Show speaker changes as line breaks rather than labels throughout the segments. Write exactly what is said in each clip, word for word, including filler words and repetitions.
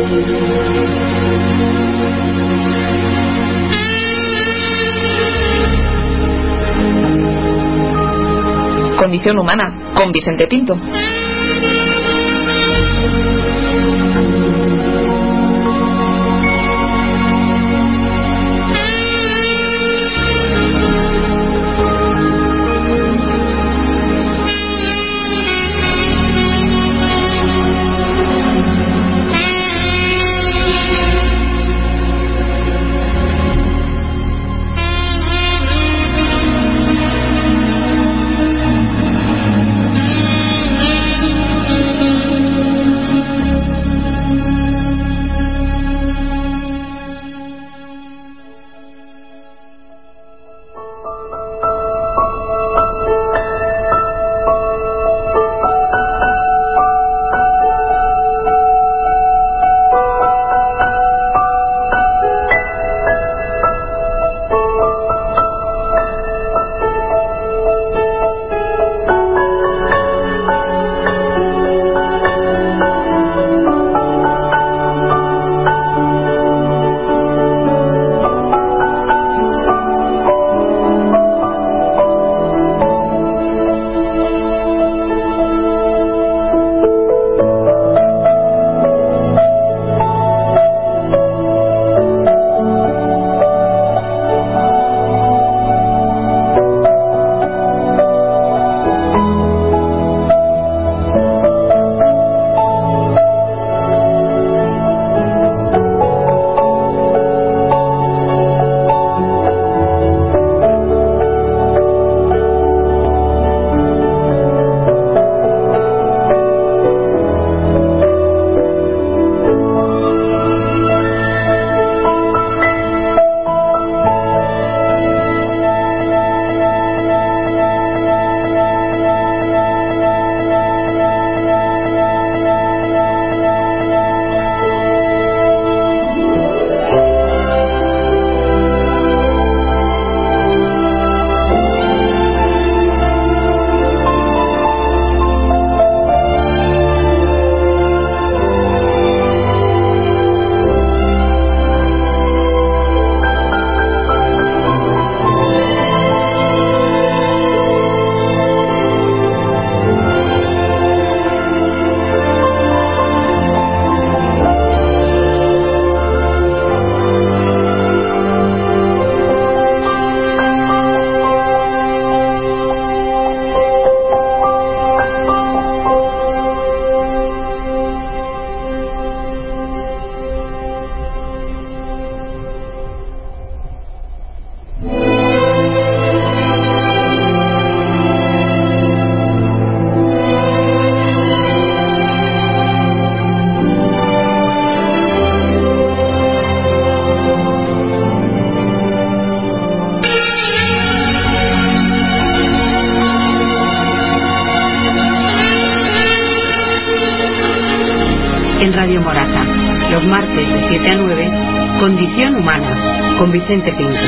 Condición humana, con Vicente Pinto.
En Radio Morata, los martes de siete a nueve, Condición Humana, con Vicente Pinto.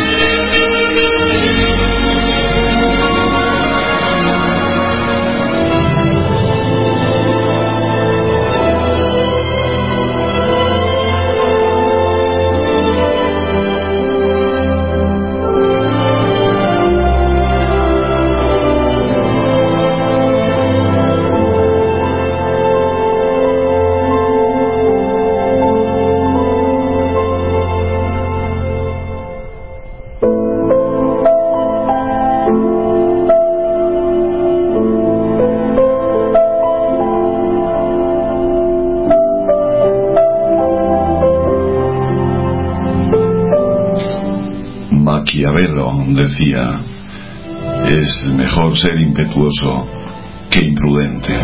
Maquiavelo decía: es mejor ser impetuoso que imprudente.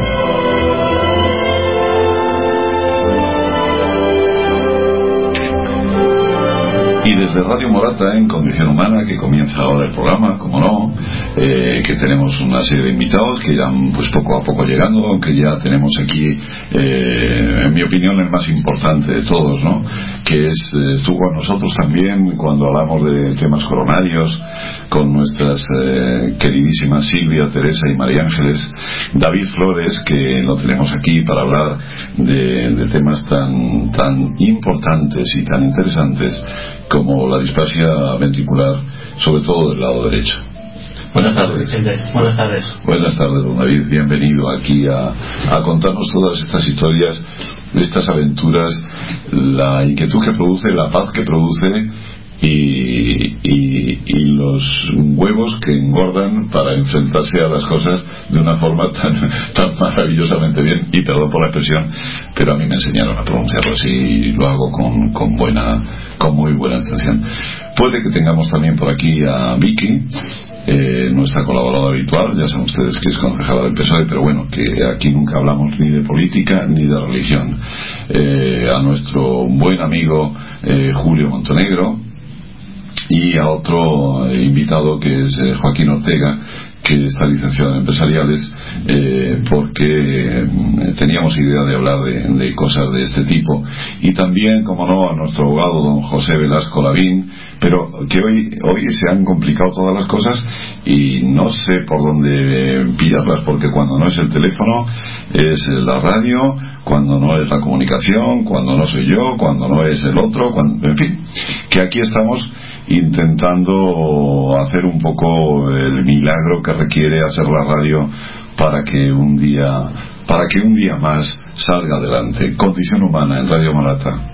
Y desde Radio Morata, en Condición Humana, que comienza ahora el programa, como no, eh, que tenemos una serie de invitados que irán pues poco a poco llegando, aunque ya tenemos aquí, eh, en mi opinión, el más importante de todos, ¿no? Que es, eh, estuvo con nosotros también cuando hablamos de temas coronarios, con nuestras eh, queridísimas Silvia, Teresa y María Ángeles. David Flores, que lo tenemos aquí para hablar de, de temas tan, tan importantes y tan interesantes como la displasia ventricular, sobre todo del lado derecho. Buenas tardes.
Buenas tardes.
Buenas tardes, don David. Bienvenido aquí a, a contarnos todas estas historias, estas aventuras, la inquietud que produce, la paz que produce y, y, y los huevos que engordan para enfrentarse a las cosas de una forma tan, tan maravillosamente bien. Y perdón por la expresión, pero a mí me enseñaron a pronunciarlo así y lo hago con, con buena, con muy buena intención. Puede que tengamos también por aquí a Vicky, Eh, nuestra colaboradora habitual. Ya saben ustedes que es concejala del P S O E, pero bueno, que aquí nunca hablamos ni de política ni de religión. Eh, a nuestro buen amigo eh, Julio Montenegro, y a otro eh, invitado que es eh, Joaquín Ortega, que está licenciado en empresariales, eh, porque eh, teníamos idea de hablar de, de cosas de este tipo. Y también, como no, a nuestro abogado don José Velasco Lavín, pero que hoy hoy se han complicado todas las cosas y no sé por dónde pillarlas, porque cuando no es el teléfono es la radio, cuando no es la comunicación, cuando no soy yo, cuando no es el otro, cuando, en fin, que aquí estamos intentando hacer un poco el milagro que requiere hacer la radio para que un día para que un día más salga adelante. Condición Humana en Radio Morata.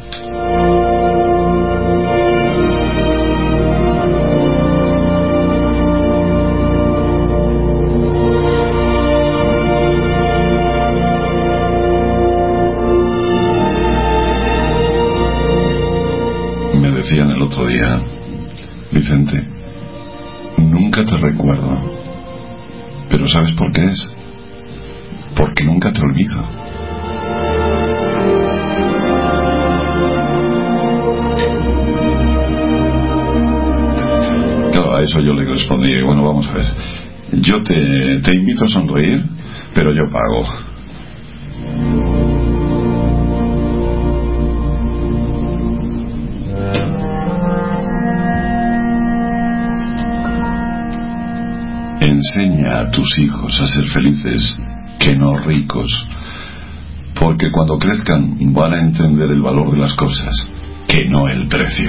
Me decían el otro día: Vicente, nunca te recuerdo. ¿Pero sabes por qué es? Porque nunca te olvido. Claro, a eso yo le respondí: bueno, vamos a ver, yo te, te invito a sonreír, pero yo pago. Enseña a tus hijos a ser felices, que no ricos, porque cuando crezcan van a entender el valor de las cosas, que no el precio.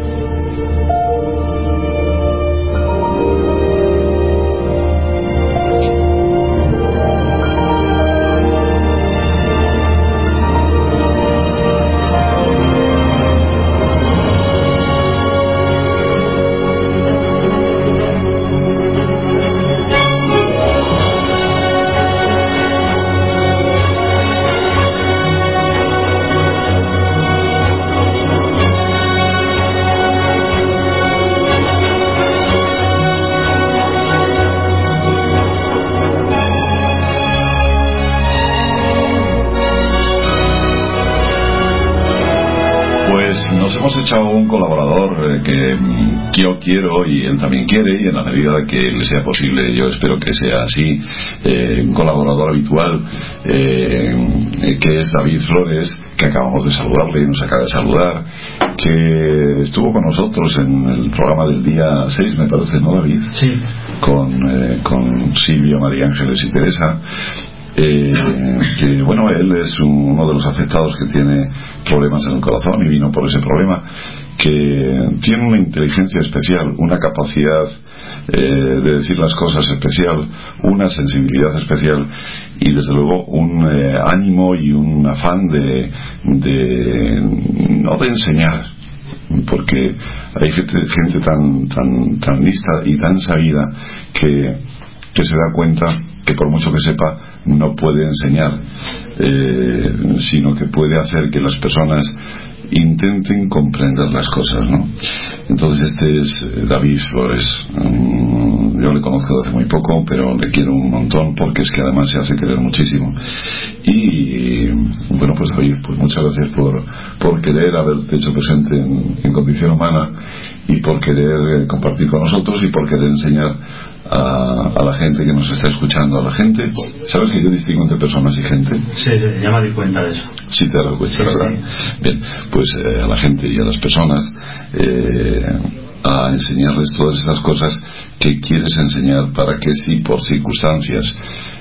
Nos hemos echado un colaborador eh, que, que yo quiero y él también quiere, y en la medida que le sea posible, yo espero que sea así, eh, un colaborador habitual, eh, que es David Flores, que acabamos de saludarle, nos acaba de saludar, que estuvo con nosotros en el programa del día seis, me parece, ¿no, David?
Sí.
Con, eh, con Silvia, María Ángeles y Teresa. Eh, que bueno, él es uno de los afectados que tiene problemas en el corazón y vino por ese problema, que tiene una inteligencia especial, una capacidad eh, de decir las cosas especial, una sensibilidad especial y desde luego un eh, ánimo y un afán de, de no de enseñar, porque hay gente, gente tan, tan, tan lista y tan sabida que, que se da cuenta que por mucho que sepa no puede enseñar, eh, sino que puede hacer que las personas intenten comprender las cosas, ¿no? Entonces este es David Flores. um, yo le conozco desde hace muy poco, pero le quiero un montón porque es que además se hace querer muchísimo. Y bueno, pues David, pues muchas gracias por, por querer haberte hecho presente en, en Condición Humana y por querer compartir con nosotros y por querer enseñar a, a la gente que nos está escuchando. A la gente, ¿sabes que yo distingo entre personas y gente?
Sí, sí, ya me di cuenta de eso.
Sí, te das cuenta,
sí,
¿verdad?
Sí.
Bien, pues eh, a la gente y a las personas eh, a enseñarles todas esas cosas que quieres enseñar, para que si por circunstancias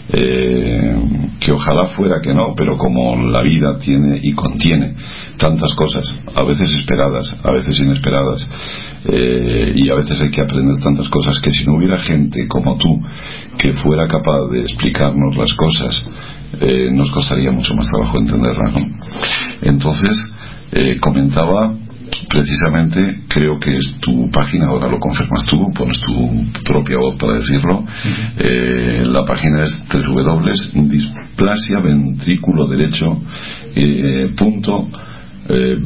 eh, que ojalá fuera que no, pero como la vida tiene y contiene tantas cosas, a veces esperadas, a veces inesperadas, eh, y a veces hay que aprender tantas cosas, que si no hubiera gente como tú que fuera capaz de explicarnos las cosas, eh, nos costaría mucho más trabajo entenderlas, ¿no? Entonces eh, comentaba precisamente, creo que es tu página, ahora lo confirmas tú, pones tu propia voz para decirlo. Uh-huh. eh, la página es doble u doble u doble u punto displasia ventrículo derecho eh, punto eh,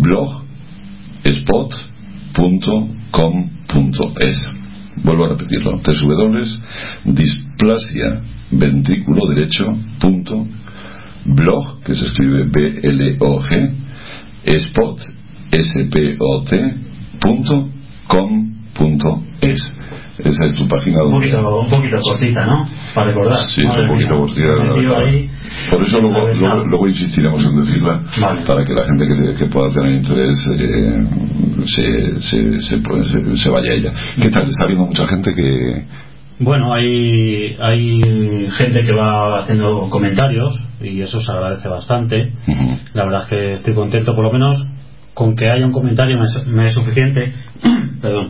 blogspot punto com punto es. Vuelvo a repetirlo, doble u doble u doble u punto displasia ventrículo derecho punto blog, que se escribe B L O G, spot S P O T punto com punto es. Esa es tu página.
Un poquito, un poquito cortita, ¿no? Para recordar.
Sí, es un poquito cortita. Por eso luego, luego, luego insistiremos en decirla, vale, para que la gente que, que pueda tener interés eh, se, se, se, se, se vaya a ella. ¿Qué tal? ¿Está habiendo mucha gente que...?
Bueno, hay, hay gente que va haciendo comentarios y eso se agradece bastante. Uh-huh. La verdad es que estoy contento, por lo menos con que haya un comentario me, me es suficiente. Perdón.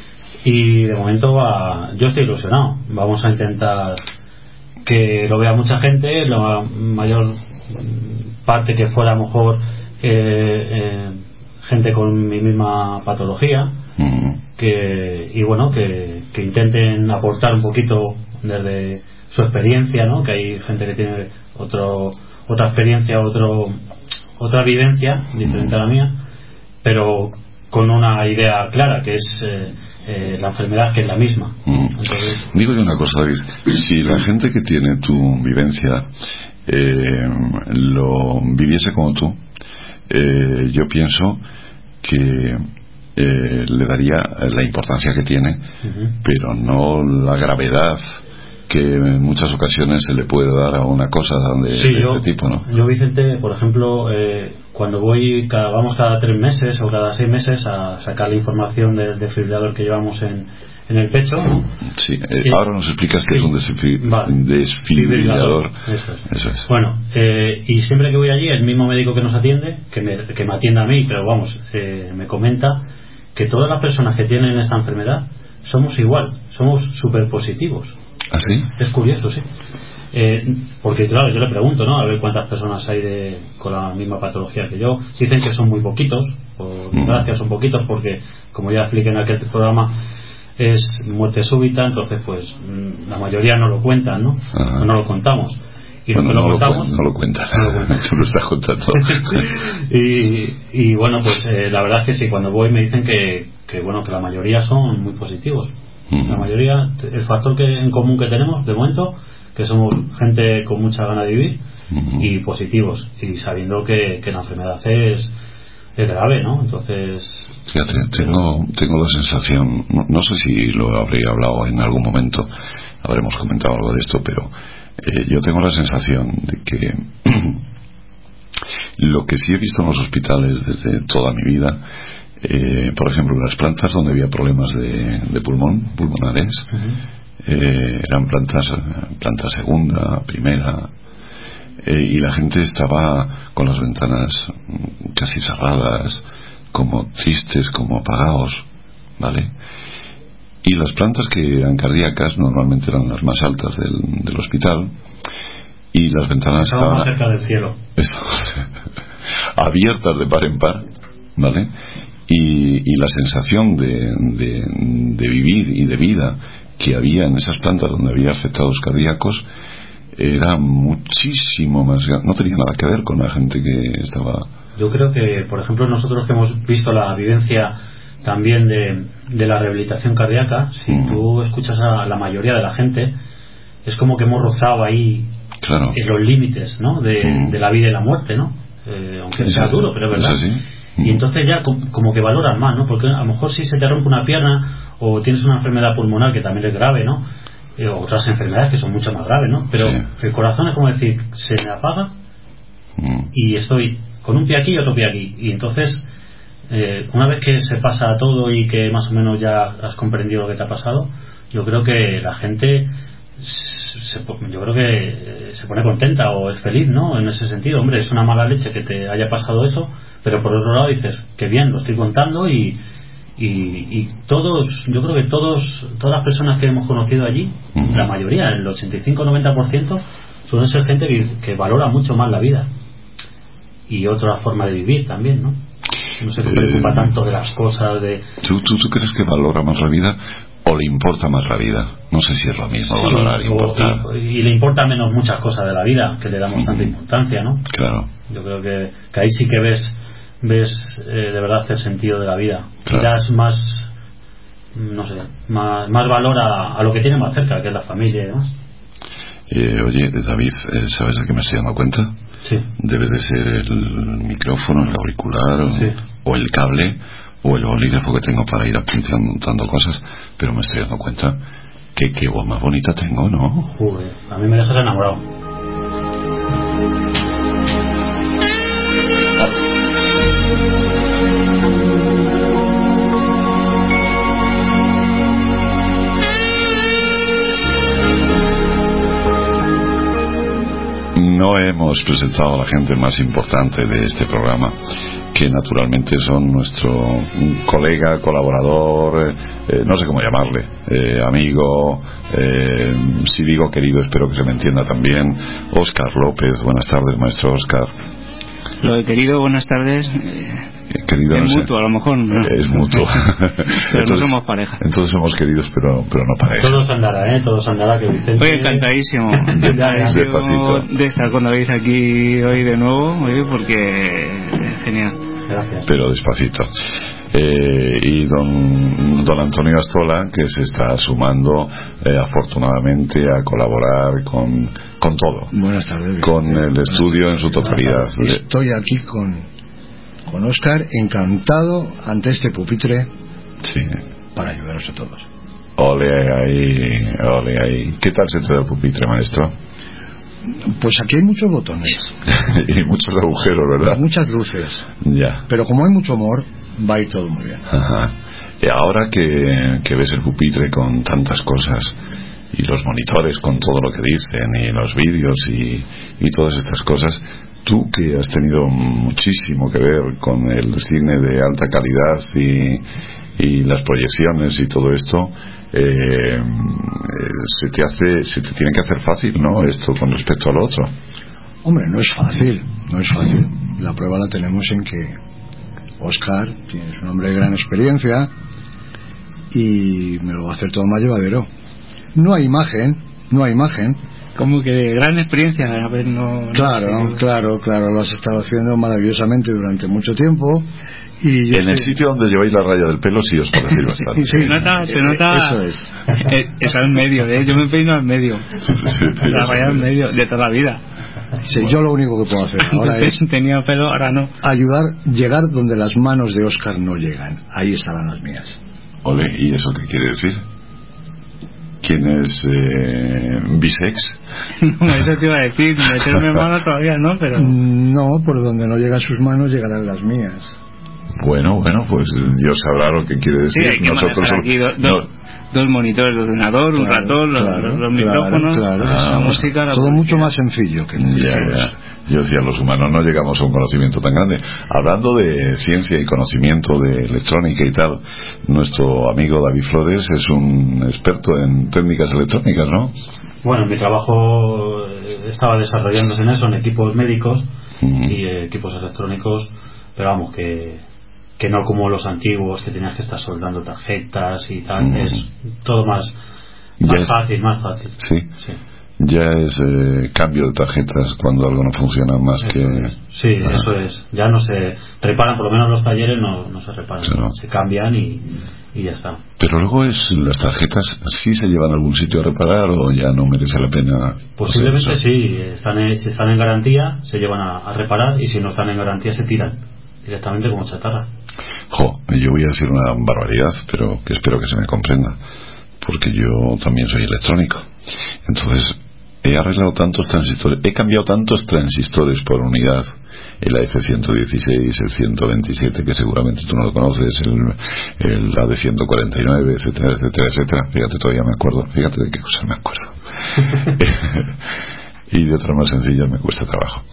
Y de momento va, yo estoy ilusionado. Vamos a intentar que lo vea mucha gente, la mayor parte que fuera a lo mejor eh, eh, gente con mi misma patología, uh-huh, que, y bueno, que, que intenten aportar un poquito desde su experiencia, ¿no? Que hay gente que tiene otro, otra experiencia, otro, otra vivencia diferente a la mía, pero con una idea clara, que es eh, eh, la enfermedad, que es la misma.
Mm. Entonces, digo yo una cosa, David, si la gente que tiene tu vivencia eh, lo viviese como tú, eh, yo pienso que eh, le daría la importancia que tiene, uh-huh, pero no la gravedad que en muchas ocasiones se le puede dar a una cosa de,
sí,
de
yo,
este tipo, ¿no?
Yo, Vicente, por ejemplo, eh, cuando voy, cada, vamos cada tres meses o cada seis meses a sacar la información del desfibrilador que llevamos en, en el pecho.
Sí, eh, ahora nos explicas que sí, es un desfibri-
vale,
desfibrilador.
Eso es.
Eso es.
Bueno, eh, y siempre que voy allí, el mismo médico que nos atiende, que me, que me atiende a mí, pero vamos, eh, me comenta que todas las personas que tienen esta enfermedad somos igual, somos súper positivos.
¿Ah, sí?
Es curioso, sí. Eh, porque claro, yo le pregunto, ¿no? A ver cuántas personas hay de, con la misma patología que yo. Dicen que son muy poquitos, por desgracia son poquitos, porque como ya expliqué en aquel programa, es muerte súbita, entonces pues la mayoría no lo cuentan, ¿no? O no lo contamos. Y
bueno,
lo que
no
lo contamos
lo, no lo cuentan,
no lo cuentan.
Tú lo estás contando.
y, y bueno, pues eh, la verdad es que sí, cuando voy me dicen que, que bueno, que la mayoría son muy positivos. Uh-huh. La mayoría, el factor que en común que tenemos de momento, que somos gente con mucha gana de vivir, uh-huh, y positivos, y sabiendo que, que la enfermedad es, es grave, ¿no? Entonces,
fíjate, tengo, tengo la sensación, no, no sé si lo habré hablado en algún momento, habremos comentado algo de esto, pero eh, yo tengo la sensación de que lo que sí he visto en los hospitales desde toda mi vida, eh, por ejemplo, las plantas donde había problemas de, de pulmón, pulmonares, uh-huh, eh, eran plantas, planta segunda, primera, eh, y la gente estaba con las ventanas casi cerradas, como tristes, como apagados, ¿vale? Y las plantas que eran cardíacas normalmente eran las más altas del, del hospital, y las ventanas
estaban
estaban
más cerca del cielo,
abiertas de par en par, ¿vale? Y, y la sensación de, de, de vivir y de vida que había en esas plantas donde había afectados cardíacos era muchísimo más grande, no tenía nada que ver con la gente que estaba.
Yo creo que, por ejemplo, nosotros que hemos visto la vivencia también de, de la rehabilitación cardíaca, si mm. tú escuchas a la mayoría de la gente, es como que hemos rozado ahí, claro, en los límites, ¿no? de, mm. de la vida y la muerte, ¿no? Eh, aunque sea duro, pero es verdad. y entonces ya como que valoras más, ¿no? Porque a lo mejor si se te rompe una pierna o tienes una enfermedad pulmonar que también es grave, ¿no? Eh, otras enfermedades que son mucho más graves, ¿no? Pero sí. El corazón es como decir, se me apaga mm. y estoy con un pie aquí y otro pie aquí, y entonces eh, una vez que se pasa todo y que más o menos ya has comprendido lo que te ha pasado, yo creo que la gente se, yo creo que se pone contenta o es feliz, ¿no? En ese sentido, hombre, es una mala leche que te haya pasado eso, pero por otro lado dices, qué bien, lo estoy contando y Y, y todos, yo creo que todos todas las personas que hemos conocido allí, uh-huh. la mayoría, el ochenta y cinco a noventa por ciento, suelen ser gente que, que valora mucho más la vida y otra forma de vivir también, ¿no? No se preocupa eh, tanto de las cosas de...
¿tú, tú, ¿Tú crees que valora más la vida o le importa más la vida? No sé si es lo mismo, sí, valorar, importar.
Y, y le importa menos muchas cosas de la vida, que le damos uh-huh. tanta importancia, ¿no?
Claro.
Yo creo que, que ahí sí que ves ves eh, de verdad el sentido de la vida, claro. Y das más, no sé, más, más valor a, a lo que tiene más cerca, que es la familia y demás.
Eh, oye, David, eh, ¿sabes de qué me estoy dando cuenta?
Sí.
Debe de ser el micrófono, el auricular, o,
sí.
o el cable, o el bolígrafo que tengo para ir apuntando cosas, pero me estoy dando cuenta que qué voz más bonita tengo, ¿no?
Joder, a mí me dejas enamorado.
No hemos presentado a la gente más importante de este programa, que naturalmente son nuestro colega, colaborador, eh, no sé cómo llamarle, eh, amigo, eh, si digo querido espero que se me entienda también, Óscar López. Buenas tardes, maestro Óscar.
Lo de querido, buenas tardes. Eh...
Querido,
es
no
mutuo,
sé.
A lo mejor no.
Es mutuo.
Pero
entonces,
no somos pareja.
Entonces somos queridos, pero pero no pareja.
Todos andará, ¿eh? Todos andará. Que Vicente...
Oye, encantadísimo. Encantadísimo de estar con David aquí hoy de nuevo, oye, porque es genial.
Gracias.
Pero despacito. Eh, y don, don Antonio Astola, que se está sumando eh, afortunadamente a colaborar con, con todo.
Buenas tardes.
Con el estudio en su totalidad.
Estoy aquí con... con Óscar, encantado ante este pupitre,
sí,
para ayudaros a todos.
Ole ahí, ole ahí. ¿Qué tal se te da el pupitre, maestro?
Pues aquí hay muchos botones
y muchos agujeros, ¿verdad?
Muchas luces.
Ya.
Pero como hay mucho amor, va a ir todo muy bien.
Ajá. Y ahora que, que ves el pupitre con tantas cosas y los monitores con todo lo que dicen y los vídeos y, y todas estas cosas, tú que has tenido muchísimo que ver con el cine de alta calidad y, y las proyecciones y todo esto, eh, se te hace, se te tiene que hacer fácil, ¿no? Esto con respecto al otro.
Hombre, no es fácil, no es fácil. La prueba la tenemos en que Óscar tiene un hombre de gran experiencia y me lo va a hacer todo más llevadero. No hay imagen, no hay imagen.
Como que de gran experiencia, a ver, no...
Claro, no sé. claro, claro, lo has estado haciendo maravillosamente durante mucho tiempo. Y
en el
sé...
sitio donde lleváis la raya del pelo sí os parece bastante.
Se nota, se nota...
Eso es.
Eh, es al medio, ¿eh? Yo me peino al medio. Sí, sí, la raya al medio, de toda la vida.
Sí, bueno. Yo lo único que puedo hacer ahora es...
Tenía pelo, ahora no.
Ayudar, llegar donde las manos de Óscar no llegan. Ahí estarán las mías.
Ole, ¿y eso qué quiere decir? ¿Quién es eh, bisex?
No, eso te iba a decir, meterme mano todavía no, pero...
No, por donde no llegan sus manos llegarán las mías.
Bueno, bueno, pues Dios sabrá lo que quiere decir.
Sí, hay que
nosotros somos,
aquí do, do,
no,
dos monitores de ordenador, claro, un ratón,
claro,
los, los micrófonos,
claro, claro.
la
Ah,
música, la
todo
publicidad.
mucho más sencillo que
ya, ya. Yo decía, los humanos no llegamos a un conocimiento tan grande. Hablando de ciencia y conocimiento de electrónica y tal, nuestro amigo David Flores es un experto en técnicas electrónicas, ¿no?
Bueno, mi trabajo estaba desarrollándose en eso, en equipos médicos uh-huh. y eh, equipos electrónicos, pero vamos, que que no como los antiguos, que tenías que estar soldando tarjetas y tal, uh-huh. es todo más, más es, fácil, más fácil.
Sí,
sí.
Ya es eh, cambio de tarjetas cuando algo no funciona más
eso
que...
Es. Sí, ah. eso es. Ya no se reparan, por lo menos los talleres no, no se reparan, claro. Se cambian y, y ya está.
Pero luego es las tarjetas, ¿sí se llevan a algún sitio a reparar o ya no merece la pena?
Posiblemente o sea, sí, están en, si están en garantía se llevan a, a reparar y si no están en garantía se tiran. directamente como chatarra.
Jo, yo voy a decir una barbaridad, pero que espero que se me comprenda, porque yo también soy electrónico. Entonces, he arreglado tantos transistores, he cambiado tantos transistores por unidad, el A F ciento dieciséis, el ciento veintisiete, que seguramente tú no lo conoces, el, el A D ciento cuarenta y nueve, etcétera, etcétera, etcétera. Fíjate, todavía me acuerdo, fíjate de qué cosas me acuerdo. Y de otras más sencillas me cuesta trabajo.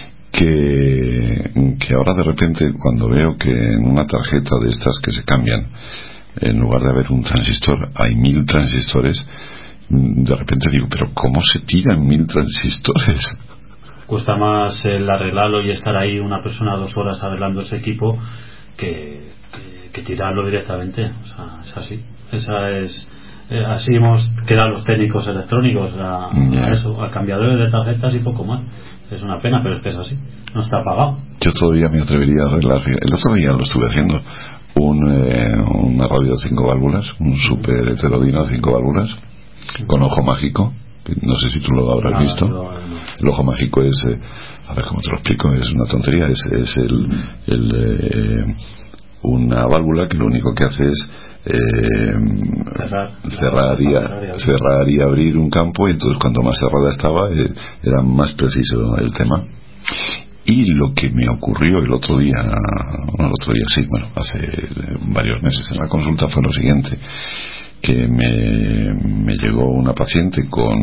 Que, que ahora de repente, cuando veo que en una tarjeta de estas que se cambian, en lugar de haber un transistor, hay mil transistores, de repente digo, pero ¿cómo se tiran mil transistores?
Cuesta más el arreglarlo y estar ahí una persona dos horas arreglando ese equipo que, que, que tirarlo directamente. O sea, es así. Esa es eh, así hemos quedado los técnicos electrónicos a, yeah. a eso, a cambiadores de tarjetas y poco más. Es una pena, pero es que es así. No está pagado.
Yo todavía me atrevería a arreglar. El otro día lo estuve haciendo. Un, eh, una radio de cinco válvulas, un super heterodino de cinco válvulas, con ojo mágico. No sé si tú lo habrás ah, visto. No, no. El ojo mágico es, eh, a ver cómo te lo explico, es una tontería. Es, es el, el eh, una válvula que lo único que hace es eh, cerrar, cerrar, y a, cerrar y abrir un campo, y entonces cuando más cerrada estaba eh, era más preciso el tema. Y lo que me ocurrió el otro día, bueno, el otro día sí, bueno, hace varios meses en la consulta fue lo siguiente, que me, me llegó una paciente con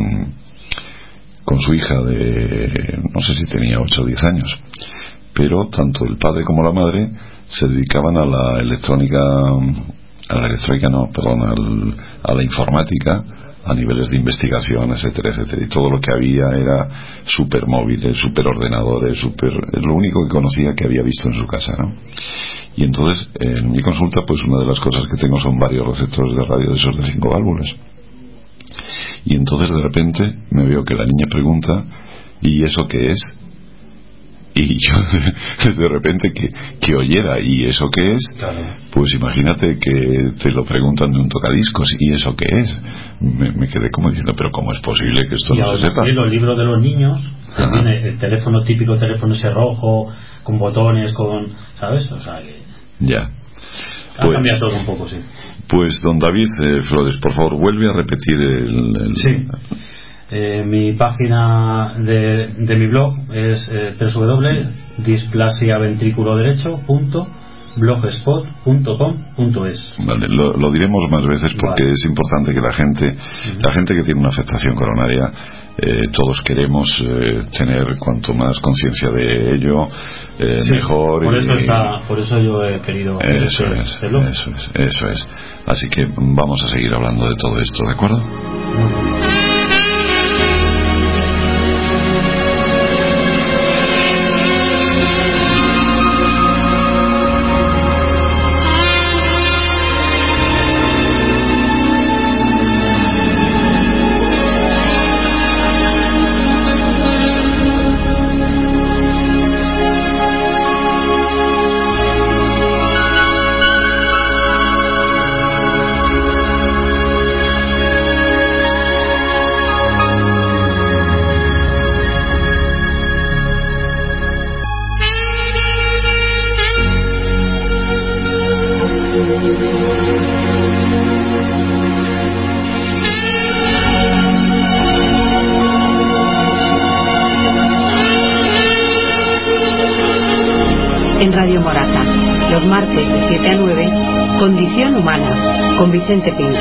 con su hija de, no sé si tenía ocho o diez años, pero tanto el padre como la madre se dedicaban a la electrónica, a la electrónica no, perdón, al, a la informática, a niveles de investigación, etcétera, etcétera, y todo lo que había era super móviles, super ordenadores, super, es lo único que conocía que había visto en su casa, ¿no? Y entonces en mi consulta, pues una de las cosas que tengo son varios receptores de radio de esos de cinco válvulas, y entonces de repente me veo que la niña pregunta, ¿y eso qué es? Y yo de repente que, que oyera, ¿y eso qué es?
Claro.
Pues imagínate que te lo preguntan de un tocadiscos, ¿y eso qué es? Me, me quedé como diciendo, pero ¿cómo es posible que esto
y
no se sepa?
Y los libros de los niños, que tiene el teléfono típico, teléfono ese rojo, con botones, con, ¿sabes? O sea que...
Ya.
Ha pues, cambiado todo un poco, sí.
Pues don David eh, Flores, por favor, vuelve a repetir el... el...
Sí. Eh, mi página de, de mi blog es eh, doble u doble u doble punto displasia ventrículo derecho punto blogspot punto com punto es.
Vale, lo, lo diremos más veces porque vale. Es importante que la gente, uh-huh. la gente que tiene una afectación coronaria, eh, todos queremos eh, tener cuanto más conciencia de ello, eh,
sí,
mejor.
Por eso
y,
está, por eso yo he querido.
Eso es, este blog. eso es, eso es. Así que vamos a seguir hablando de todo esto, ¿de acuerdo? Uh-huh.
En Radio Morata, los martes de siete a nueve, Condición Humana, con Vicente Pinto.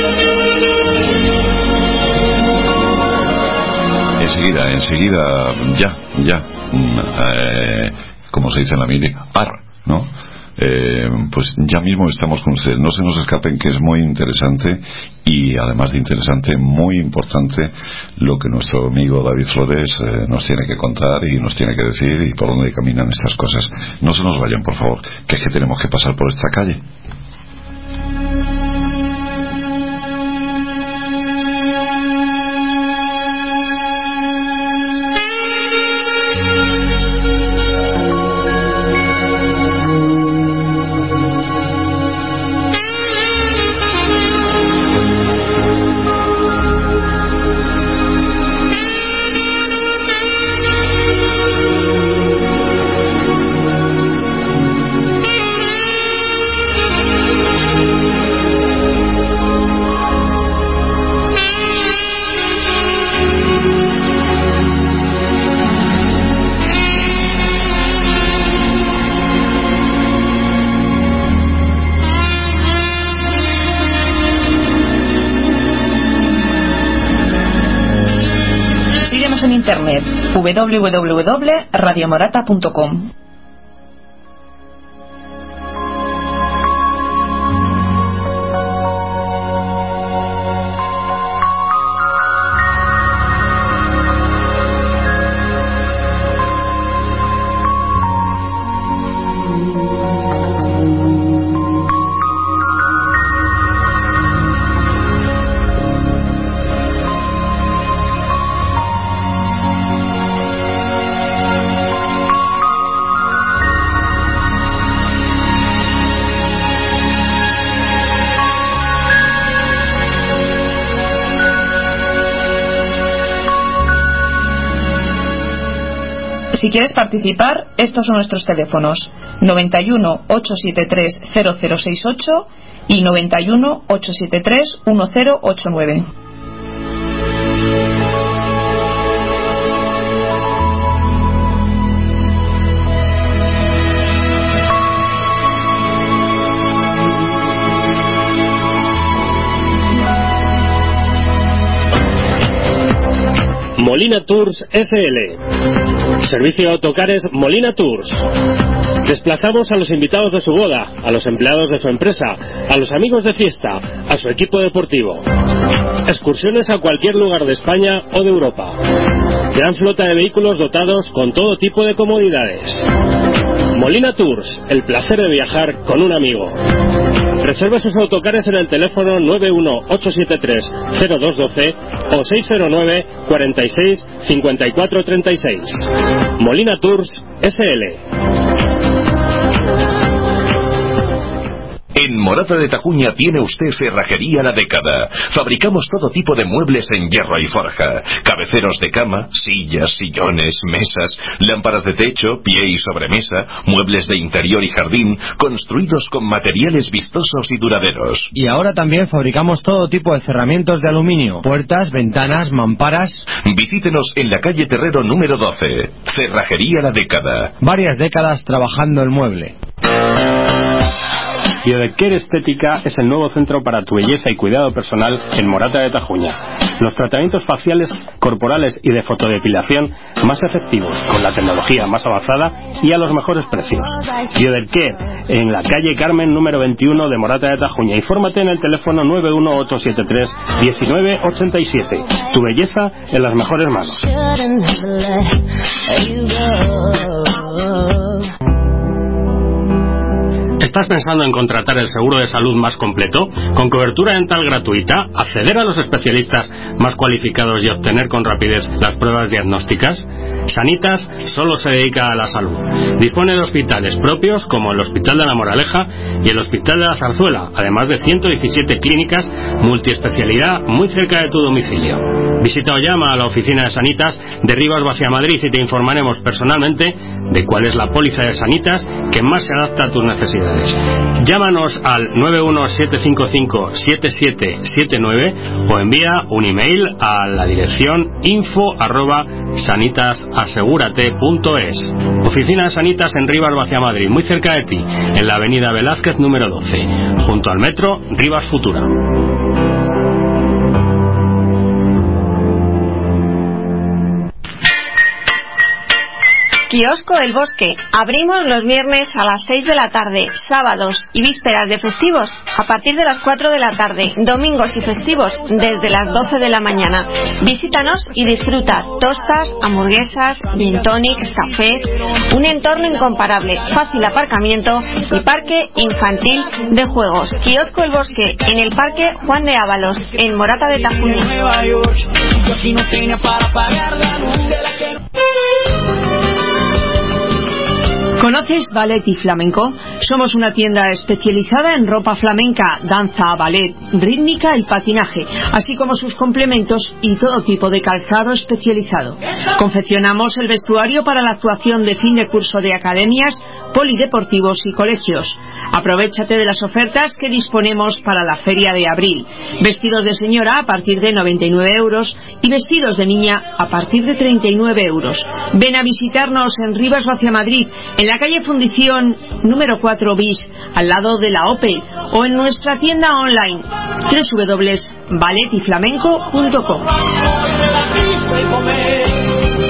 Enseguida, enseguida, ya, ya, eh, como se dice en la mili, ar, ¿no? Eh, pues ya mismo estamos con ustedes, no se nos escapen, que es muy interesante, y además de interesante, muy importante lo que nuestro amigo David Flores eh, nos tiene que contar y nos tiene que decir, y por dónde caminan estas cosas. No se nos vayan, por favor, que es que tenemos que pasar por esta calle.
internet doble u doble u doble u punto radio morata punto com. Si quieres participar, estos son nuestros teléfonos: noventa y uno, ochocientos setenta y tres, cero cero seis ocho y noventa y uno, ochocientos setenta y tres, diez ochenta y nueve.
Molina Tours S L. Servicio de autocares Molina Tours. Desplazamos a los invitados de su boda, a los empleados de su empresa, a los amigos de fiesta, a su equipo deportivo. Excursiones a cualquier lugar de España o de Europa. Gran flota de vehículos dotados con todo tipo de comodidades. Molina Tours, el placer de viajar con un amigo. Reserve sus autocares en el teléfono nueve uno ocho siete tres cero dos uno dos o seis cero nueve, cuarenta y seis, cincuenta y cuatro treinta y seis. Molina Tours S L.
En Morata de Tajuña tiene usted Cerrajería La Década. Fabricamos todo tipo de muebles en hierro y forja. Cabeceros de cama, sillas, sillones, mesas, lámparas de techo, pie y sobremesa, muebles de interior y jardín, construidos con materiales vistosos y duraderos.
Y ahora también fabricamos todo tipo de cerramientos de aluminio, puertas, ventanas, mamparas.
Visítenos en la calle Terrero número doce. Cerrajería La Década.
Varias décadas trabajando el mueble.
Biodelcare Estética es el nuevo centro para tu belleza y cuidado personal en Morata de Tajuña. Los tratamientos faciales, corporales y de fotodepilación más efectivos, con la tecnología más avanzada y a los mejores precios. Biodelcare, en la calle Carmen número veintiuno de Morata de Tajuña. Infórmate en el teléfono nueve uno ocho siete tres, diecinueve ochenta y siete. Tu belleza en las mejores manos. ¿Estás pensando en contratar el seguro de salud más completo, con cobertura dental gratuita, acceder a los especialistas más cualificados y obtener con rapidez las pruebas diagnósticas? Sanitas solo se dedica a la salud. Dispone de hospitales propios como el Hospital de la Moraleja y el Hospital de la Zarzuela, además de ciento diecisiete clínicas multiespecialidad muy cerca de tu domicilio. Visita o llama a la oficina de Sanitas de Rivas Vacia Madrid y te informaremos personalmente de cuál es la póliza de Sanitas que más se adapta a tus necesidades. Llámanos al nueve uno siete cinco cinco, siete siete siete nueve o envía un email a la dirección info arroba sanitasasegúrate punto es. Oficina de Sanitas en Rivas Vacia Madrid, muy cerca de ti, en la avenida Velázquez número doce, junto al metro Rivas Futura.
Kiosco El Bosque. Abrimos los viernes a las seis de la tarde, sábados y vísperas de festivos a partir de las cuatro de la tarde, domingos y festivos desde las doce de la mañana. Visítanos y disfruta tostas, hamburguesas, gin tonics, cafés, un entorno incomparable, fácil aparcamiento y parque infantil de juegos. Kiosco El Bosque en el Parque Juan de Ábalos, en Morata de Tajuña.
¿Conoces ballet y flamenco? Somos una tienda especializada en ropa flamenca, danza, ballet, rítmica y patinaje, así como sus complementos y todo tipo de calzado especializado. Confeccionamos el vestuario para la actuación de fin de curso de academias, polideportivos y colegios. Aprovéchate de las ofertas que disponemos para la feria de abril. Vestidos de señora a partir de noventa y nueve euros y vestidos de niña a partir de treinta y nueve euros. Ven a visitarnos en Rivas Vacia Madrid, en la calle Fundición número cuatro bis, al lado de la Opel, o en nuestra tienda online doble u doble u doble u punto ballet y flamenco punto com.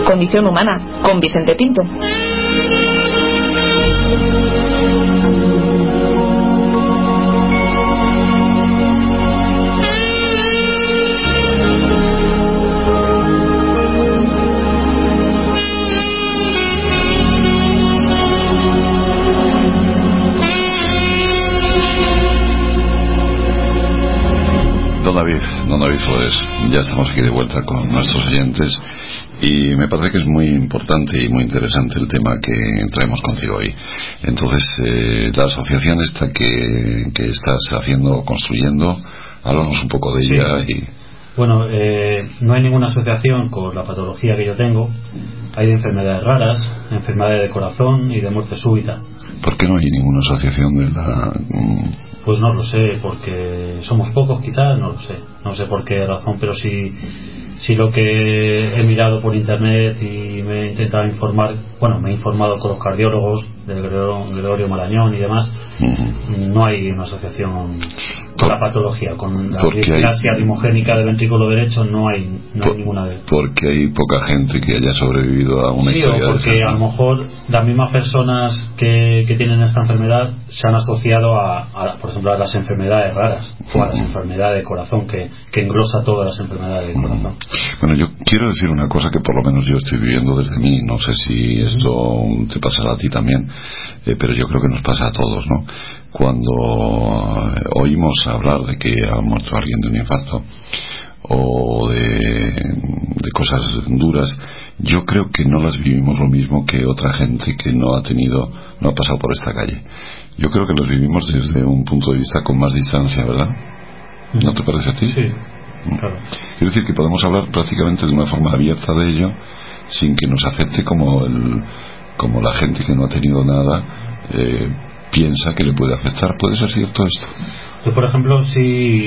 Condición Humana, con Vicente Pinto.
Don David, don David Flores, ya estamos aquí de vuelta con nuestros oyentes y me parece que es muy importante y muy interesante el tema que traemos contigo hoy. Entonces, eh, la asociación esta que, que estás haciendo, construyendo, háblanos un poco de ella.
Sí.
Y...
Bueno, eh, no hay ninguna asociación con la patología que yo tengo. Hay de enfermedades raras, enfermedades de corazón y de muerte súbita.
¿Por qué no hay ninguna asociación de la...?
Pues no lo sé, porque somos pocos quizás, no lo sé. No sé por qué razón, pero si, si lo que he mirado por internet y me he intentado informar, bueno, me he informado con los cardiólogos del Gregorio, Gregorio Marañón y demás, uh-huh. no hay una asociación con la patología, con la displasia hay... primogénica del ventrículo derecho, no hay, no
por,
hay ninguna de...
Porque hay poca gente que haya sobrevivido a una
sí,
historia
o porque
de esa,
a lo mejor las mismas personas que, que tienen esta enfermedad se han asociado a, a, por ejemplo, a las enfermedades raras o a las uh-huh. enfermedades de corazón, que, que englosa todas las enfermedades de corazón.
Uh-huh. Bueno, yo quiero decir una cosa que por lo menos yo estoy viviendo desde mí, no sé si esto uh-huh. te pasará a ti también, eh, pero yo creo que nos pasa a todos, ¿no? Cuando oímos hablar de que ha muerto alguien de un infarto o de, de cosas duras, yo creo que no las vivimos lo mismo que otra gente que no ha tenido, no ha pasado por esta calle. Yo creo que los vivimos desde un punto de vista con más distancia, ¿verdad? ¿No te parece a ti?
Sí, claro.
Quiero decir que podemos hablar prácticamente de una forma abierta de ello sin que nos afecte como el, como la gente que no ha tenido nada eh, piensa que le puede afectar. ¿Puede ser cierto esto?
Yo, por ejemplo, si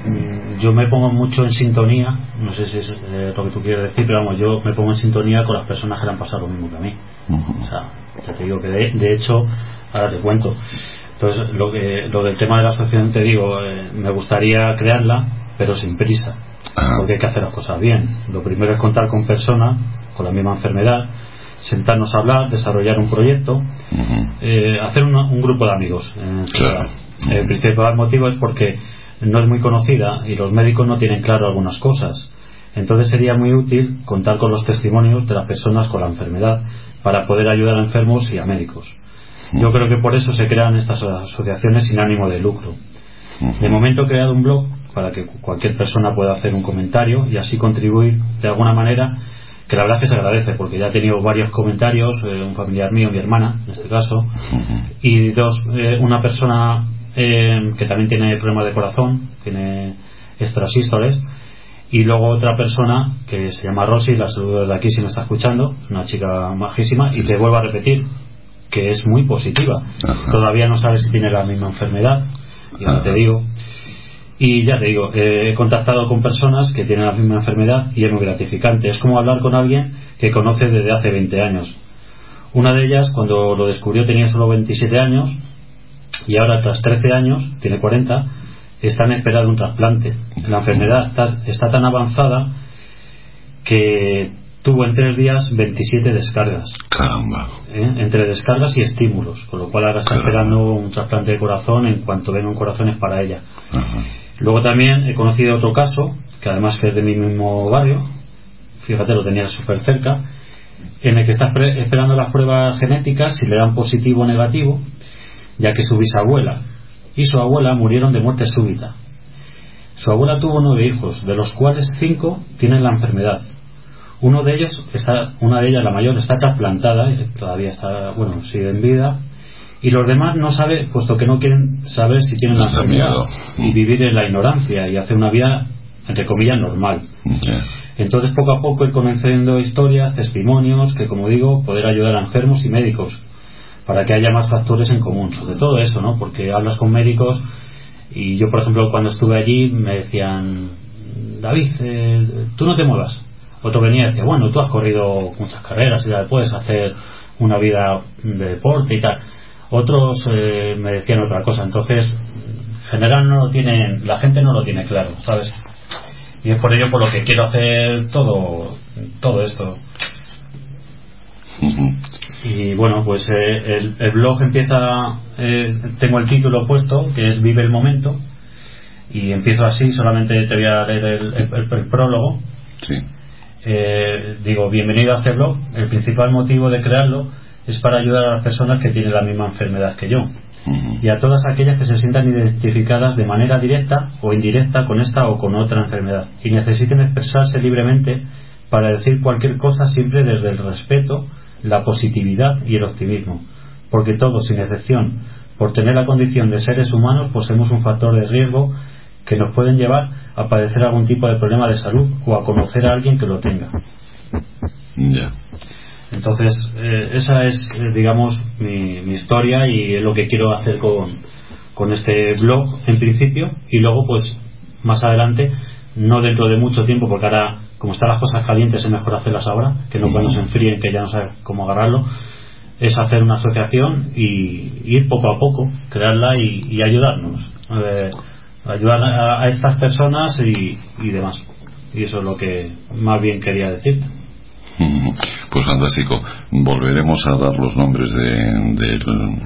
yo me pongo mucho en sintonía, no sé si es eh, lo que tú quieres decir, pero vamos, yo me pongo en sintonía con las personas que le han pasado lo mismo que a mí. Uh-huh. O sea, ya te digo que de, de hecho, ahora te cuento. Entonces, lo que lo del tema de la asociación, te digo, eh, me gustaría crearla, pero sin prisa, uh-huh. porque hay que hacer las cosas bien. Lo primero es contar con personas con la misma enfermedad, sentarnos a hablar, desarrollar un proyecto, uh-huh. eh, hacer una, un grupo de amigos. Eh,
claro.
uh-huh. El principal motivo es porque no es muy conocida y los médicos no tienen claro algunas cosas. Entonces sería muy útil contar con los testimonios de las personas con la enfermedad para poder ayudar a enfermos y a médicos. Uh-huh. Yo creo que por eso se crean estas asociaciones sin ánimo de lucro. Uh-huh. De momento he creado un blog para que cualquier persona pueda hacer un comentario y así contribuir de alguna manera, que la verdad es que se agradece, porque ya he tenido varios comentarios, eh, un familiar mío, mi hermana en este caso, uh-huh. y dos, eh, una persona eh, que también tiene problemas de corazón, tiene extrasístoles, y luego otra persona que se llama Rosy, la saludo desde aquí si me está escuchando, una chica majísima, y te vuelvo a repetir que es muy positiva. Uh-huh. Todavía no sabe si tiene la misma enfermedad, y ahora uh-huh. te digo. Y ya te digo, eh, he contactado con personas que tienen la misma enfermedad y es muy gratificante. Es como hablar con alguien que conoce desde hace veinte años. Una de ellas, cuando lo descubrió, tenía solo veintisiete años y ahora, tras trece años, tiene cuarenta, está en espera de un trasplante. La enfermedad está, está tan avanzada que tuvo en tres días veintisiete descargas.
Caramba.
¿Eh? Entre descargas y estímulos, con lo cual ahora está Caramba. esperando un trasplante de corazón. En cuanto venga un corazón es para ella. Ajá. Luego también he conocido otro caso, que además que es de mi mismo barrio, fíjate, lo tenía súper cerca, en el que está esperando las pruebas genéticas si le dan positivo o negativo, ya que su bisabuela y su abuela murieron de muerte súbita. Su abuela tuvo nueve hijos, de los cuales cinco tienen la enfermedad. Uno de ellos está, una de ellas, la mayor, está trasplantada, todavía está, bueno, sigue en vida, y los demás no saben, puesto que no quieren saber si tienen la enfermedad y vivir en la ignorancia y hacer una vida, entre comillas, normal.
Yeah.
Entonces, poco a poco ir conociendo historias, testimonios, que, como digo, poder ayudar a enfermos y médicos para que haya más factores en común, sobre todo eso, ¿no? Porque hablas con médicos y yo, por ejemplo, cuando estuve allí me decían, David, eh, tú no te muevas. Otro venía y decía, bueno, tú has corrido muchas carreras y tal, puedes hacer una vida de deporte y tal. Otros eh, me decían otra cosa. Entonces, en general no lo tienen, la gente no lo tiene claro, ¿sabes? Y es por ello por lo que quiero hacer todo todo esto.
Uh-huh.
Y bueno, pues eh, el, el blog empieza, eh, tengo el título puesto, que es Vive el Momento, y empiezo así, solamente te voy a leer el, el, el, el prólogo.
Sí.
Eh, digo, bienvenido a este blog. El principal motivo de crearlo es para ayudar a las personas que tienen la misma enfermedad que yo, uh-huh. y a todas aquellas que se sientan identificadas de manera directa o indirecta con esta o con otra enfermedad y necesiten expresarse libremente para decir cualquier cosa, siempre desde el respeto, la positividad y el optimismo, porque todos, sin excepción, por tener la condición de seres humanos, poseemos un factor de riesgo que nos pueden llevar a padecer algún tipo de problema de salud o a conocer a alguien que lo tenga.
Ya. Yeah.
Entonces, eh, esa es, eh, digamos, mi, mi historia, y es lo que quiero hacer con, con este blog en principio, y luego, pues, más adelante, no dentro de mucho tiempo, porque ahora, como están las cosas calientes, es mejor hacerlas ahora, que no cuando se enfríen, que ya no sabes cómo agarrarlo. Es hacer una asociación y ir poco a poco, crearla y, y ayudarnos, eh, ayudar a, a estas personas y, y demás. Y eso es lo que más bien quería decir.
Pues fantástico. Volveremos a dar los nombres de, de,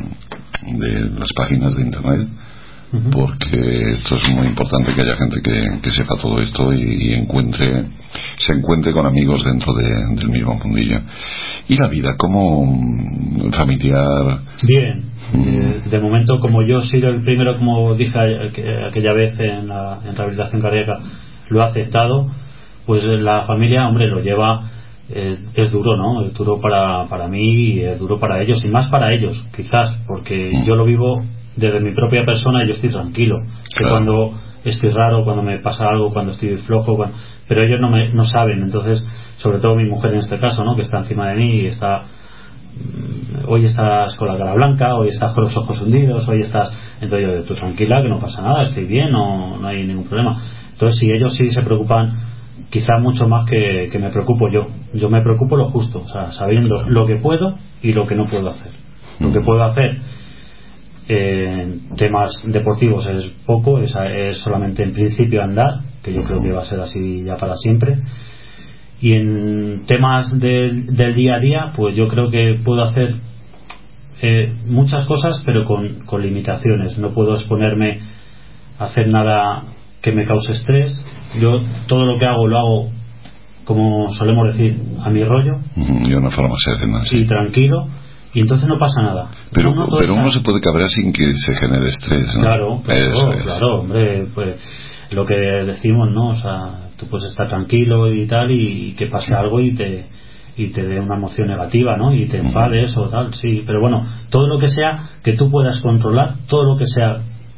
de las páginas de internet, uh-huh. porque esto es muy importante, que haya gente que, que sepa todo esto y, y encuentre se encuentre con amigos dentro de, del mismo mundillo. ¿Y la vida como familiar?
Bien, uh-huh. eh, de momento, como yo he sido el primero, como dije aquella vez en la en rehabilitación cardíaca, lo he aceptado, pues la familia, hombre, lo lleva. Es, es duro, ¿no? Es duro para, para mí y es duro para ellos, y más para ellos, quizás, porque mm. yo lo vivo desde mi propia persona y yo estoy tranquilo. Sé claro. cuando estoy raro, cuando me pasa algo, cuando estoy flojo, cuando... pero ellos no, me, no saben. Entonces, sobre todo mi mujer en este caso, ¿no? Que está encima de mí y está... Hoy estás con la cara blanca, hoy estás con los ojos hundidos, hoy estás... Entonces yo, tú tranquila, que no pasa nada, estoy bien, no, no hay ningún problema. Entonces, si ellos sí se preocupan, quizá mucho más que, que me preocupo yo. Yo me preocupo lo justo, o sea, sabiendo lo que puedo y lo que no puedo hacer. Lo que puedo hacer en temas deportivos es poco, es, es solamente en principio andar, que yo creo que va a ser así ya para siempre. Y en temas de, del día a día, pues yo creo que puedo hacer eh, muchas cosas, pero con, con limitaciones. No puedo exponerme a hacer nada que me cause estrés. Yo todo lo que hago lo hago, como solemos decir, a mi rollo,
de una forma serena, sí.
y tranquilo, y entonces no pasa nada.
Pero
uno,
pero uno se puede cabrear sin que se genere estrés, ¿no?
Claro, claro,
es, es.
claro, hombre, pues lo que decimos, ¿no? O sea, tú puedes estar tranquilo y tal, y que pase algo y te y te dé una emoción negativa, ¿no? Y te enfades o tal, sí, pero bueno, todo lo que sea que tú puedas controlar, todo lo que sea,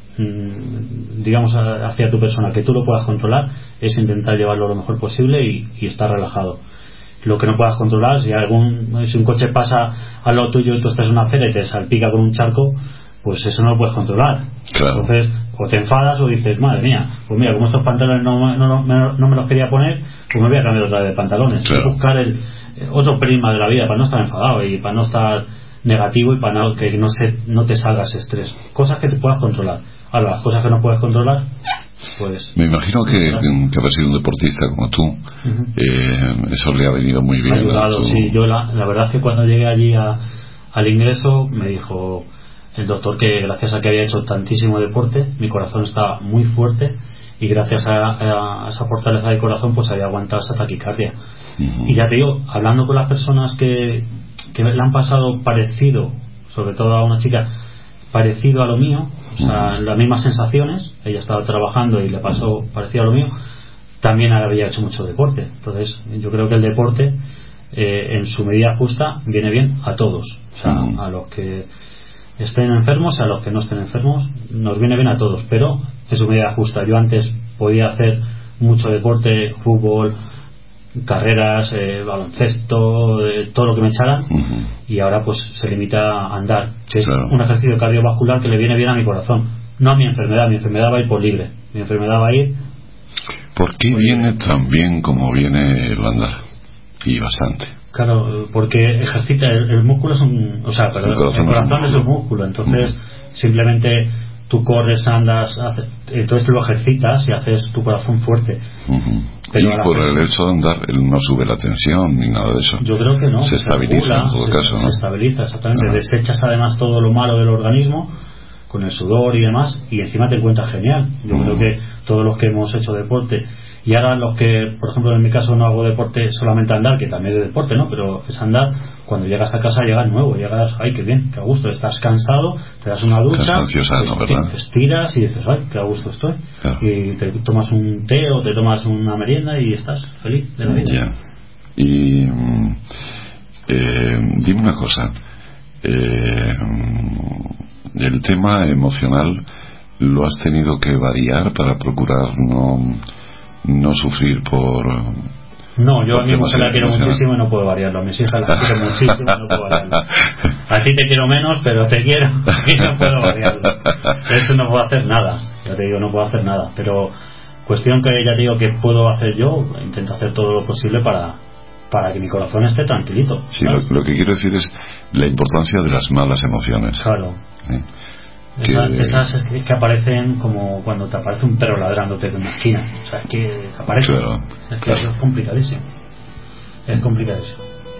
digamos, hacia tu persona, que tú lo puedas controlar, es intentar llevarlo lo mejor posible y, y estar relajado. Lo que no puedas controlar, si algún si un coche pasa al lado tuyo y tú estás en una acera y te salpica con un charco, pues eso no lo puedes controlar.
Claro.
Entonces, o te enfadas o dices, madre mía, pues mira, como estos pantalones no, no, no, no me los quería poner, pues me voy a cambiar otra vez de pantalones.
Claro.
Buscar el otro prisma de la vida para no estar enfadado y para no estar negativo y para no, que no, se, no te salga ese estrés. Cosas que te puedas controlar. Ahora, las cosas que no puedes controlar, pues...
Me imagino que, que haber sido un deportista como tú, uh-huh. eh, eso le ha venido muy bien.
Me ha ayudado, tu... sí. Yo la, la verdad es que cuando llegué allí a, al ingreso, me dijo el doctor que gracias a que había hecho tantísimo deporte, mi corazón estaba muy fuerte, y gracias a, a esa fortaleza de corazón, pues había aguantado esa taquicardia. Uh-huh. Y ya te digo, hablando con las personas que, que le han pasado parecido, sobre todo a una chica, parecido a lo mío, o sea, las mismas sensaciones, ella estaba trabajando y le pasó parecido a lo mío, también había hecho mucho deporte. Entonces yo creo que el deporte, eh, en su medida justa, viene bien a todos, o sea, uh-huh. a los que estén enfermos, a los que no estén enfermos, nos viene bien a todos, pero en su medida justa. Yo antes podía hacer mucho deporte, fútbol, carreras, eh, baloncesto, eh, todo lo que me echaran, uh-huh. y ahora pues se limita a andar, que es claro. un ejercicio cardiovascular que le viene bien a mi corazón, no a mi enfermedad. Mi enfermedad va a ir por libre, mi enfermedad va a ir.
¿Por qué viene libre? Tan bien como viene el andar? Y bastante.
Claro, porque ejercita el, el músculo es un, o sea, perdón, el corazón, el corazón es un músculo, entonces uh-huh. simplemente tú corres, andas, haces, entonces lo ejercitas y haces tu corazón fuerte.
Uh-huh. Pero y por el hecho de andar, él no sube la tensión ni nada de eso.
Yo creo que no.
Se estabiliza regula, en todo
se,
caso,
se
¿no?
estabiliza, exactamente. Uh-huh. Desechas además todo lo malo del organismo con el sudor y demás, y encima te encuentras genial. Yo uh-huh. creo que todos los que hemos hecho deporte, y ahora los que, por ejemplo, en mi caso no hago deporte, solamente andar, que también es deporte, ¿no? Pero es andar, cuando llegas a casa llegas nuevo, llegas, ay, qué bien, qué a gusto, estás cansado, te das una ducha,
sano, ¿verdad?
Te estiras y dices, ay, qué a gusto estoy. Claro. Y te tomas un té o te tomas una merienda y estás feliz de la vida.
Yeah. Y eh, dime una cosa, eh, el tema emocional lo has tenido que variar para procurar no no sufrir por...
No, yo a mi mujer la quiero muchísimo y no puedo variarlo. A mis hijas las quiero muchísimo y no puedo variarlo. A ti te quiero menos, pero te quiero y no puedo variarlo. Eso no puedo hacer nada. Ya te digo, no puedo hacer nada. Pero cuestión que ya te digo que puedo hacer yo, intento hacer todo lo posible para para que mi corazón esté tranquilito.
Sí, lo, lo que quiero decir es la importancia de las malas emociones.
Claro.
¿Sí?
Esas, que... esas que, que aparecen como cuando te aparece un perro ladrándote en una esquina. O sea, es que aparece.
Claro,
es que
claro.
Eso es complicadísimo. Es complicadísimo.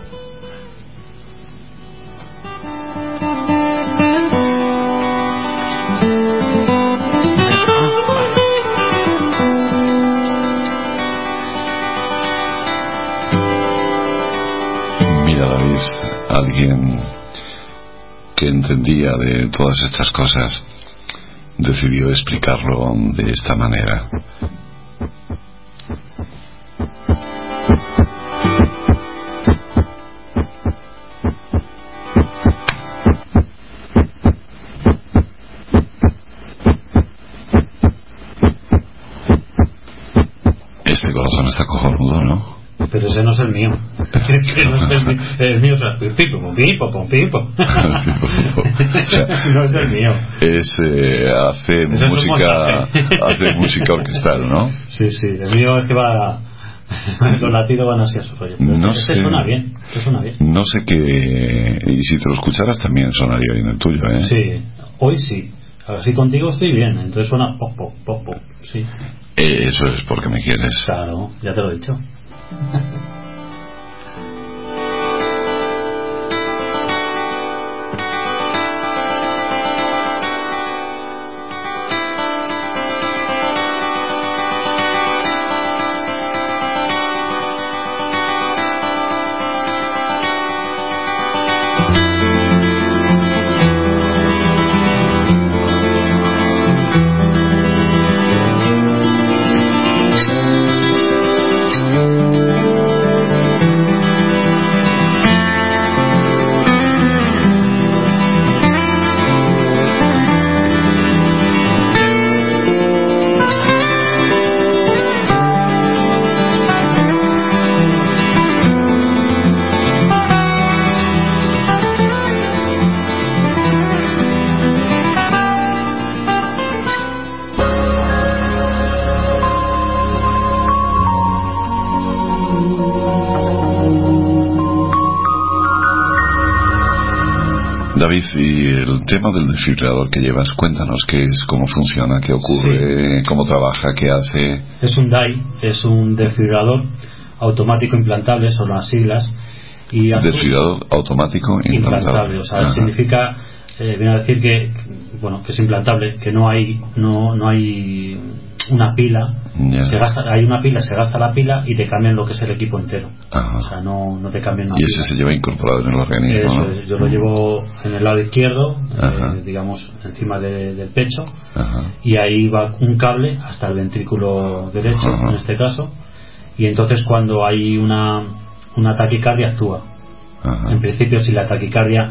Mira, David, alguien que entendía de todas estas cosas decidió explicarlo de esta manera. Este corazón está cojonudo, ¿no?
Pero ese no es el mío. Ese no es el mío. El mío es pipo, pipo, pipo, pipo.
O sea,
no es el mío.
Es, eh, hace Eso música es hace música orquestal, ¿no?
Sí, sí. El mío es que va... Los latidos van así a su rollo.
No
este
sé,
suena bien, este suena bien.
No sé qué... Y si te lo escucharas también sonaría bien el tuyo, ¿eh?
Sí, hoy sí. Así contigo estoy bien. Entonces suena pop, pop, pop, pop. Sí.
Eh, eso es porque me quieres.
Claro, ya te lo he dicho.
David, y el tema del desfibrilador que llevas, cuéntanos qué es, cómo funciona, qué ocurre, sí. cómo trabaja, qué hace.
Es un D A I, es un desfibrilador automático implantable, son las siglas. Y
desfibrilador automático implantable.
implantable o sea, Ajá. significa, eh, viene a decir que, bueno, que es implantable, que no hay, no, no hay una pila, yeah. se gasta, hay una pila, se gasta la pila y te cambian lo que es el equipo entero.
Ajá.
O sea, no, no te cambian nada.
Y ese se lleva incorporado en el organismo,
Eso,
¿no?
Yo lo llevo en el lado izquierdo, eh, digamos encima de, del pecho.
Ajá.
Y ahí va un cable hasta el ventrículo derecho, Ajá. en este caso, y entonces cuando hay una, una taquicardia actúa. Ajá. En principio, si la taquicardia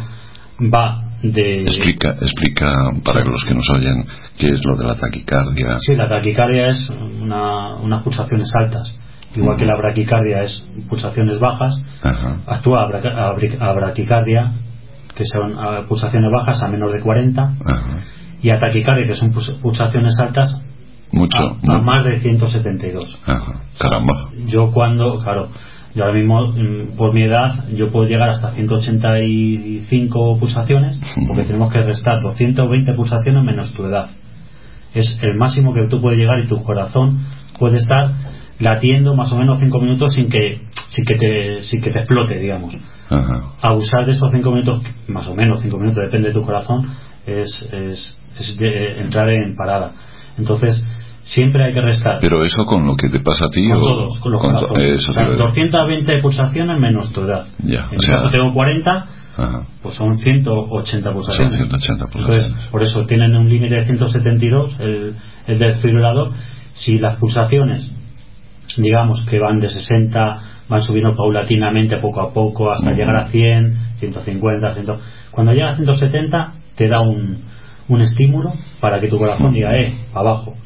va de...
Explica, explica para los que nos oyen qué es lo de la taquicardia.
Sí, la taquicardia es una, unas pulsaciones altas, igual uh-huh. que la braquicardia es pulsaciones bajas. Uh-huh. Actúa a, bra- a braquicardia, que son a pulsaciones bajas a menos de cuarenta, uh-huh. y a taquicardia, que son pulsaciones altas
mucho,
a,
muy...
a más de ciento setenta y dos.
Uh-huh. Caramba.
Yo cuando, claro, yo ahora mismo, por mi edad, yo puedo llegar hasta ciento ochenta y cinco pulsaciones, porque tenemos que restar doscientas veinte pulsaciones menos tu edad. es el máximo que tú puedes llegar y tu corazón puede estar latiendo más o menos cinco minutos sin que sin que te sin que te explote, digamos.
Ajá.
Abusar de esos cinco minutos, más o menos cinco minutos, depende de tu corazón, es, es, es de entrar en parada. Entonces siempre hay que restar.
Pero eso con lo que te pasa a ti
con
o
todos, con los
con
corazones.
Eso
o sea, doscientas veinte pulsaciones menos tu edad.
Ya,
en
o
mi
sea,
caso tengo cuarenta.
Ajá.
Pues son ciento ochenta pulsaciones.
Son ciento ochenta pulsaciones.
Entonces, por eso tienen un límite de ciento setenta y dos el, el desfibrilador. Si las pulsaciones, digamos que van de sesenta, van subiendo paulatinamente poco a poco hasta uh-huh. llegar a cien, ciento cincuenta, cien. Cuando llega a ciento setenta te da un, un estímulo para que tu corazón uh-huh. diga, eh, abajo.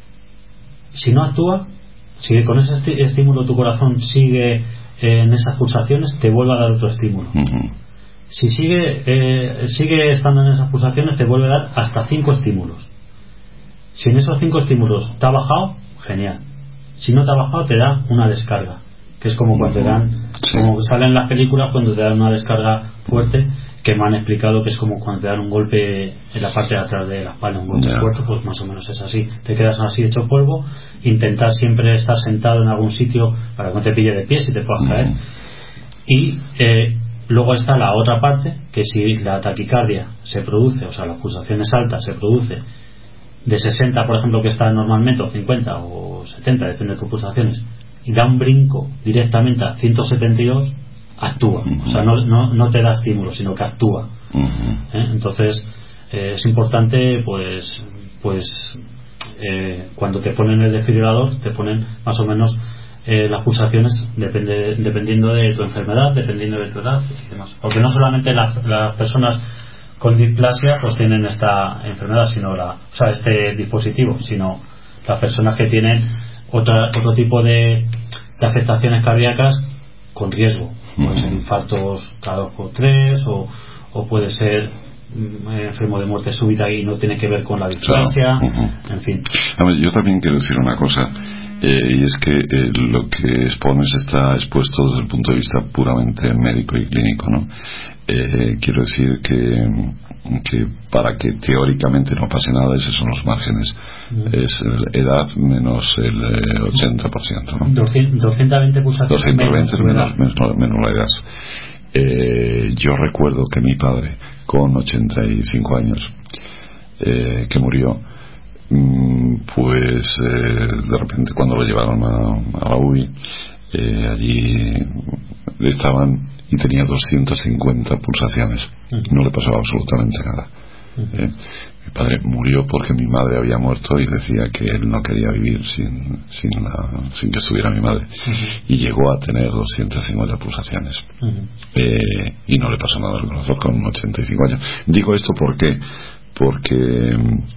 Si no actúa, si con ese esti- estímulo tu corazón sigue eh, en esas pulsaciones, te vuelve a dar otro estímulo. Uh-huh. Si sigue eh, sigue estando en esas pulsaciones, te vuelve a dar hasta cinco estímulos. Si en esos cinco estímulos te ha bajado, genial. Si no te ha bajado, te da una descarga, que es como cuando te dan, sí. como salen las películas cuando te dan una descarga fuerte, que me han explicado que es como cuando te dan un golpe en la parte de atrás de la espalda, un golpe yeah. fuerte, pues más o menos es así. Te quedas así hecho polvo, intentar siempre estar sentado en algún sitio para que no te pille de pie si te puedas mm. caer. Y eh, luego está la otra parte, que si la taquicardia se produce, o sea, las pulsaciones altas se produce de sesenta, por ejemplo, que está normalmente, o cincuenta o setenta, depende de tus pulsaciones, y da un brinco directamente a ciento setenta y dos, actúa. Uh-huh. O sea, no, no, no te da estímulo, sino que actúa. Uh-huh. ¿Eh? Entonces, eh, es importante, pues, pues eh, cuando te ponen el desfibrilador, te ponen más o menos eh, las pulsaciones depende, dependiendo de tu enfermedad, dependiendo de tu edad y demás. Porque no solamente las, las personas con displasia pues tienen esta enfermedad, sino la, o sea, este dispositivo, sino las personas que tienen otra, otro tipo de, de afectaciones cardíacas con riesgo. Pueden ser infartos cada dos por tres o, o puede ser enfermo de muerte súbita y no tiene que ver con la displasia. Claro. Uh-huh. En fin.
A ver, yo también quiero decir una cosa. Eh, y es que eh, lo que expones está expuesto desde el punto de vista puramente médico y clínico, ¿no? Eh, quiero decir que, que para que teóricamente no pase nada, esos son los márgenes. Mm. Es el edad menos el eh, ochenta por ciento, ¿no?
doscientas veinte pulsaciones
doscientas veinte menos, menos, menos, menos la edad. Eh, yo recuerdo que mi padre, con ochenta y cinco años, eh, que murió, pues eh, de repente cuando lo llevaron a, a la U B I, eh, allí estaban y tenía doscientas cincuenta pulsaciones. Uh-huh. No le pasaba absolutamente nada. Uh-huh. eh, mi padre murió porque mi madre había muerto y decía que él no quería vivir sin sin, la, sin que estuviera mi madre. Uh-huh. Y llegó a tener doscientas cincuenta pulsaciones. Uh-huh. eh, y no le pasó nada al corazón con ochenta y cinco años. Digo esto porque porque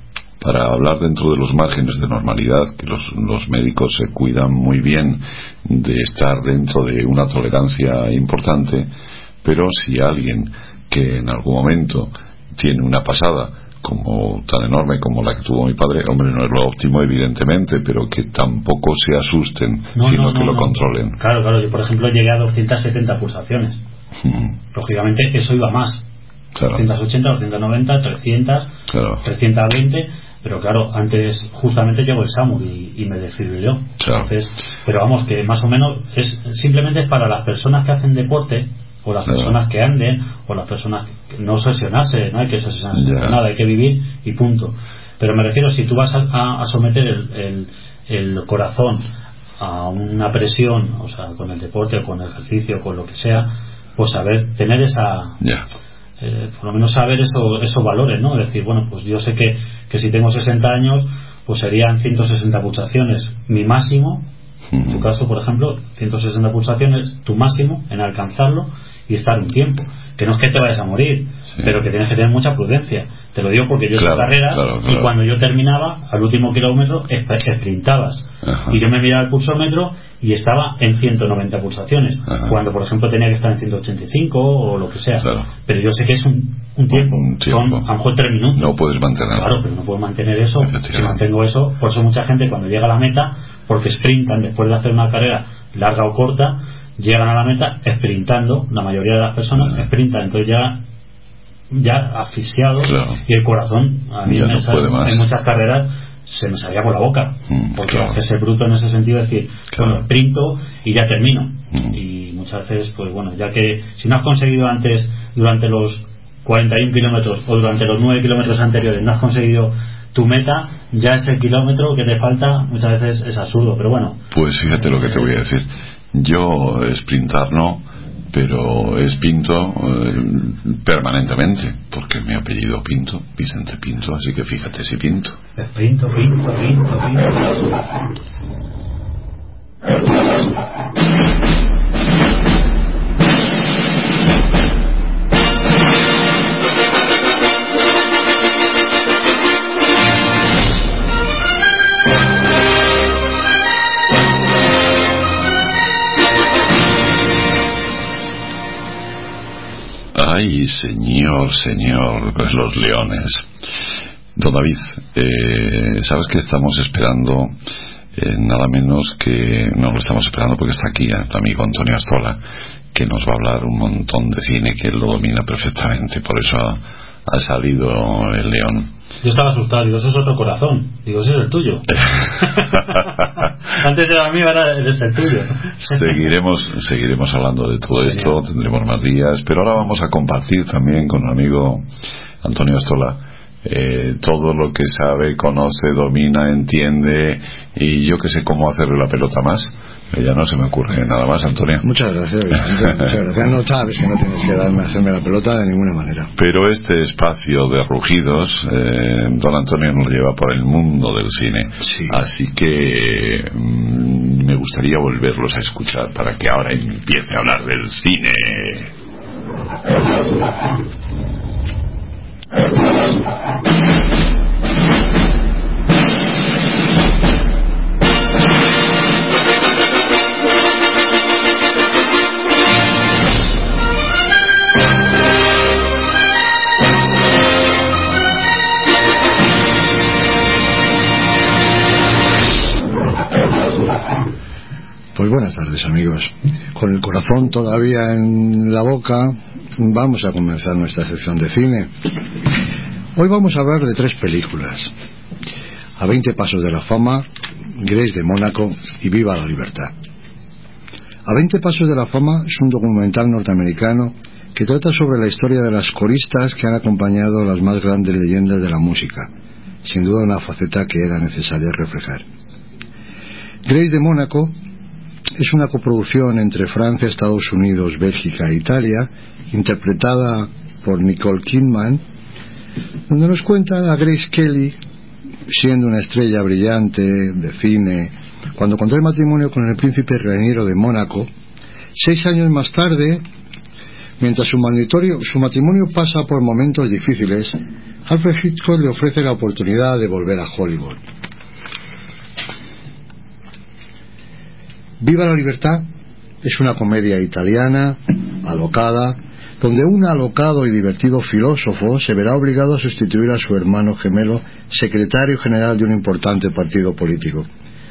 para hablar dentro de los márgenes de normalidad, que los, los médicos se cuidan muy bien de estar dentro de una tolerancia importante, pero si alguien que en algún momento tiene una pasada como tan enorme como la que tuvo mi padre, hombre, no es lo óptimo evidentemente, pero que tampoco se asusten, no, sino no, no, que lo no. controlen.
Claro, claro, yo por ejemplo llegué a doscientas setenta pulsaciones. Hmm. Lógicamente eso iba más. Claro. doscientas ochenta, doscientas noventa, trescientas, claro. trescientas veinte. Pero claro, antes justamente llegó el SAMUR y, y me desfibriló. Claro. Entonces, pero vamos, que más o menos es simplemente es para las personas que hacen deporte, o las claro. personas que anden, o las personas que no obsesionarse, no hay que obsesionarse yeah. nada, hay que vivir y punto. Pero me refiero, si tú vas a, a, a someter el, el, el corazón a una presión, o sea, con el deporte, o con el ejercicio, con lo que sea, pues saber tener esa... Yeah. Eh, por lo menos saber eso, esos valores, ¿no? Es decir, bueno, pues yo sé que, que si tengo sesenta años, pues serían ciento sesenta pulsaciones mi máximo, en tu caso, por ejemplo, ciento sesenta pulsaciones tu máximo en alcanzarlo y estar un tiempo. Que no es que te vayas a morir, sí. pero que tienes que tener mucha prudencia. Te lo digo porque yo claro, hice carrera claro, claro. y cuando yo terminaba, al último kilómetro, sprintabas. Ajá. Y yo me miraba el pulsómetro y estaba en ciento noventa pulsaciones. Ajá. Cuando, por ejemplo, tenía que estar en ciento ochenta y cinco o lo que sea. Claro. Pero yo sé que es un, un tiempo. Un tiempo. Son a lo mejor tres minutos.
No puedes mantenerlo.
Claro, pero no puedo mantener eso. Si mantengo eso, por eso mucha gente cuando llega a la meta, porque sprintan después de hacer una carrera larga o corta, llegan a la meta sprintando. La mayoría de las personas Ajá. sprintan, entonces ya ya asfixiados claro. y el corazón a mí me no sale, en muchas carreras se me salía por la boca,
mm,
porque
claro.
hacerse bruto en ese sentido, es decir,
claro.
bueno, printo y ya termino.
Mm.
Y muchas veces, pues bueno, ya que si no has conseguido antes, durante los cuarenta y un kilómetros o durante los nueve kilómetros anteriores, no has conseguido tu meta, ya ese kilómetro que te falta muchas veces es absurdo, pero bueno.
Pues fíjate lo que te voy a decir. Yo sprintar no, pero es Pinto eh, permanentemente, porque mi apellido Pinto, Vicente Pinto, así que fíjate si Pinto.
Pinto, Pinto, Pinto, Pinto.
Ay, señor, señor, pues los leones. Don David, eh, sabes que estamos esperando eh, nada menos que, no lo estamos esperando porque está aquí el amigo Antonio Astola, que nos va a hablar un montón de cine, que él lo domina perfectamente, por eso ha, ha salido el león.
Yo estaba asustado, digo, eso es otro corazón, digo, ese es el tuyo. Antes era el mío, ahora es el tuyo.
Seguiremos, seguiremos hablando de todo esto, genial. Tendremos más días, pero ahora vamos a compartir también con el amigo Antonio Astola eh, todo lo que sabe, conoce, domina, entiende, y yo que sé cómo hacerle la pelota más. Ya no se me ocurre nada más, Antonio.
Muchas gracias, Vicente, muchas gracias. No sabes que no tienes que darme, hacerme la pelota de ninguna manera.
Pero este espacio de rugidos, eh, don Antonio nos lleva por el mundo del cine.
Sí.
Así que mmm, me gustaría volverlos a escuchar para que ahora empiece a hablar del cine.
Pues buenas tardes, amigos. Con el corazón todavía en la boca, vamos a comenzar nuestra sección de cine. Hoy vamos a hablar de tres películas: A veinte pasos de la fama, Grace de Mónaco y Viva la libertad. A veinte pasos de la fama es un documental norteamericano que trata sobre la historia de las coristas que han acompañado a las más grandes leyendas de la música, sin duda una faceta que era necesaria reflejar. Grace de Mónaco es una coproducción entre Francia, Estados Unidos, Bélgica e Italia, interpretada por Nicole Kidman, donde nos cuenta a Grace Kelly siendo una estrella brillante de cine, cuando contrae matrimonio con el príncipe Raniero de Mónaco. Seis años más tarde, mientras su, su matrimonio pasa por momentos difíciles, Alfred Hitchcock le ofrece la oportunidad de volver a Hollywood. Viva la libertad es una comedia italiana, alocada, donde un alocado y divertido filósofo se verá obligado a sustituir a su hermano gemelo, secretario general de un importante partido político.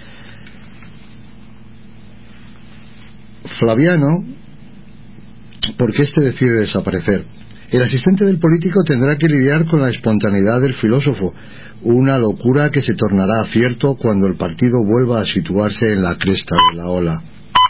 Flaviano, porque éste decide desaparecer. El asistente del político tendrá que lidiar con la espontaneidad del filósofo, una locura que se tornará cierto cuando el partido vuelva a situarse en la cresta de la ola.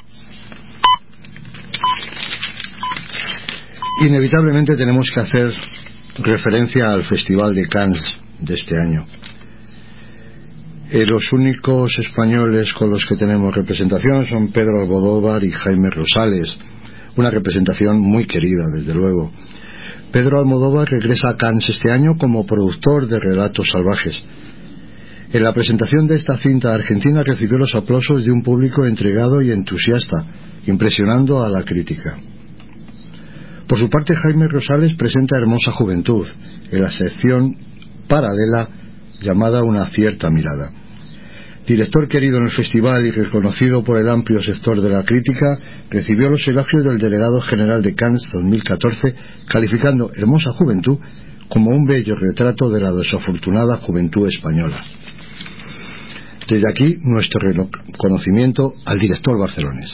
Inevitablemente tenemos que hacer referencia al Festival de Cannes de este año. Eh, los únicos españoles con los que tenemos representación son Pedro Almodóvar y Jaime Rosales, una representación muy querida, desde luego. Pedro Almodóvar regresa a Cannes este año como productor de Relatos Salvajes. En la presentación de esta cinta, Argentina recibió los aplausos de un público entregado y entusiasta, impresionando a la crítica. Por su parte, Jaime Rosales presenta Hermosa Juventud, en la sección paralela llamada Una cierta mirada. Director querido en el festival y reconocido por el amplio sector de la crítica, recibió los elogios del delegado general de Cannes dos mil catorce, calificando Hermosa Juventud como un bello retrato de la desafortunada juventud española. Desde aquí, nuestro reconocimiento al director barcelonés.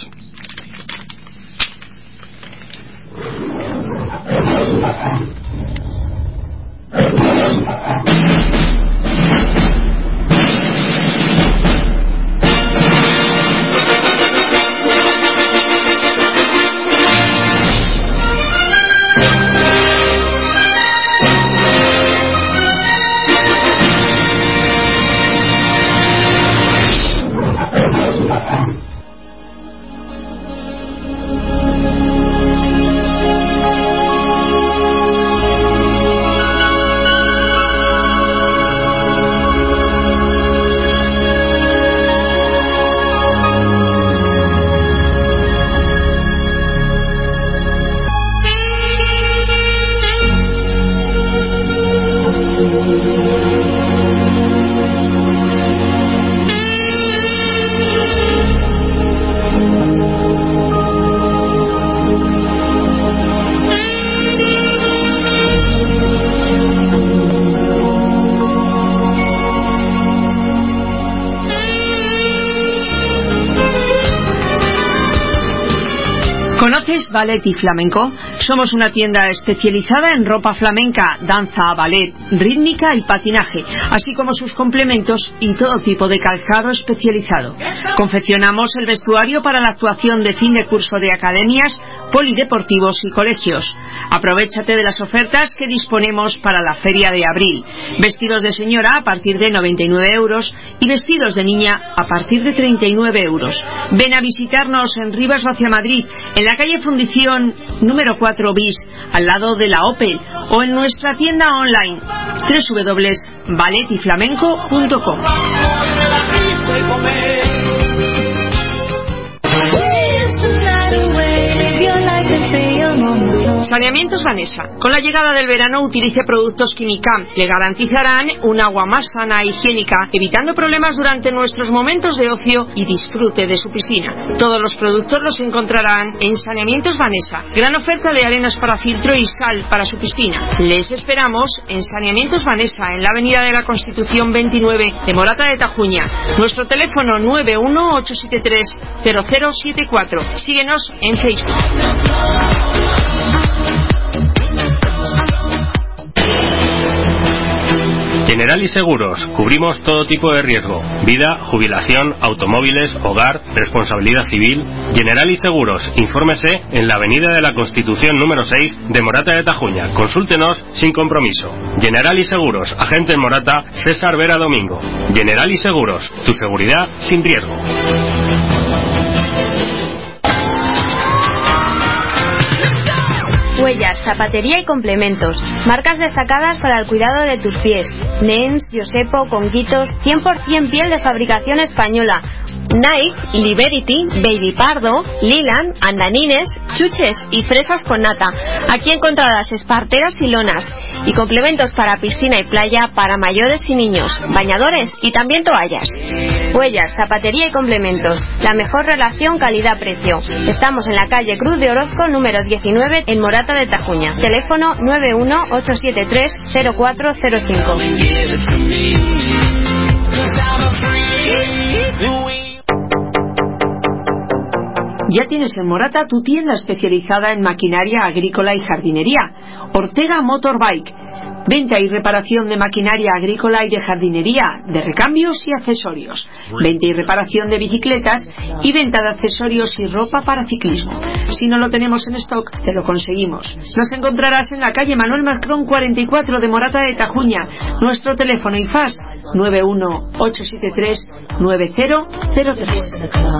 ¿Conoces ballet y flamenco? Somos una tienda especializada en ropa flamenca, danza, ballet, rítmica y patinaje, así como sus complementos y todo tipo de calzado especializado. Confeccionamos el vestuario para la actuación de fin de curso de academias, polideportivos y colegios. Aprovéchate de las ofertas que disponemos para la feria de abril. Vestidos de señora a partir de noventa y nueve euros y vestidos de niña a partir de treinta y nueve euros. Ven a visitarnos en Rivas Vacia Madrid, en la calle Fundición número cuatro bis, al lado de la Opel, o en nuestra tienda online doble u doble u doble u punto ballet y flamenco punto com. Saneamientos Vanessa. Con la llegada del verano utilice productos Quimicam. Le garantizarán un agua más sana e higiénica, evitando problemas durante nuestros momentos de ocio y disfrute de su piscina. Todos los productos los encontrarán en Saneamientos Vanessa. Gran oferta de arenas para filtro y sal para su piscina. Les esperamos en Saneamientos Vanessa, en la avenida de la Constitución veintinueve de Morata de Tajuña. Nuestro teléfono nueve uno ocho siete tres cero cero siete cuatro. Síguenos en Facebook.
Generali Seguros. Cubrimos todo tipo de riesgo: vida, jubilación, automóviles, hogar, responsabilidad civil. Generali Seguros. Infórmese en la avenida de la Constitución número seis de Morata de Tajuña. Consúltenos sin compromiso. Generali Seguros. Agente en Morata, César Vera Domingo. Generali Seguros. Tu seguridad sin riesgo.
Huellas, zapatería y complementos. Marcas destacadas para el cuidado de tus pies. Nens, Josepo, Conquitos, cien por ciento piel de fabricación española. Nike, Liberty, Baby Pardo, Lilan, Andanines, chuches y fresas con nata. Aquí encontrarás esparteras y lonas. Y complementos para piscina y playa para mayores y niños. Bañadores y también toallas. Huellas, zapatería y complementos. La mejor relación calidad-precio. Estamos en la calle Cruz de Orozco número diecinueve en Morata de Tajuña. Teléfono nueve uno ocho siete tres cero cuatro cero cinco.
Ya tienes en Morata tu tienda especializada en maquinaria agrícola y jardinería. Ortega Motorbike. Venta y reparación de maquinaria agrícola y de jardinería, de recambios y accesorios. Venta y reparación de bicicletas y venta de accesorios y ropa para ciclismo. Si no lo tenemos en stock, te lo conseguimos. Nos encontrarás en la calle Manuel Macrón cuarenta y cuatro de Morata de Tajuña. Nuestro teléfono y fax nueve uno ocho siete tres nueve cero cero tres.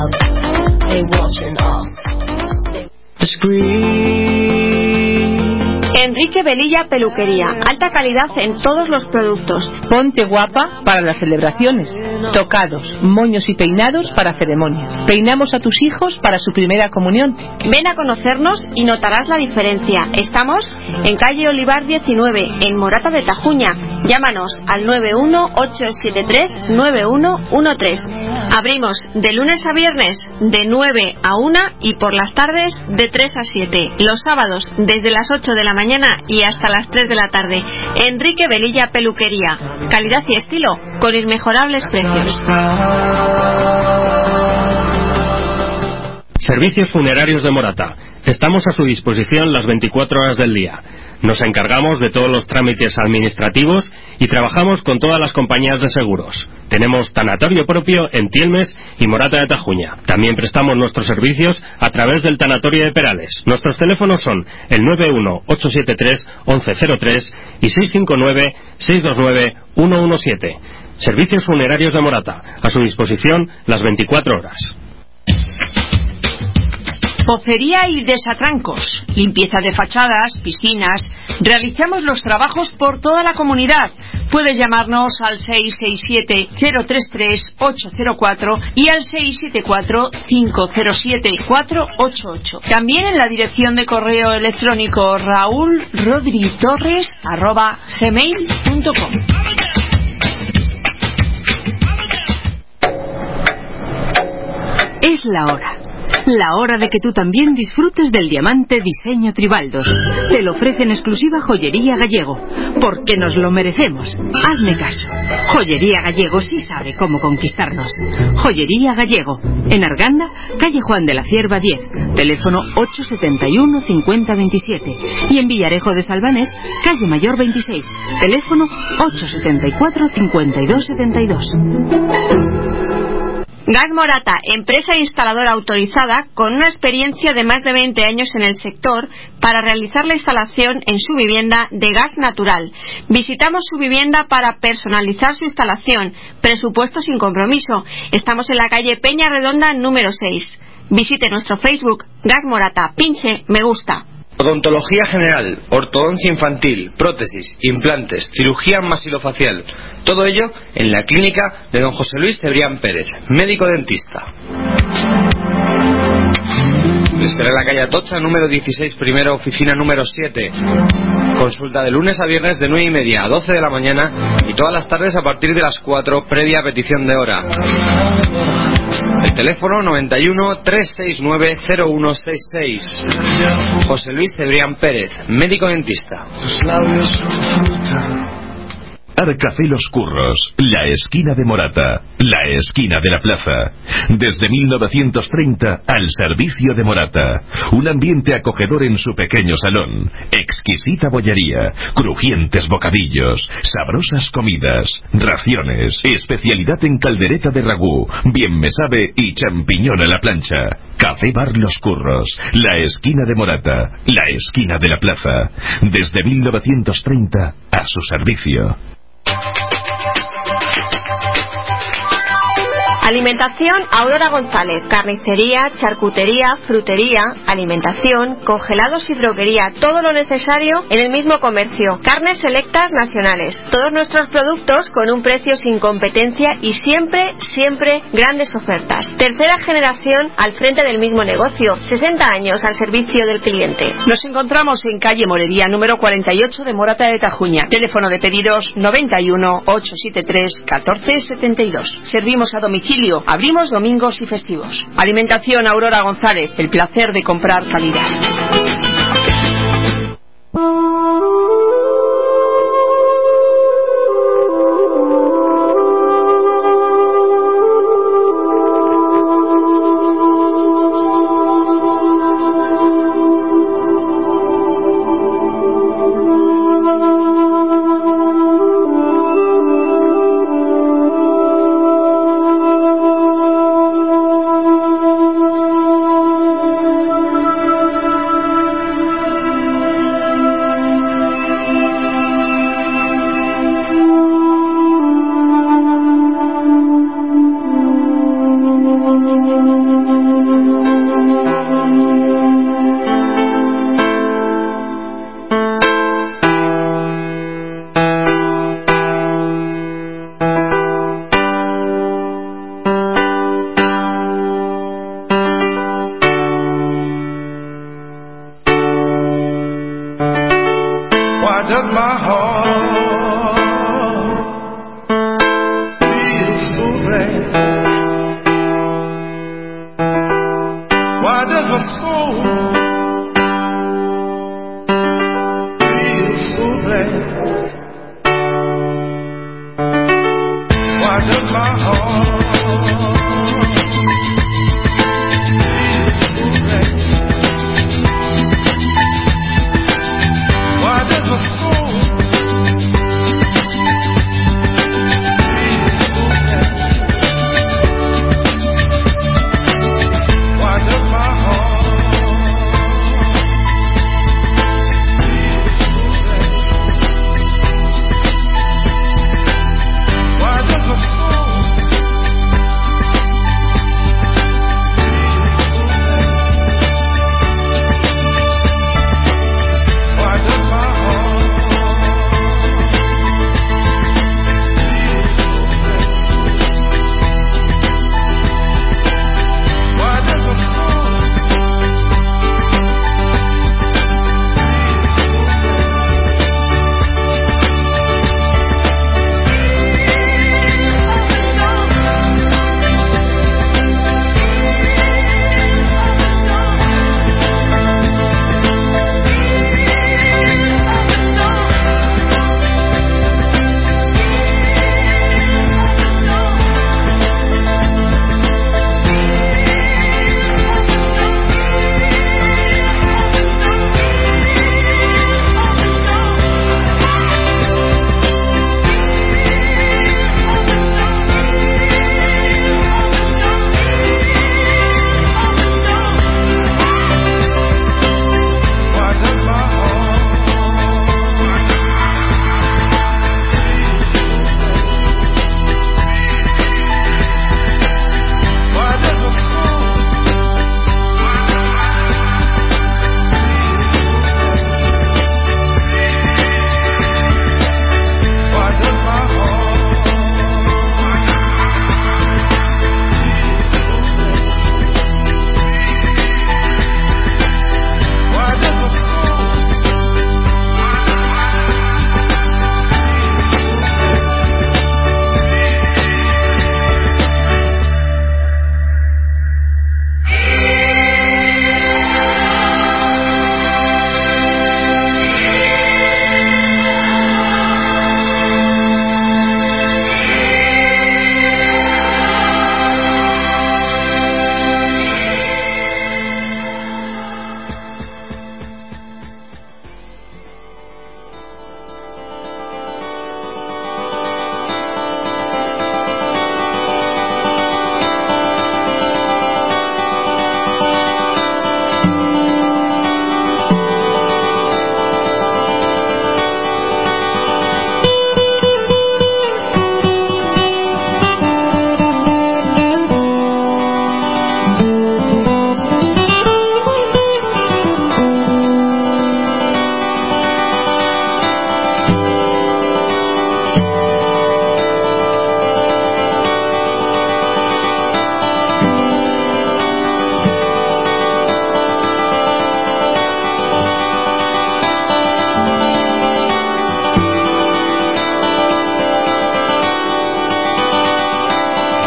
Enrique Velilla Peluquería. Alta calidad en todos los productos.
Ponte guapa para las celebraciones. Tocados, moños y peinados para ceremonias. Peinamos a tus hijos para su primera comunión.
Ven a conocernos y notarás la diferencia. Estamos en calle Olivar diecinueve, en Morata de Tajuña. Llámanos al nueve uno ocho siete tres nueve uno uno tres. Abrimos de lunes a viernes de nueve a una y por las tardes de tres a siete. Los sábados desde las ocho de la mañana y hasta las tres de la tarde. Enrique Velilla Peluquería. Calidad y estilo con inmejorables precios.
Servicios Funerarios de Morata. Estamos a su disposición las veinticuatro horas del día. Nos encargamos de todos los trámites administrativos y trabajamos con todas las compañías de seguros. Tenemos tanatorio propio en Tielmes y Morata de Tajuña. También prestamos nuestros servicios a través del tanatorio de Perales. Nuestros teléfonos son el nueve uno ocho siete tres once cero tres y seis cinco nueve seis dos nueve uno uno siete. Servicios Funerarios de Morata. A su disposición las veinticuatro horas.
Pocería y desatrancos, limpieza de fachadas, piscinas. Realizamos los trabajos por toda la comunidad. Puedes llamarnos al seis seis siete cero tres tres ocho cero cuatro y al seis siete cuatro cinco cero siete cuatro ocho ocho. También en la dirección de correo electrónico raulrodritorres arroba gmail punto com.
Es la hora. La hora de que tú también disfrutes del diamante diseño Tribaldos. Te lo ofrece en exclusiva Joyería Gallego, porque nos lo merecemos. Hazme caso. Joyería Gallego sí sabe cómo conquistarnos. Joyería Gallego, en Arganda, calle Juan de la Cierva diez, teléfono ocho setenta y uno cincuenta veintisiete, y en Villarejo de Salvanés, calle Mayor veintiséis, teléfono ocho setenta y cuatro cincuenta y dos setenta y dos.
Gas Morata, empresa instaladora autorizada con una experiencia de más de veinte años en el sector para realizar la instalación en su vivienda de gas natural. Visitamos su vivienda para personalizar su instalación. Presupuesto sin compromiso. Estamos en la calle Peña Redonda número seis. Visite nuestro Facebook Gas Morata. Pinche me gusta.
Odontología general, ortodoncia infantil, prótesis, implantes, cirugía masilofacial. Todo ello en la clínica de don José Luis Cebrián Pérez, médico dentista. Le espera en la calle Atocha, número dieciséis, primera oficina número siete. Consulta de lunes a viernes de nueve y media a doce de la mañana y todas las tardes a partir de las cuatro, previa petición de hora. El teléfono noventa y uno, trescientos sesenta y nueve, cero uno sesenta y seis. José Luis Cebrián Pérez, médico dentista.
Arcafé Los Curros, la esquina de Morata, la esquina de la plaza. Desde mil novecientos treinta al servicio de Morata. Un ambiente acogedor en su pequeño salón. Exquisita bollería, crujientes bocadillos, sabrosas comidas, raciones, especialidad en caldereta de ragú, bien me sabe y champiñón a la plancha. Café Bar Los Curros, la esquina de Morata, la esquina de la plaza. Desde mil novecientos treinta a su servicio.
Alimentación Aurora González, carnicería, charcutería, frutería, alimentación, congelados y droguería, todo lo necesario en el mismo comercio. Carnes selectas nacionales, todos nuestros productos con un precio sin competencia y siempre, siempre grandes ofertas. Tercera generación al frente del mismo negocio, sesenta años al servicio del cliente.
Nos encontramos en calle Morería número cuarenta y ocho de Morata de Tajuña. Teléfono de pedidos noventa y uno, ochocientos setenta y tres, catorce setenta y dos. Servimos a domicilio. Abrimos domingos y festivos. Alimentación Aurora González, el placer de comprar calidad.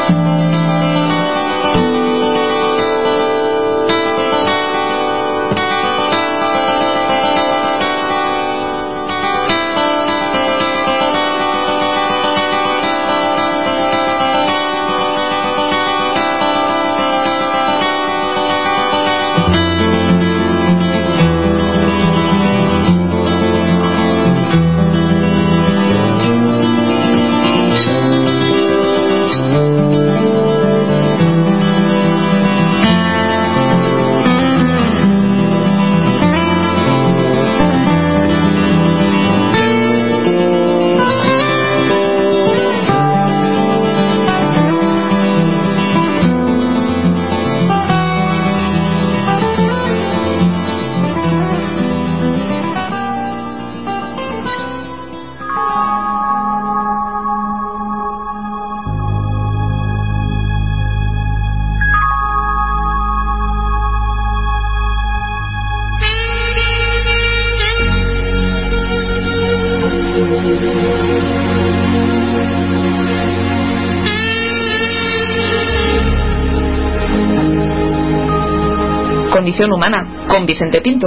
Condición humana, con Vicente Pinto.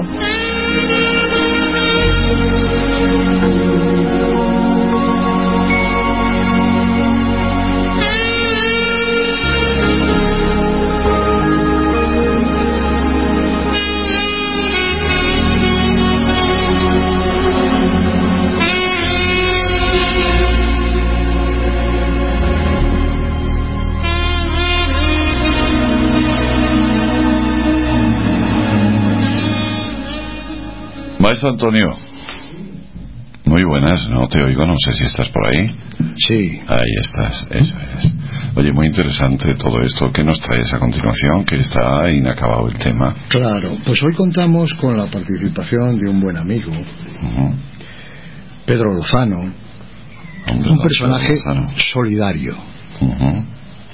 Maestro Antonio, muy buenas, no te oigo, no sé si estás por ahí.
Sí.
Ahí estás, eso es. Oye, muy interesante todo esto. ¿Qué nos traes a continuación? Que está inacabado el tema.
Claro, pues hoy contamos con la participación de un buen amigo, uh-huh. Pedro Lozano, Hombre, un personaje Lozano. solidario. Uh-huh.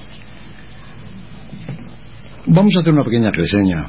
Vamos a hacer una pequeña reseña.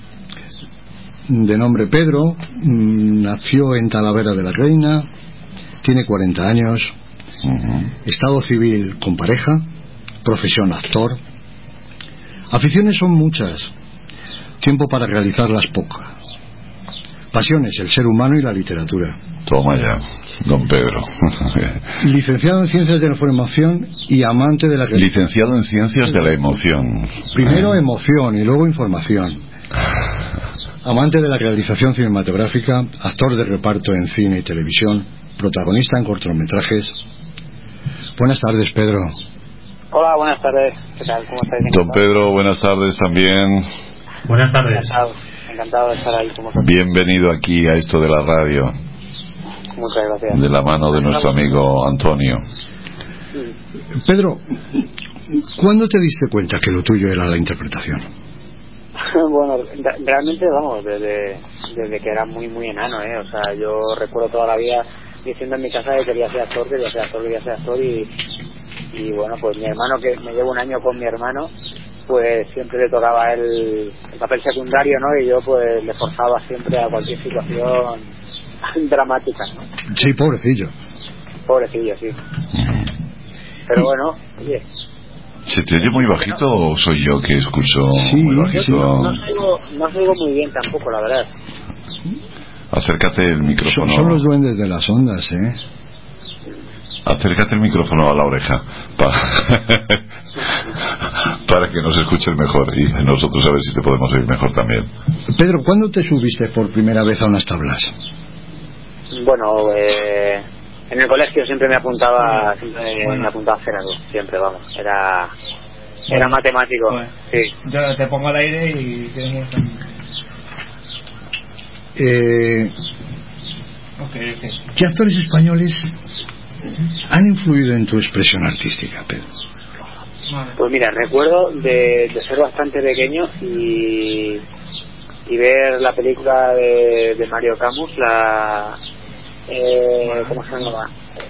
De nombre Pedro, nació en Talavera de la Reina, tiene cuarenta años, uh-huh. estado civil con pareja, profesión actor, aficiones son muchas, tiempo para realizarlas pocas, pasiones, el ser humano y la literatura.
Toma ya, don Pedro.
Licenciado en Ciencias de la Información y amante de la...
Licenciado en Ciencias de la Emoción.
Primero emoción y luego información. Amante de la realización cinematográfica, actor de reparto en cine y televisión, protagonista en cortometrajes. Buenas tardes, Pedro.
Hola, buenas tardes. ¿Qué tal? ¿Cómo estáis?
Don Pedro, buenas tardes también.
Buenas tardes.
Encantado, encantado de estar ahí con vosotros.
Bienvenido aquí a esto de la radio.
Muchas gracias.
De la mano de nuestro amigo Antonio.
Pedro, ¿cuándo te diste cuenta que lo tuyo era la interpretación?
Bueno, realmente, vamos, desde, desde que era muy, muy enano, ¿eh? O sea, yo recuerdo toda la vida diciendo en mi casa que quería ser actor, quería ser actor, quería ser actor y, y bueno, pues mi hermano, que me llevo un año con mi hermano, pues siempre le tocaba el, el papel secundario, ¿no? Y yo pues le forzaba siempre a cualquier situación dramática, ¿no?
Sí, pobrecillo.
Pobrecillo, sí. Pero bueno, oye...
¿Se te oye muy bajito o soy yo que escucho
sí,
muy bajito?
Sí,
no, no, sigo, no sigo muy bien tampoco, la verdad.
Acércate el micrófono.
Son, son los duendes de las ondas, ¿eh?
Acércate el micrófono a la oreja para, para que nos escuches mejor y nosotros a ver si te podemos oír mejor también.
Pedro, ¿cuándo te subiste por primera vez a unas tablas?
Bueno, eh... en el colegio siempre me apuntaba, siempre bueno. me apuntaba a hacer algo, siempre, vamos, era era bueno, matemático. Bueno. Sí.
Yo te pongo al aire y tenemos...
Eh,
okay, okay.
¿Qué actores españoles han influido en tu expresión artística, Pedro?
Pues mira, recuerdo de, de ser bastante pequeño y, y ver la película de, de Mario Camus, la... Eh, ¿cómo se llama?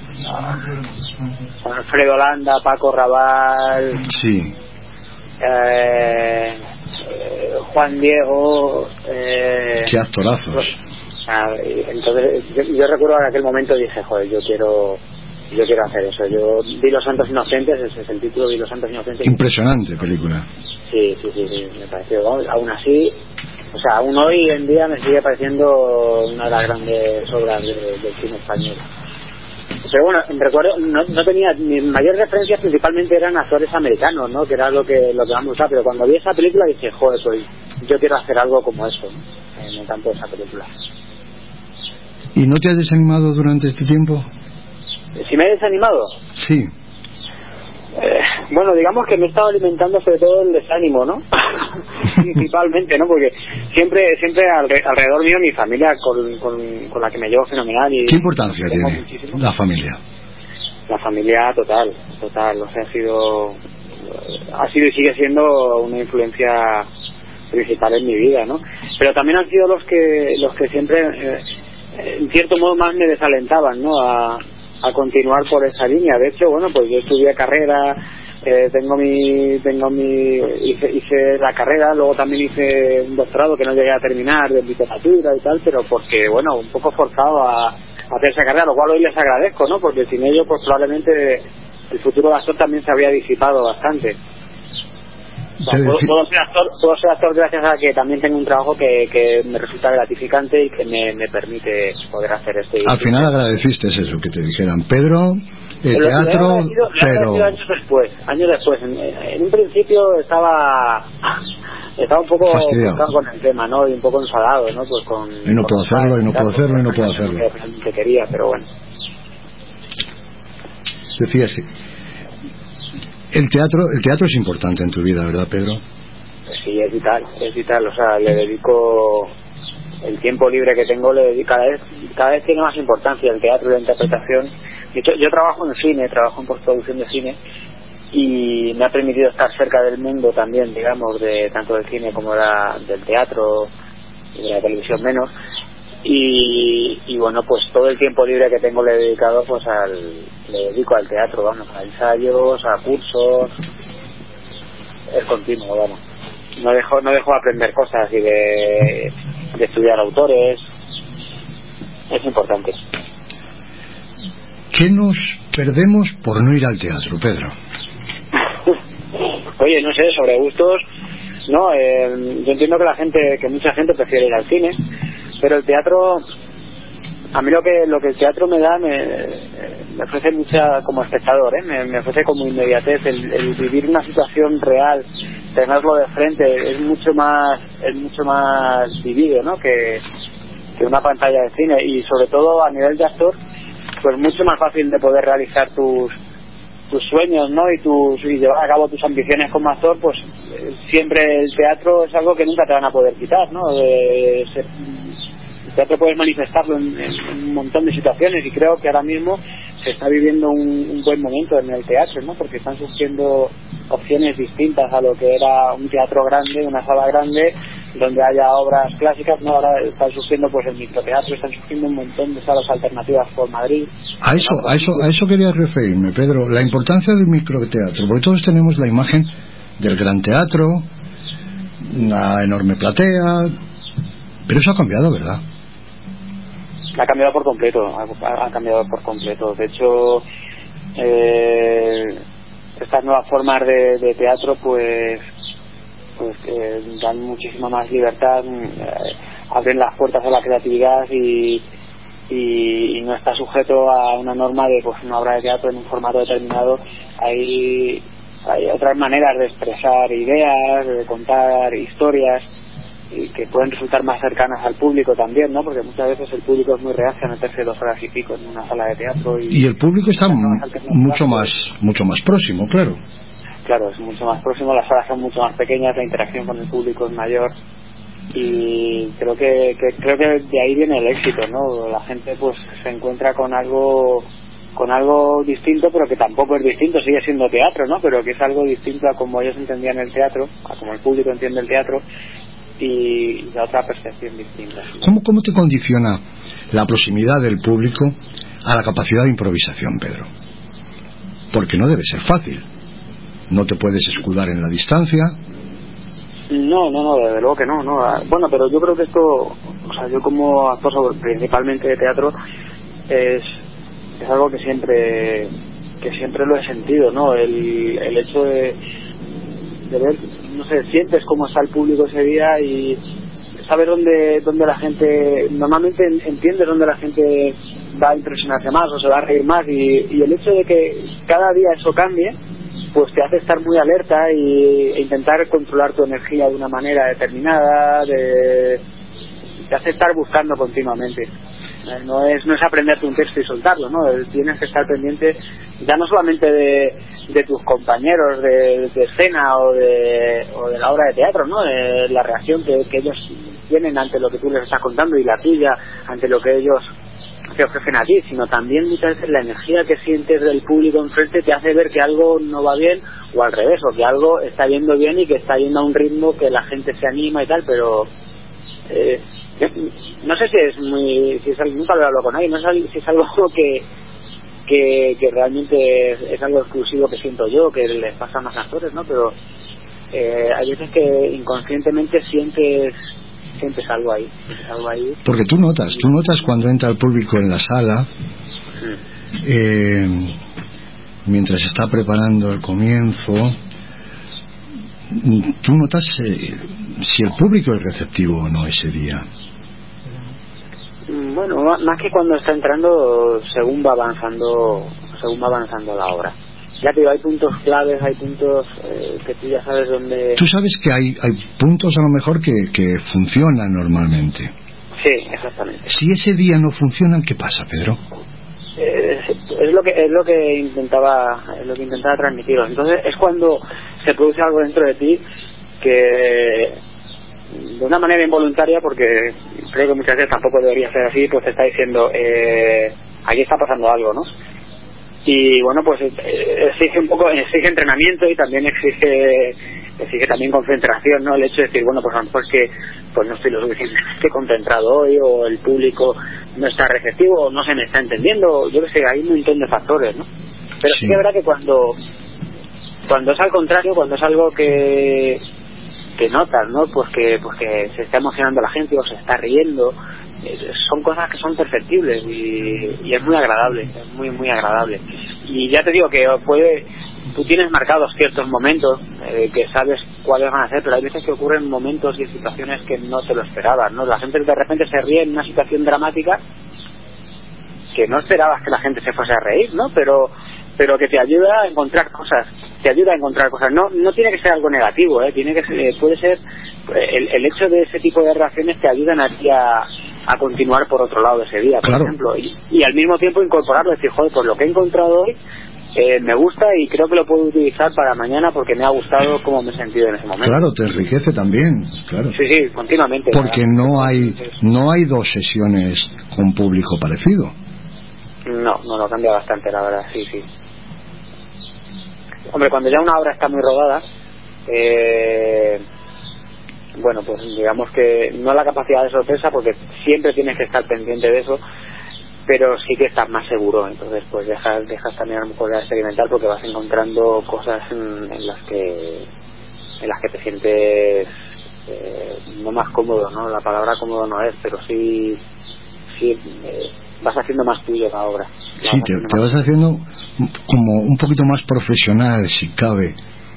Con Alfredo Landa, Paco Raval,
sí,
eh, eh, Juan Diego, eh,
qué actorazos.
Pues, ah, entonces yo, yo recuerdo en aquel momento dije, joder, yo quiero yo quiero hacer eso. Yo vi Los Santos Inocentes, ese es el título, vi Los Santos Inocentes.
Impresionante película.
Sí, sí, sí, sí, me pareció, ¿no? Aún así, o sea, aún hoy en día me sigue pareciendo una de las grandes obras de, del cine español. Pero bueno, recuerdo, no, no tenía, mis mayores referencias principalmente eran actores americanos, ¿no? Que era lo que lo que más me gustaba, pero cuando vi esa película dije, joder, pues yo quiero hacer algo como eso, ¿no? Me encantó esa película.
¿Y no te has desanimado durante este tiempo?
¿Si me he desanimado?
Sí.
Eh, bueno, digamos que me he estado alimentando sobre todo el desánimo, ¿no? Principalmente, ¿no? Porque siempre siempre alre, alrededor mío mi familia con, con, con la que me llevo fenomenal. Y
¿qué importancia tiene muchísimo. la familia?
La familia total, total. O sea, ha sido, ha sido y sigue siendo una influencia principal en mi vida, ¿no? Pero también han sido los que los que siempre, eh, en cierto modo, más me desalentaban, ¿no? A, a continuar por esa línea. De hecho, bueno, pues yo estudié carrera, eh, tengo mi, tengo mi, hice, hice la carrera, luego también hice un doctorado que no llegué a terminar de literatura y tal, pero porque, bueno, un poco forzado a, a hacer esa carrera, lo cual hoy les agradezco, ¿no? Porque sin ello, pues probablemente el futuro de actor también se habría disipado bastante. O sea, puedo, puedo, ser actor, puedo ser actor gracias a que también tengo un trabajo que, que me resulta gratificante y que me, me permite poder hacer esto.
Al final agradeciste eso, que te dijeran, Pedro, el pero teatro,
lo he
pero...
Lo he años después, años después. En, en un principio estaba estaba un poco enfocado con el tema, ¿no? Y un poco enfadado, ¿no? Pues con...
Y no puedo hacerlo, y no puedo hacerlo, y no puedo hacerlo.
Que quería, pero bueno.
Decías que... El teatro, el teatro es importante en tu vida, ¿verdad, Pedro?
Sí, es vital, es vital. O sea, le dedico el tiempo libre que tengo, le dedico cada vez, cada vez tiene más importancia el teatro y la interpretación. Yo, yo trabajo en cine, trabajo en postproducción de cine y me ha permitido estar cerca del mundo también, digamos, de tanto del cine como la, del teatro y de la televisión menos. Y, y bueno, pues todo el tiempo libre que tengo le he dedicado pues al le dedico al teatro, vamos, a ensayos, a cursos, es continuo, vamos. No dejo no dejo de aprender cosas y de, de estudiar autores, es importante.
¿Qué nos perdemos por no ir al teatro, Pedro?
Oye, no sé, sobre gustos, no, eh, yo entiendo que la gente, que mucha gente prefiere ir al cine, pero el teatro, a mí lo que lo que el teatro me da, me, me ofrece mucha, como espectador, ¿eh? me, me ofrece como inmediatez, el, el vivir una situación real, tenerlo de frente, es mucho más es mucho más vivido, ¿no? que, que una pantalla de cine, y sobre todo a nivel de actor, pues mucho más fácil de poder realizar tus tus sueños, ¿no? Y tus y llevar a cabo tus ambiciones como actor, pues eh, siempre el teatro es algo que nunca te van a poder quitar, ¿no? De, se, el teatro puedes manifestarlo en, en un montón de situaciones, y creo que ahora mismo se está viviendo un, un buen momento en el teatro, ¿no? Porque están surgiendo opciones distintas a lo que era un teatro grande, una sala grande donde haya obras clásicas, ¿no? Ahora están surgiendo pues el microteatro, están surgiendo un montón de salas alternativas por Madrid.
A eso, a eso, a eso quería referirme, Pedro, la importancia del microteatro, porque todos tenemos la imagen del gran teatro, una enorme platea, pero eso ha cambiado, ¿verdad?
Ha cambiado por completo, ha, ha cambiado por completo. De hecho, eh, estas nuevas formas de, de teatro, pues pues eh, dan muchísima más libertad, eh, abren las puertas a la creatividad y, y, y no está sujeto a una norma de pues una obra de teatro en un formato determinado. Hay, hay otras maneras de expresar ideas, de contar historias, y que pueden resultar más cercanas al público también, ¿no? Porque muchas veces el público es muy reacio a meterse dos horas y pico en una sala de teatro. Y,
y el público está m- mucho más mucho más próximo, claro.
Claro, es mucho más próximo, las salas son mucho más pequeñas, la interacción con el público es mayor, y creo que, que creo que de ahí viene el éxito, ¿no? La gente pues se encuentra con algo con algo distinto, pero que tampoco es distinto, sigue siendo teatro, ¿no? Pero que es algo distinto a como ellos entendían el teatro, a como el público entiende el teatro, y la otra percepción distinta.
¿Cómo, ¿Cómo te condiciona la proximidad del público a la capacidad de improvisación, Pedro? Porque no debe ser fácil. No te puedes escudar en la distancia.
No, no, no, desde luego que no, no. Bueno, pero yo creo que esto, o sea, yo como actor principalmente de teatro, es es algo que siempre que siempre lo he sentido, ¿no? El, el hecho de, de ver, no sé, sientes cómo está el público ese día y saber dónde, dónde la gente, normalmente entiendes dónde la gente va a impresionarse más o se va a reír más, y, y el hecho de que cada día eso cambie, pues te hace estar muy alerta y, e intentar controlar tu energía de una manera determinada, de, te hace estar buscando continuamente. Eh, no es no es aprenderte un texto y soltarlo, ¿no? Tienes que estar pendiente ya no solamente de, de tus compañeros de, de escena o de, o de la obra de teatro, ¿no? De la reacción que, que ellos tienen ante lo que tú les estás contando y la tuya ante lo que ellos te ofrecen a ti, sino también muchas veces la energía que sientes del público enfrente te hace ver que algo no va bien, o al revés, o que algo está yendo bien y que está yendo a un ritmo que la gente se anima y tal, pero eh, no sé si es muy, si es algo, nunca lo he hablado con nadie, no sé si es algo que que, que realmente es, es algo exclusivo que siento yo, que les pasa a más actores, ¿no? Pero eh, hay veces que inconscientemente sientes sientes algo ahí, sientes algo ahí.
Porque tú notas, tú notas cuando entra el público en la sala, sí. eh, mientras está preparando el comienzo, tú notas eh, si el público es receptivo o no ese día.
Bueno, más que cuando está entrando, según va avanzando, según va avanzando la obra. Ya te digo, hay puntos claves, hay puntos eh, que tú ya sabes dónde...
Tú sabes que hay, hay puntos a lo mejor que, que funcionan normalmente.
Sí, exactamente.
Si ese día no funcionan, ¿qué pasa, Pedro?
Eh, es lo que es lo que intentaba es lo que intentaba transmitiros. Entonces es cuando se produce algo dentro de ti que de una manera involuntaria, porque creo que muchas veces tampoco debería ser así, pues te está diciendo eh, aquí está pasando algo, ¿no? Y bueno, pues exige un poco, exige entrenamiento y también exige exige también concentración, ¿no? El hecho de decir, bueno, pues a lo mejor es que pues no estoy lo suficientemente concentrado hoy, o el público no está receptivo, o no se me está entendiendo, yo que sé, hay un montón de factores, ¿no? Pero sí, sí que es verdad que cuando cuando es al contrario, cuando es algo que que notas, ¿no? Pues que, pues que se está emocionando la gente o se está riendo, son cosas que son perceptibles y, y es muy agradable, es muy muy agradable. Y ya te digo que puede, tú tienes marcados ciertos momentos eh, que sabes cuáles van a ser, pero hay veces que ocurren momentos y situaciones que no te lo esperabas, ¿no? La gente de repente se ríe en una situación dramática que no esperabas que la gente se fuese a reír, ¿no? Pero pero que te ayuda a encontrar cosas, te ayuda a encontrar cosas. No no tiene que ser algo negativo, ¿eh? Tiene que ser, puede ser el, el hecho de ese tipo de reacciones te ayudan a ti a, a continuar por otro lado de ese día, por claro. ejemplo, y, y al mismo tiempo incorporarlo, decir, joder, pues lo que he encontrado hoy eh, me gusta y creo que lo puedo utilizar para mañana porque me ha gustado cómo me he sentido en ese momento.
Claro, te enriquece también, claro.
Sí, sí, continuamente.
Porque no hay no hay dos sesiones con público parecido.
No, no, lo cambia bastante, la verdad, sí, sí. Hombre, cuando ya una obra está muy rodada, eh, bueno, pues digamos que no la capacidad de sorpresa, porque siempre tienes que estar pendiente de eso, pero sí que estás más seguro, entonces pues dejas, dejas también a lo mejor de experimentar, porque vas encontrando cosas en, en las que en las que te sientes eh, no más cómodo, ¿no? La palabra cómodo no es, pero sí, sí eh, vas haciendo más tuyo la obra.
Sí, te, te vas haciendo como un poquito más profesional, si cabe.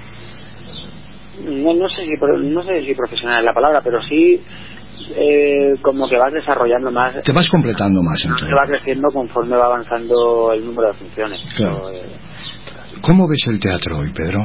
No, no sé si no sé si profesional es la palabra, pero sí eh, como que vas desarrollando más.
Te vas completando más.
No, te va creciendo conforme va avanzando el número de funciones.
Claro.
Pero, eh,
¿Cómo ves el teatro hoy, Pedro?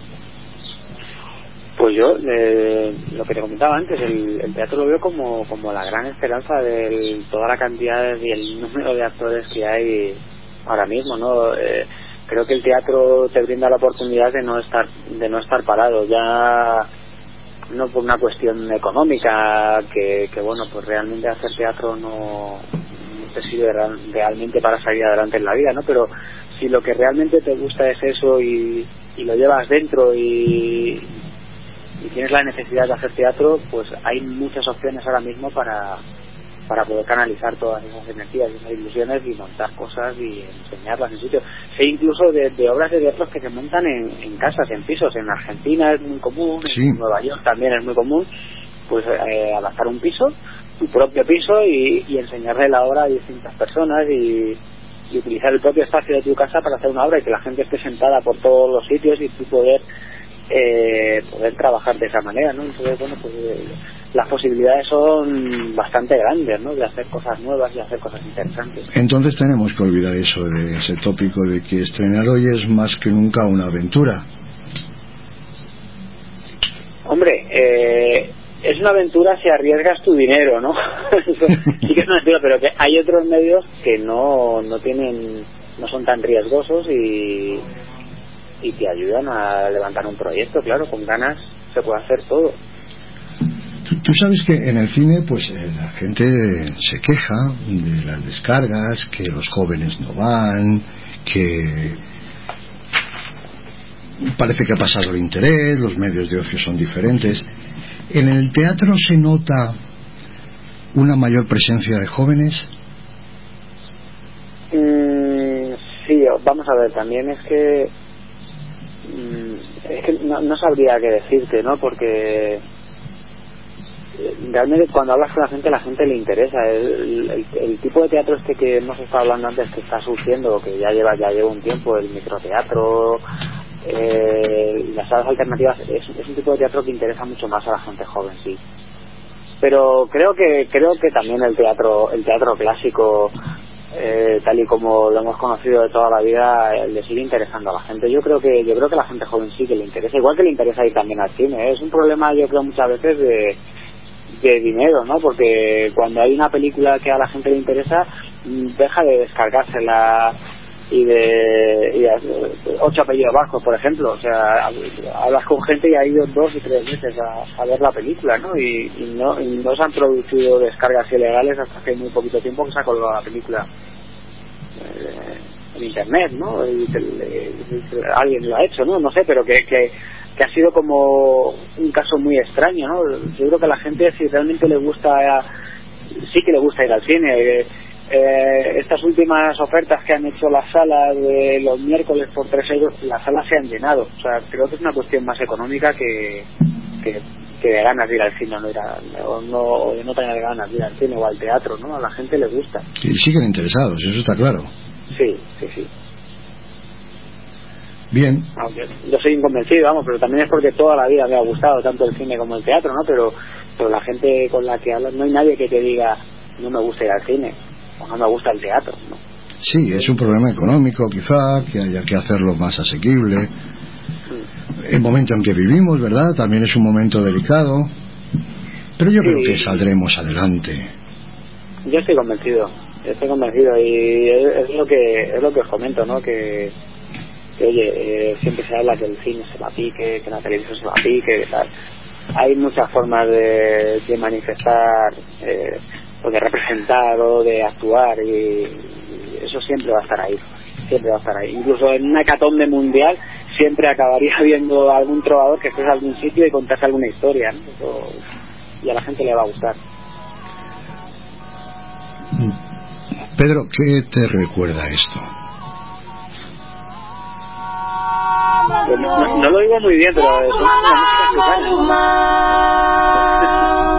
Pues yo, eh, lo que te comentaba antes, el, el teatro lo veo como, como la gran esperanza de toda la cantidad y el número de actores que hay ahora mismo, ¿no? Eh, creo que el teatro te brinda la oportunidad de no estar de no estar parado, ya no por una cuestión económica, que, que bueno, pues realmente hacer teatro no, no te sirve real, realmente para salir adelante en la vida, ¿no? Pero si lo que realmente te gusta es eso y, y lo llevas dentro y y tienes la necesidad de hacer teatro, pues hay muchas opciones ahora mismo para para poder canalizar todas esas energías y esas ilusiones y montar cosas y enseñarlas en sitios. Sé incluso de, de obras de teatro que se montan en, en casas, en pisos. En Argentina es muy común, sí. En Nueva York también es muy común, pues eh, adaptar un piso, tu propio piso y, y enseñarle la obra a distintas personas y, y utilizar el propio espacio de tu casa para hacer una obra y que la gente esté sentada por todos los sitios y tú poder eh, poder trabajar de esa manera, ¿no? Entonces, bueno, pues eh, las posibilidades son bastante grandes, ¿no? De hacer cosas nuevas y hacer cosas interesantes.
Entonces tenemos que olvidar eso de ese tópico de que estrenar hoy es más que nunca una aventura.
Hombre, eh, es una aventura si arriesgas tu dinero, ¿no? Sí que es una aventura, pero que hay otros medios que no no tienen, no son tan riesgosos y y te ayudan a levantar un proyecto. Claro, con ganas se puede hacer todo.
Tú, tú sabes que en el cine pues eh, la gente se queja de las descargas, que los jóvenes no van, que parece que ha pasado el interés, los medios de ocio son diferentes. ¿En el teatro se nota una mayor presencia de jóvenes?
Mm, sí, vamos a ver, también es que es que no, no sabría qué decirte, ¿no? Porque realmente cuando hablas con la gente, a la gente le interesa el, el, el tipo de teatro este que hemos estado hablando antes, que está surgiendo, que ya lleva ya lleva un tiempo, el microteatro, eh, las salas alternativas, es, es un tipo de teatro que interesa mucho más a la gente joven, sí. Pero creo que creo que también el teatro el teatro clásico, Eh, tal y como lo hemos conocido de toda la vida, eh, le sigue interesando a la gente. Yo creo que yo creo que a la gente joven sí que le interesa, igual que le interesa ir también al cine, ¿eh? Es un problema, yo creo, muchas veces de, de dinero, ¿no? Porque cuando hay una película que a la gente le interesa, deja de descargársela y de, y de ocho apellidos vascos, por ejemplo. O sea, hablas con gente y ha ido dos y tres veces a, a ver la película, ¿no? Y, y no y no se han producido descargas ilegales hasta hace muy poquito tiempo que se ha colgado la película eh, en internet, ¿no? Y, y, y, alguien lo ha hecho, ¿no? No sé, pero que, que que ha sido como un caso muy extraño, ¿no? Yo creo que a la gente, si realmente le gusta, sí que le gusta ir al cine. Eh, Eh, estas últimas ofertas que han hecho las salas de los miércoles por tres euros, las salas se han llenado. O sea, creo que es una cuestión más económica que, que, que de ganas de ir al cine, no ir a, o no, o de no tener ganas de ir al cine o al teatro, ¿no? A la gente le gusta.
Y siguen interesados, eso está claro.
Sí, sí, sí.
Bien.
Aunque yo soy inconvencido, vamos, pero también es porque toda la vida me ha gustado tanto el cine como el teatro, ¿no? Pero, pero la gente con la que hablas, no hay nadie que te diga no me gusta ir al cine o no me gusta el teatro, ¿no?
Sí, es un problema económico quizá, que haya que hacerlo más asequible. El momento en que vivimos, ¿verdad? También es un momento delicado, pero yo sí. Creo que saldremos adelante.
Yo estoy convencido, estoy convencido y es, es lo que es lo que os comento, ¿no? Que, que oye, eh, siempre se habla que el cine se la pique, que la televisión se la pique, que tal. Hay muchas formas de, de manifestar, eh, o de representar o de actuar y eso siempre va a estar ahí, siempre va a estar ahí. Incluso en una hecatombe mundial siempre acabaría viendo algún trovador que esté en algún sitio y contase alguna historia, ¿no? Eso, y a la gente le va a gustar.
Pedro, ¿qué te recuerda esto?
Pues no, no, no lo digo muy bien, pero es una música africana.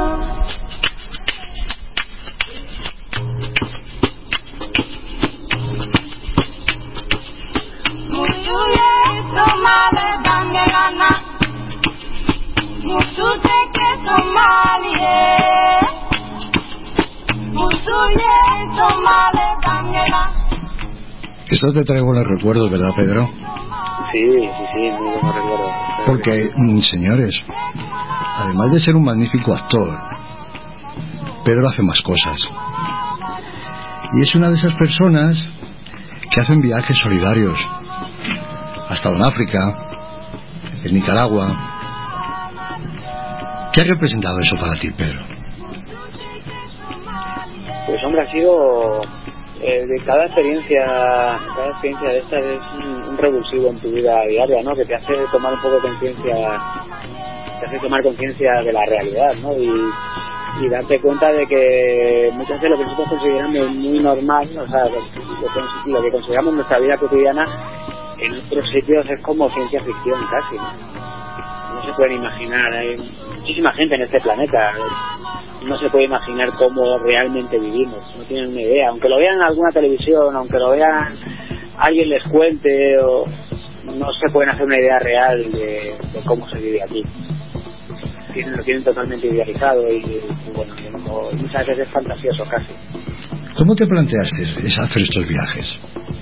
Esto te trae buenos recuerdos, ¿verdad, Pedro?
Sí, sí, sí, muy buenos recuerdos.
Porque, señores, además de ser un magnífico actor, Pedro hace más cosas. Y es una de esas personas que hacen viajes solidarios. Ha estado en África, en Nicaragua. ¿Qué ha representado eso para ti, Pedro?
Pues hombre, ha sido eh, de cada experiencia, cada experiencia de estas es un, un revulsivo en tu vida diaria, ¿no? Que te hace tomar un poco de conciencia, te hace tomar conciencia de la realidad, ¿no? Y, y darte cuenta de que muchas veces lo que nosotros consideramos muy normal, o sea, lo, lo que consideramos nuestra vida cotidiana, en otros sitios es como ciencia ficción casi, ¿no? No se pueden imaginar, hay muchísima gente en este planeta, no se puede imaginar cómo realmente vivimos, no tienen ni idea, aunque lo vean en alguna televisión, aunque lo vean, alguien les cuente, o no se pueden hacer una idea real de, de cómo se vive aquí. Tienen, lo tienen totalmente idealizado y, y bueno, y muchas veces es fantasioso casi.
¿Cómo te planteaste hacer estos viajes?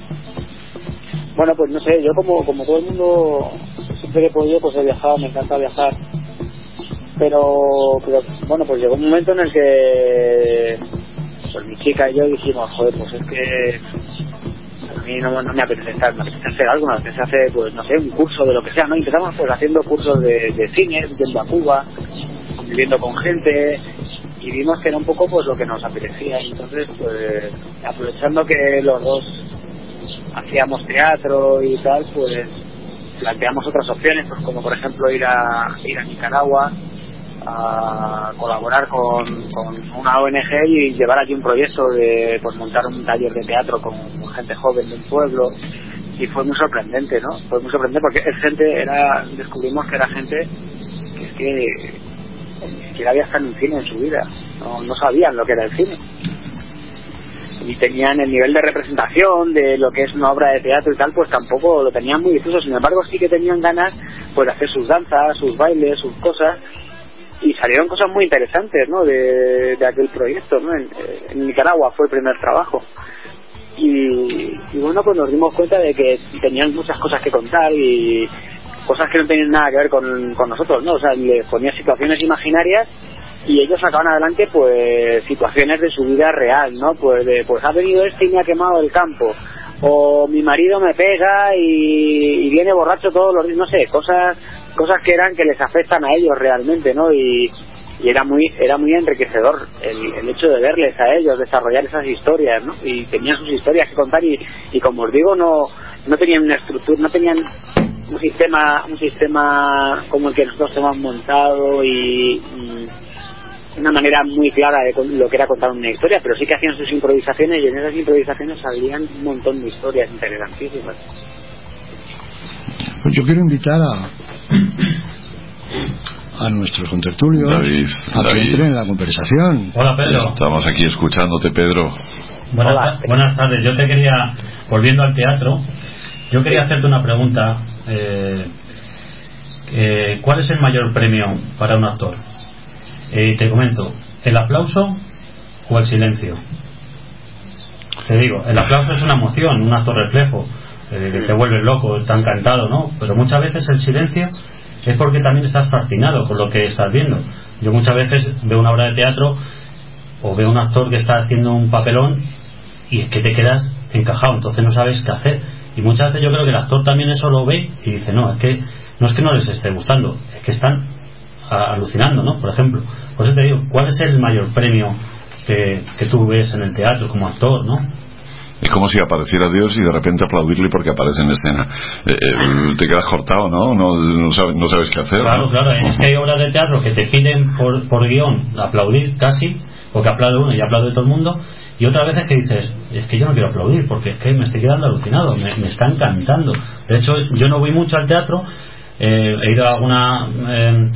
Bueno, pues no sé, yo como, como todo el mundo, siempre que he podido, pues he viajado, me encanta viajar. Pero, pero bueno, pues llegó un momento en el que pues mi chica y yo dijimos, joder, pues es que a mí no, no me apetece estar, me apetece hacer algo, me apetece hacer, pues no sé, un curso de lo que sea, ¿no? Empezamos pues haciendo cursos de, de cine, yendo a Cuba, conviviendo con gente, y vimos que era un poco pues lo que nos apetecía. Y entonces, pues aprovechando que los dos hacíamos teatro y tal, pues planteamos otras opciones, pues como por ejemplo ir a ir a Nicaragua a colaborar con, con una O N G y llevar allí un proyecto de pues montar un taller de teatro con, con gente joven del pueblo. Y fue muy sorprendente, ¿no? Fue muy sorprendente porque es gente, era descubrimos que era gente que es que ni siquiera había estado en un cine en su vida, no, no sabían lo que era el cine. Y tenían el nivel de representación de lo que es una obra de teatro y tal, pues tampoco lo tenían muy difuso. Sin embargo, sí que tenían ganas pues de hacer sus danzas, sus bailes, sus cosas, y salieron cosas muy interesantes, ¿no? de, de aquel proyecto, ¿no? En, en Nicaragua fue el primer trabajo. Y, y bueno, pues nos dimos cuenta de que tenían muchas cosas que contar y cosas que no tenían nada que ver con, con nosotros, ¿no? O sea, les ponía situaciones imaginarias y ellos sacaban adelante pues situaciones de su vida real, ¿no? Pues de, pues ha venido este y me ha quemado el campo, o mi marido me pega y, y viene borracho todos los días, no sé, cosas cosas que eran que les afectan a ellos realmente, ¿no? Y, y era muy era muy enriquecedor el, el hecho de verles a ellos desarrollar esas historias, ¿no? Y tenían sus historias que contar y, y como os digo, no no tenían una estructura, no tenían un sistema un sistema como el que nosotros hemos montado y, y una manera muy clara de lo que era contar una historia, pero sí que hacían sus improvisaciones y en esas improvisaciones salían un montón de historias interesantísimas.
Pues yo quiero invitar a a nuestros contertulios
David,
a que
David.
entren en la conversación.
Hola, Pedro.
Estamos aquí escuchándote, Pedro.
Buenas, ta- buenas tardes. Yo te quería, volviendo al teatro, yo quería hacerte una pregunta. Eh, eh, ¿Cuál es el mayor premio para un actor? Eh, te comento, ¿el aplauso o el silencio? Te digo, el aplauso es una emoción, un acto reflejo, eh, que te vuelve loco, está encantado, ¿no? Pero muchas veces el silencio es porque también estás fascinado con lo que estás viendo. Yo muchas veces veo una obra de teatro o veo un actor que está haciendo un papelón y es que te quedas encajado, entonces no sabes qué hacer. Y muchas veces yo creo que el actor también eso lo ve y dice, no, es que no es que no les esté gustando, es que están a, alucinando, ¿no? Por ejemplo, por eso te digo, ¿cuál es el mayor premio que, que tú ves en el teatro como actor, ¿no?
Es como si apareciera Dios y de repente aplaudirle porque aparece en escena. Eh, eh, te quedas cortado, ¿no? No, no, sabes, no sabes qué hacer.
Claro,
¿no?
claro. Es que hay obras de teatro que te piden por, por guión aplaudir casi, porque aplaude uno y aplaude todo el mundo, y otras veces que dices, es que yo no quiero aplaudir porque es que me estoy quedando alucinado, me, me está encantando. De hecho, yo no voy mucho al teatro, eh, he ido a alguna eh,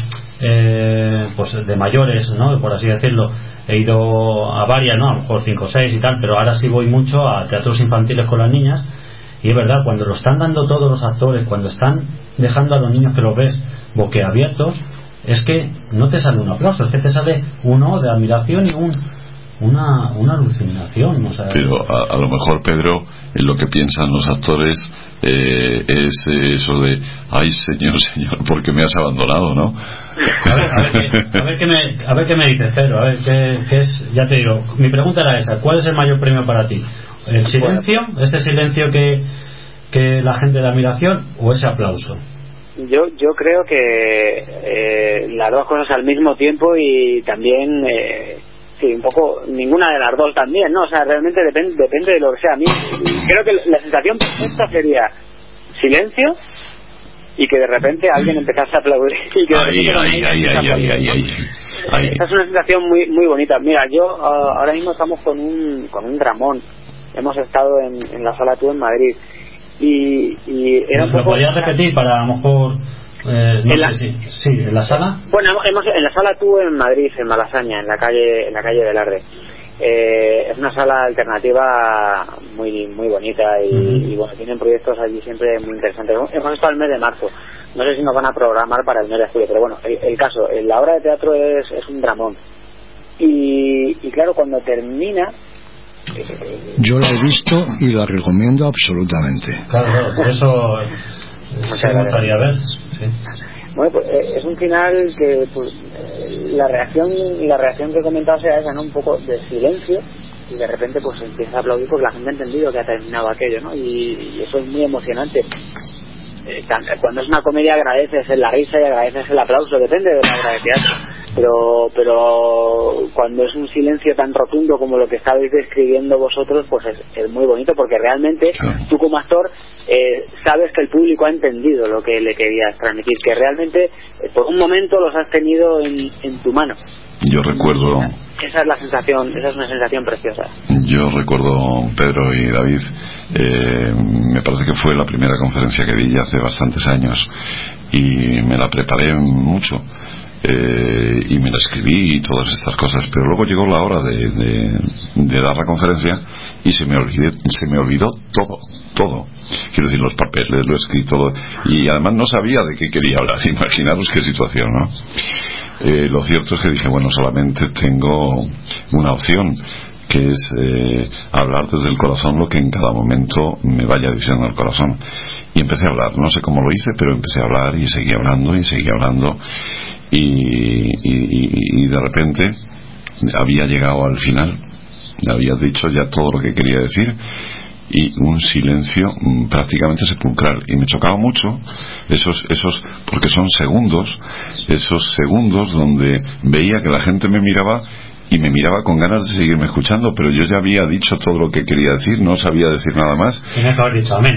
eh, pues de mayores, ¿no? Por así decirlo. He ido a varias, ¿no? A lo mejor cinco o seis y tal, pero ahora sí voy mucho a teatros infantiles con las niñas. Y es verdad, cuando lo están dando todos los actores, cuando están dejando a los niños que los ves boquiabiertos, es que no te sale un aplauso, es que te sale uno de admiración y un, una, una alucinación. O sea,
pero a, a lo mejor, Pedro, en lo que piensan los actores eh, es eso de, ay, señor, señor, ¿por qué me has abandonado, no?
A ver, a ver, qué, a ver qué me, a ver qué me dices, Pedro, a ver qué, qué es. Ya te digo, mi pregunta era esa, ¿cuál es el mayor premio para ti? ¿El silencio, ese silencio que, que la gente de admiración, o ese aplauso?
Yo yo creo que eh, las dos cosas al mismo tiempo y también eh, sí, un poco ninguna de las dos también, ¿no? O sea, realmente depende depende de lo que sea. A mí creo que la sensación perfecta sería silencio y que de repente alguien empezase a aplaudir y que de repente
ay, ay, ay, ay, ay, ay, ay.
esta es una sensación muy muy bonita. Mira, yo uh, ahora mismo estamos con un con un dramón, hemos estado en, en la Sala Tú en Madrid y, y era un
¿Lo
poco...
podrías repetir para a lo mejor Eh, no
en la,
sé si, sí, ¿en la sala?
Bueno, hemos, en la sala tú en Madrid, en Malasaña, en la calle en la calle del Arde. Eh, es una sala alternativa muy muy bonita y, uh-huh. y bueno, tienen proyectos allí siempre muy interesantes. Hemos estado el mes de marzo, no sé si nos van a programar para el mes de julio, pero bueno, el, el caso, la obra de teatro es, es un dramón y, y claro, cuando termina
eh, yo la he visto y la recomiendo absolutamente.
Claro, claro, por eso me gustaría ver. Sí.
Bueno, pues eh, es un final que pues, eh, la reacción la reacción que he comentado sea esa, ¿no? Un poco de silencio y de repente pues empieza a aplaudir porque la gente ha entendido que ha terminado aquello, ¿no? Y, y eso es muy emocionante. Eh, cuando es una comedia agradeces la risa y agradeces el aplauso, depende de la obra de teatro, pero pero cuando es un silencio tan rotundo como lo que estabais describiendo vosotros, pues es, es muy bonito porque realmente tú como actor eh, sabes que el público ha entendido lo que le querías transmitir, que realmente eh, por un momento los has tenido en, en tu mano.
Yo recuerdo...
Esa es la sensación, esa es una sensación preciosa.
Yo recuerdo, Pedro y David, eh, me parece que fue la primera conferencia que di ya hace bastantes años y me la preparé mucho eh, y me la escribí y todas estas cosas, pero luego llegó la hora de, de, de dar la conferencia y se me olvidó, se me olvidó todo, todo. Quiero decir, los papeles, lo escrito, y además no sabía de qué quería hablar. Imaginaros qué situación, ¿no? Eh, lo cierto es que dije, bueno, solamente tengo una opción, que es eh, hablar desde el corazón lo que en cada momento me vaya diciendo el corazón. Y empecé a hablar, no sé cómo lo hice, pero empecé a hablar y seguí hablando y seguí hablando y, y, y, y de repente había llegado al final, había dicho ya todo lo que quería decir y un silencio mmm, prácticamente sepulcral, y me chocaba mucho esos, esos, porque son segundos, esos segundos donde veía que la gente me miraba y me miraba con ganas de seguirme escuchando, pero yo ya había dicho todo lo que quería decir, no sabía decir nada más.
Tienes que haber dicho amén.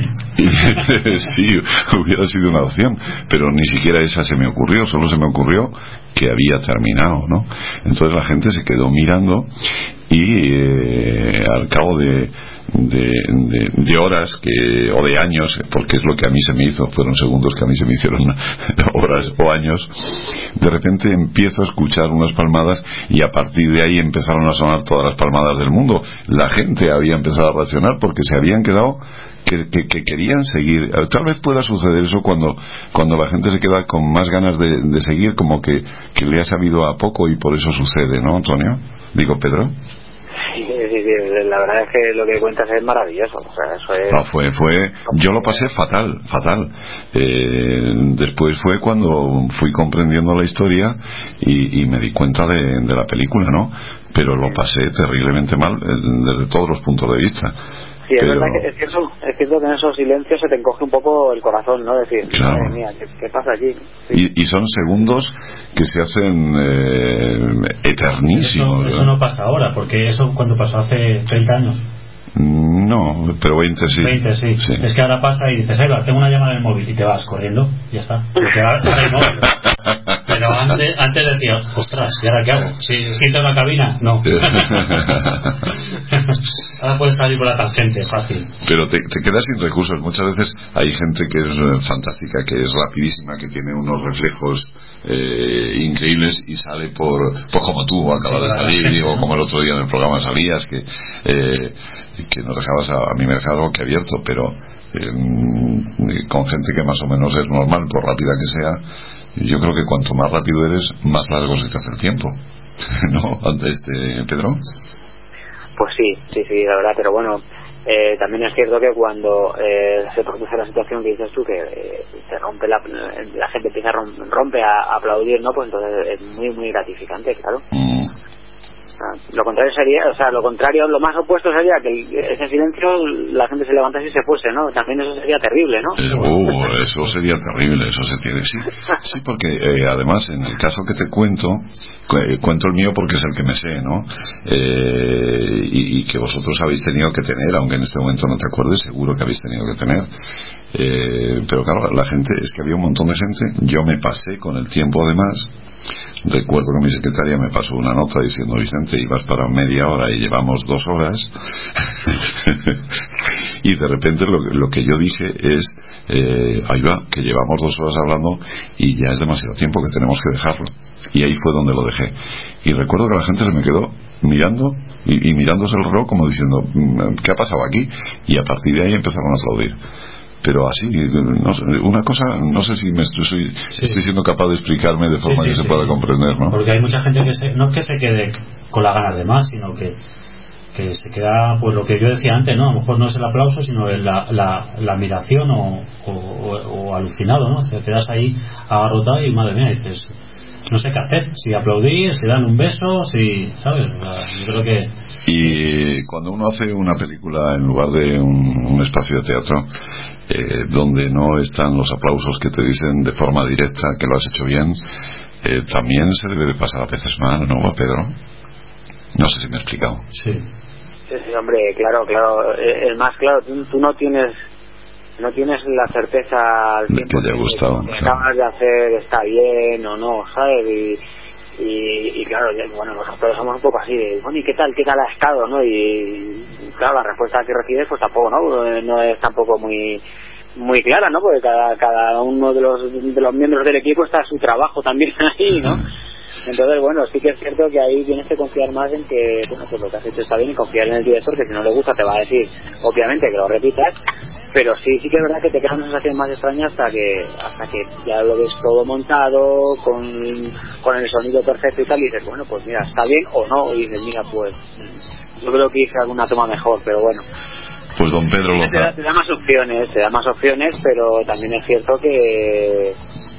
Sí, hubiera sido una opción, pero ni siquiera esa se me ocurrió, solo se me ocurrió que había terminado, ¿no? Entonces la gente se quedó mirando y eh, al cabo de De, de, de horas que, o de años, porque es lo que a mí se me hizo, fueron segundos que a mí se me hicieron horas o años, de repente empiezo a escuchar unas palmadas y a partir de ahí empezaron a sonar todas las palmadas del mundo. La gente había empezado a reaccionar porque se habían quedado que, que, que querían seguir. Tal vez pueda suceder eso cuando cuando la gente se queda con más ganas de, de seguir, como que, que le ha sabido a poco, y por eso sucede, ¿no, Antonio? Digo, Pedro.
Sí, sí, sí, la verdad es que lo que cuentas es maravilloso, o sea, eso es...
No, fue, fue, yo lo pasé fatal, fatal. Eh, después fue cuando fui comprendiendo la historia y, y me di cuenta de, de la película, ¿no? Pero lo pasé terriblemente mal desde todos los puntos de vista.
Sí, es
pero...
verdad que es cierto, es cierto que en esos silencios se te encoge un poco el corazón, ¿no? Decir,
claro.
Madre mía, ¿qué, qué pasa aquí? Sí.
Y, y son segundos que se hacen eh, eternísimos.
Eso, eso no pasa ahora, porque eso cuando pasó hace treinta años.
No, pero veinte sí.
veinte sí. sí. Es que ahora pasa y dices, Eva, tengo una llamada en el móvil, y te vas corriendo, y ya está. Porque ahora está el móvil. Pero antes, antes decías, ostras, ¿y ahora qué hago? ¿Si quito una cabina? No. Ahora puedes salir por la tangente, fácil.
Pero te, te quedas sin recursos. Muchas veces hay gente que es eh, fantástica, que es rapidísima, que tiene unos reflejos eh, increíbles y sale por, pues como tú acabas sí, de salir, o como el otro día en el programa salías, que eh, que nos dejabas, a, a mí me dejaba algo que abierto, pero eh, con gente que más o menos es normal, por rápida que sea, yo creo que cuanto más rápido eres, más largo se te hace el tiempo. ¿No? Antes de Pedro.
Pues sí, sí, sí, la verdad, pero bueno, eh, también es cierto que cuando eh, se produce la situación que dices tú, que eh, se rompe la, la gente empieza a rompe, rompe a, a aplaudir, ¿no? Pues entonces es muy, muy gratificante, claro. Mm. Lo contrario sería, o sea, lo contrario, lo más opuesto sería que ese silencio la gente se levantase y se fuese, ¿no? También eso sería terrible, ¿no?
Eh, uh, eso sería terrible, eso se tiene, sí, sí, porque eh, además en el caso que te cuento, cu- cuento el mío porque es el que me sé, ¿no? Eh, y, y que vosotros habéis tenido que tener, aunque en este momento no te acuerdes, seguro que habéis tenido que tener. Eh, pero claro, la gente, es que había un montón de gente, yo me pasé con el tiempo además. Recuerdo que mi secretaria me pasó una nota diciendo, Vicente, ibas para media hora y llevamos dos horas. y de repente lo, lo que yo dije es eh, ahí va, que llevamos dos horas hablando y ya es demasiado tiempo, que tenemos que dejarlo. Y ahí fue donde lo dejé. Y recuerdo que la gente se me quedó mirando y, y mirándose el reloj como diciendo, ¿qué ha pasado aquí? Y a partir de ahí empezaron a aplaudir. Pero así, no sé, una cosa, no sé si me estoy, soy, sí. estoy siendo capaz de explicarme de forma sí, sí, que sí. se pueda comprender, ¿no?
Porque hay mucha gente que se, no es que se quede con las ganas de más, sino que que se queda, pues lo que yo decía antes, ¿no? A lo mejor no es el aplauso, sino la, la, la admiración o, o, o, o alucinado, ¿no? Te quedas ahí agarrotado y madre mía, dices, no sé qué hacer, si aplaudir, si dan un beso, si, ¿sabes? O sea, yo creo que...
Y cuando uno hace una película en lugar de un, un espacio de teatro eh, donde no están los aplausos que te dicen de forma directa que lo has hecho bien, eh, también se debe de pasar a veces mal, ¿no, Pedro? No sé si me he explicado.
Sí.
Sí, sí, hombre, claro, claro. Es más, claro, tú, tú no tienes no tienes la certeza al
cien por ciento de que te ha gustado,
lo que acabas de hacer está bien o no, ¿sabes? Y, y, y claro, bueno, nosotros somos un poco así de, bueno, ¿y qué tal, qué tal ha estado, no? Y, y claro, la respuesta que recibes pues tampoco, ¿no? No es tampoco muy muy clara, ¿no? Porque cada cada uno de los de los miembros del equipo está su trabajo también ahí, ¿no? Entonces, bueno, sí que es cierto que ahí tienes que confiar más en que, bueno, pues lo que has hecho está bien y confiar en el director, que si no le gusta te va a decir, obviamente, que lo repitas, pero sí, sí que es verdad que te queda una sensación más extraña hasta que hasta que ya lo ves todo montado, con, con el sonido perfecto y tal, y dices, bueno, pues mira, está bien o no, y dices, mira, pues yo creo que hice alguna toma mejor, pero bueno.
Pues don Pedro Loza.
Te da, te da más opciones, te da más opciones, pero también es cierto que...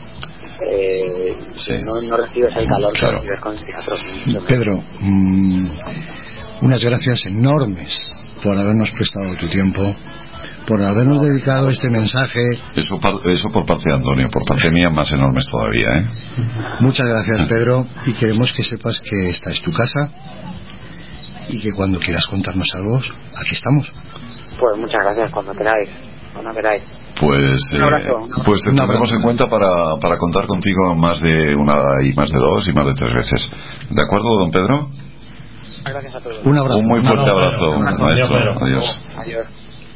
Eh, sí. no, no recibes el calor claro. que recibes con el teatro.
Pedro, mmm, unas gracias enormes por habernos prestado tu tiempo, por habernos no, dedicado este mensaje.
Eso, eso por parte de Antonio, por parte mía más enormes todavía, ¿eh?
Muchas gracias, Pedro, y queremos que sepas que esta es tu casa y que cuando quieras contarnos algo, aquí estamos.
Pues muchas gracias, cuando queráis, cuando queráis.
Pues, eh, pues te tendremos en cuenta para, para contar contigo más de una y más de dos y más de tres veces. ¿De acuerdo, don Pedro?
Gracias a todos.
Un abrazo.
Un muy fuerte
un
abrazo,
un abrazo
maestro.
Adiós.
Adiós.
Adiós.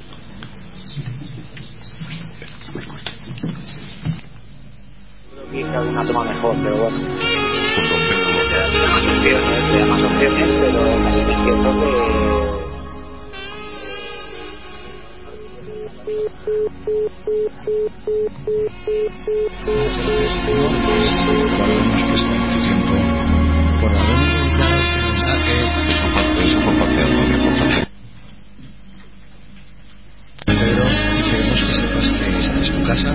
Creo que hice alguna toma mejor, pero bueno.
Pues don Pedro
te da más opciones, te da más opciones, pero también es cierto que
por habernos dedicado este mensaje.
Eso por, eso por parte de Antonio, por parte.
Pedro, y queremos que sepas que esta es tu casa.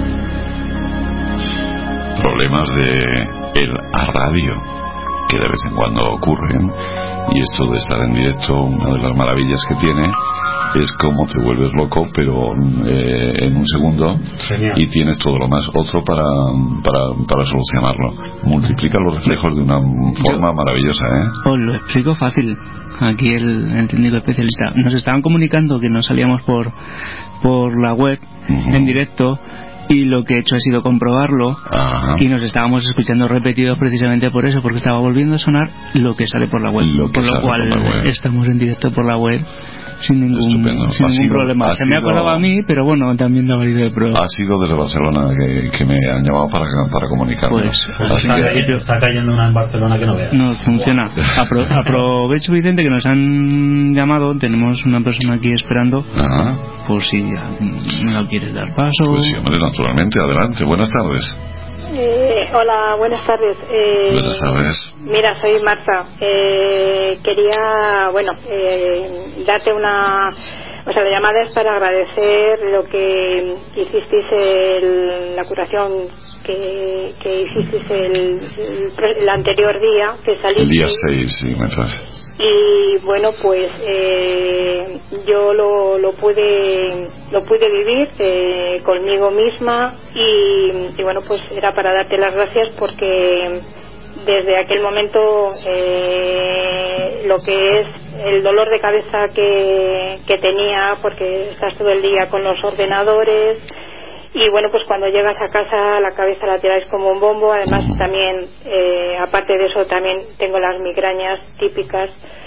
Problemas de el a radio que de vez en cuando ocurren, y esto de estar en directo, una de las maravillas que tiene es como te vuelves loco, pero eh, en un segundo.
Genial.
Y tienes todo lo más otro para, para, para solucionarlo. Multiplica los reflejos de una forma Yo, maravillosa, ¿eh?
Os lo explico fácil. Aquí el, el técnico especialista. Nos estaban comunicando que nos salíamos por, por la web uh-huh. en directo, y lo que he hecho ha sido comprobarlo. Ajá. Y nos estábamos escuchando repetidos precisamente por eso, porque estaba volviendo a sonar lo que sale por la web,
lo
por lo cual
web.
Estamos en directo por la web sin ningún, sin ningún sido, problema. Se me ha colado a mí, pero bueno, también lo ha valido de prueba.
Ha sido desde Barcelona que, que me han llamado para, para comunicarme.
Pues,
pues está, que... está cayendo una en Barcelona que no veas.
No, funciona. Apro, aprovecho, Vicente, que nos han llamado. Tenemos una persona aquí esperando.
Ajá.
Por si me lo quieres dar paso.
Pues sí, hombre, naturalmente. Adelante. Buenas tardes.
Eh, hola, buenas tardes. Eh,
buenas tardes.
Mira, soy Marta. Eh, quería, bueno, eh, darte una... O sea, la llamada es para agradecer lo que hicisteis, el, la curación que, que hicisteis el, el, el anterior día, que saliste.
El día seis, sí, me parece.
Y bueno, pues eh, yo lo, lo pude lo pude vivir eh, conmigo misma y, y bueno, pues era para darte las gracias porque desde aquel momento eh, lo que es el dolor de cabeza que, que tenía, porque estás todo el día con los ordenadores y bueno, pues cuando llegas a casa la cabeza la tiráis como un bombo. Además también, eh, aparte de eso, también tengo las migrañas típicas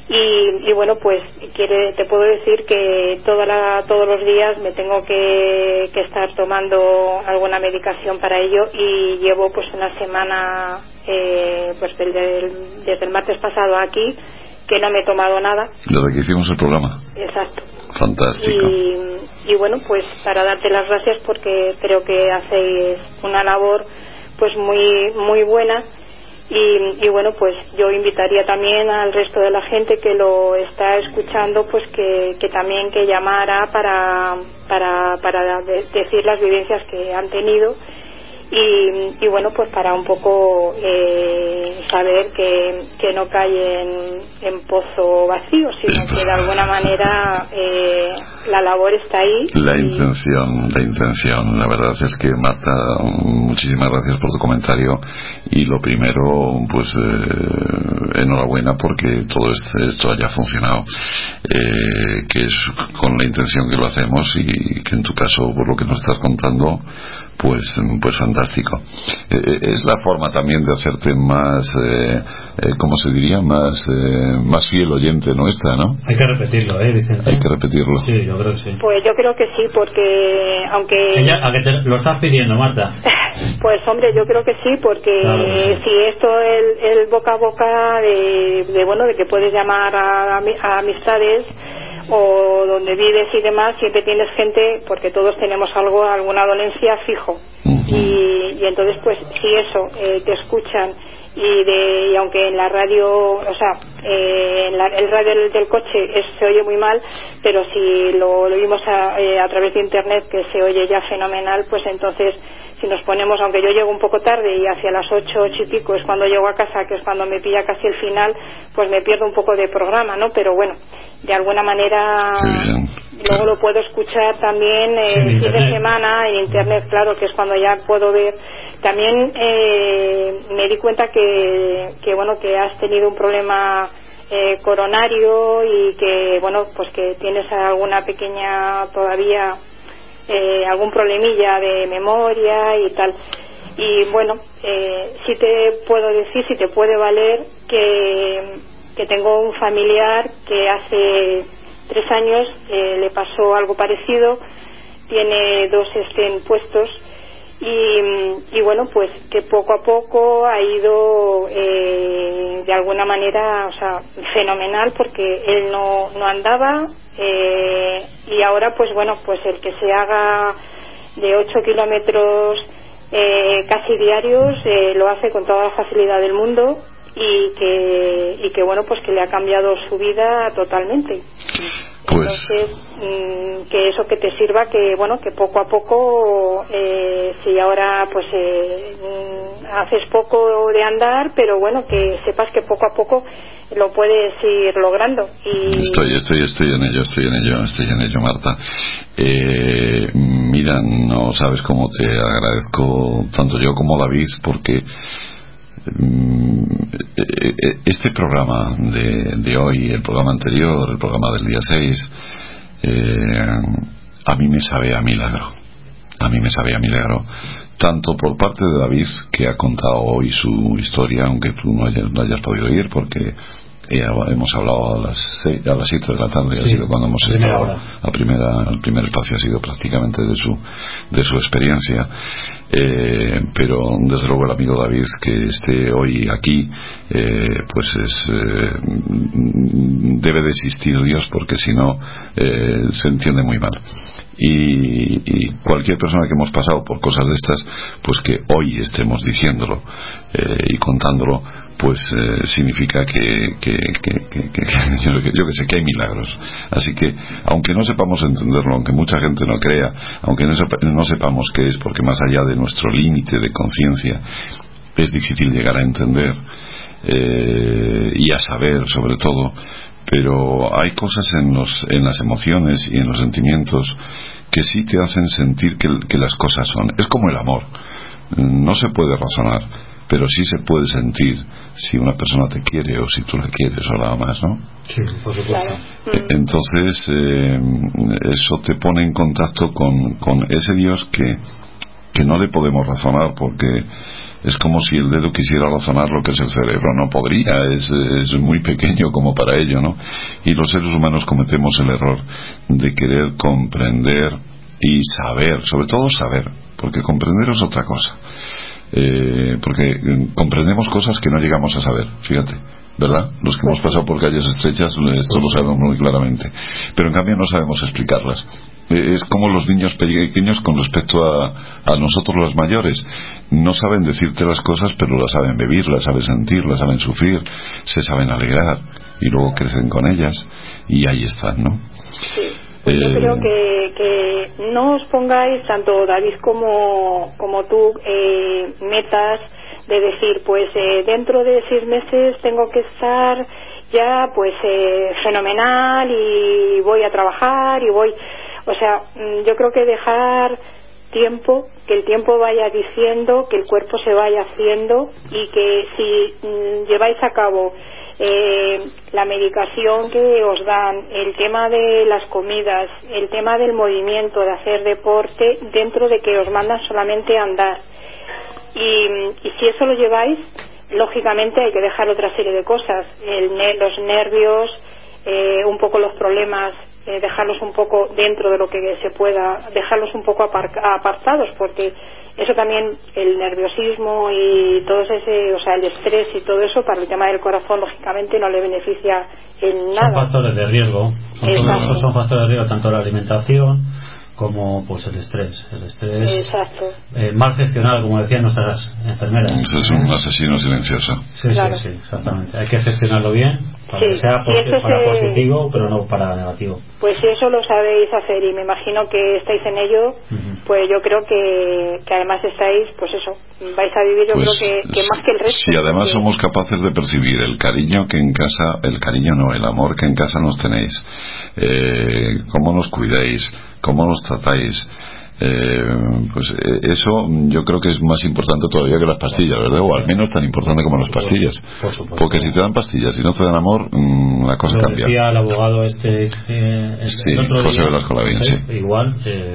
Y, y bueno, pues quiere, te puedo decir que toda la, todos los días me tengo que, que estar tomando alguna medicación para ello, y llevo pues una semana, eh, pues desde el, desde el martes pasado aquí, que no me he tomado nada.
Desde que hicimos el programa.
Exacto.
Fantástico.
Y, y bueno, pues para darte las gracias, porque creo que hacéis una labor pues muy muy buena. Y, y bueno, pues yo invitaría también al resto de la gente que lo está escuchando, pues que, que también que llamara para para para de, decir las vivencias que han tenido, y, y bueno, pues para un poco eh, saber que, que no cae en, en pozo vacío, sino que de alguna manera eh, la labor está ahí.
La
y...
intención, la intención, la verdad es que, Marta, muchísimas gracias por tu comentario, y lo primero, pues eh, enhorabuena porque todo esto, esto haya funcionado, eh, que es con la intención que lo hacemos, y que en tu caso, por lo que nos estás contando, pues pues fantástico. Eh, es la forma también de hacerte más, eh, eh, ¿cómo se diría? Más eh, más fiel oyente nuestra, ¿no?
Hay que repetirlo, ¿eh, Vicente?
Hay que repetirlo.
Sí, yo creo que sí.
Pues yo creo que sí, porque aunque...
Ella, ¿a que te lo estás pidiendo, Marta?
Pues hombre, yo creo que sí, porque
claro, sí.
si esto, el, el boca a boca de, de bueno, de que puedes llamar a, a amistades o donde vives y demás, siempre tienes gente, porque todos tenemos algo, alguna dolencia fijo. Uh-huh. y, y entonces pues si eso eh, te escuchan, y de y aunque en la radio, o sea, eh, en la, el radio del, del coche es, se oye muy mal, pero si lo, lo oímos a, eh, a través de internet, que se oye ya fenomenal, pues entonces si nos ponemos, aunque yo llego un poco tarde y hacia las ocho, ocho y pico es cuando llego a casa, que es cuando me pilla casi el final, pues me pierdo un poco de programa, ¿no? Pero bueno, de alguna manera luego lo puedo escuchar también eh, el fin de semana en internet, claro, que es cuando ya puedo ver. También eh, me di cuenta que, que bueno, que has tenido un problema eh, coronario, y que bueno, pues que tienes alguna pequeña todavía eh, algún problemilla de memoria y tal. Y bueno, eh, sí te puedo decir, si te puede valer, que, que tengo un familiar que hace tres años eh, le pasó algo parecido, tiene dos estén puestos. Y, y bueno, pues que poco a poco ha ido eh, de alguna manera, o sea, fenomenal, porque él no, no andaba, eh, y ahora pues bueno, pues el que se haga de ocho kilómetros eh, casi diarios, eh, lo hace con toda la facilidad del mundo, y que, y que bueno, pues que le ha cambiado su vida totalmente.
Pues...
Entonces, mmm, que eso que te sirva, que bueno, que poco a poco, eh, si ahora pues eh, mmm, haces poco de andar, pero bueno, que sepas que poco a poco lo puedes ir logrando. Y...
Estoy, estoy, estoy en ello, estoy en ello, estoy en ello, Marta. Eh, mira, no sabes cómo te agradezco tanto yo como David, porque este programa de, de hoy, el programa anterior, el programa del día seis, eh, a mí me sabe a milagro, a mí me sabe a milagro, tanto por parte de David, que ha contado hoy su historia, aunque tú no hayas, no hayas podido ir, porque eh, hemos hablado a las seis, a las siete de la tarde, sí, ha sido cuando hemos estado a primera, el primer espacio ha sido prácticamente de su de su experiencia. Eh, pero desde luego el amigo David, que esté hoy aquí, eh, pues es eh, debe de existir Dios, porque si no eh, se entiende muy mal. Y, y cualquier persona que hemos pasado por cosas de estas, pues que hoy estemos diciéndolo eh, y contándolo, pues eh, significa que, que, que, que, que yo, yo que sé que hay milagros. Así que aunque no sepamos entenderlo, aunque mucha gente no crea, aunque no, sepa, no sepamos qué es, porque más allá de nuestro límite de conciencia es difícil llegar a entender eh, y a saber sobre todo, pero hay cosas en los en las emociones y en los sentimientos que sí te hacen sentir que, que las cosas son. Es como el amor, no se puede razonar, pero sí se puede sentir si una persona te quiere o si tú la quieres o la amas, ¿no?
Sí, por supuesto.
Entonces eh, eso te pone en contacto con, con ese Dios que que no le podemos razonar, porque es como si el dedo quisiera razonar lo que es el cerebro. No podría, es, es muy pequeño como para ello, ¿no? Y los seres humanos cometemos el error de querer comprender y saber, sobre todo saber, porque comprender es otra cosa. Eh, porque comprendemos cosas que no llegamos a saber, fíjate, ¿verdad? Los que hemos pasado por calles estrechas esto lo sabemos muy claramente, pero en cambio no sabemos explicarlas. Eh, es como los niños pequeños con respecto a, a nosotros los mayores. No saben decirte las cosas, pero las saben vivir, las saben sentir, las saben sufrir, se saben alegrar y luego crecen con ellas y ahí están, ¿no?
Sí. Pues yo creo que, que no os pongáis, tanto David como, como tú, eh, metas de decir, pues eh, dentro de seis meses tengo que estar ya pues eh, fenomenal y voy a trabajar y voy... O sea, yo creo que dejar tiempo, que el tiempo vaya diciendo, que el cuerpo se vaya haciendo y que si mm, lleváis a cabo eh, la medicación que os dan, el tema de las comidas, el tema del movimiento, de hacer deporte, dentro de que os mandan solamente a andar. Y, y si eso lo lleváis, lógicamente hay que dejar otra serie de cosas, el, los nervios, eh, un poco los problemas, eh, dejarlos un poco dentro de lo que se pueda, dejarlos un poco apar, apartados, porque eso también, el nerviosismo y todo ese, o sea, el estrés y todo eso para el tema del corazón, lógicamente no le beneficia en nada.
Son factores de riesgo, son, todos esos son factores de riesgo, tanto la alimentación como pues el estrés, el estrés
Exacto.
Eh, mal gestionado, como decían nuestras enfermeras.
Eso es un asesino silencioso.
Sí, claro. sí, sí, exactamente. Hay que gestionarlo bien para sí. que sea posi si para se... positivo, pero no para negativo.
Pues si eso lo sabéis hacer y me imagino que estáis en ello, uh-huh. pues yo creo que, que además estáis, pues eso, vais a vivir, yo
pues,
creo que, que más que el resto.
Si además
porque...
somos capaces de percibir el cariño que en casa, el cariño no, el amor que en casa nos tenéis, eh, cómo nos cuidáis, cómo nos tratáis, eh, pues eh, eso yo creo que es más importante todavía que las pastillas, ¿verdad? O al menos tan importante como las pastillas.
Por supuesto.
Porque si te dan pastillas y no te dan amor, mmm, la cosa
Lo
cambia.
Decía el abogado este eh, el,
sí,
el otro
José
día,
Velasco Lavín,
¿sí?
sí.
Igual eh,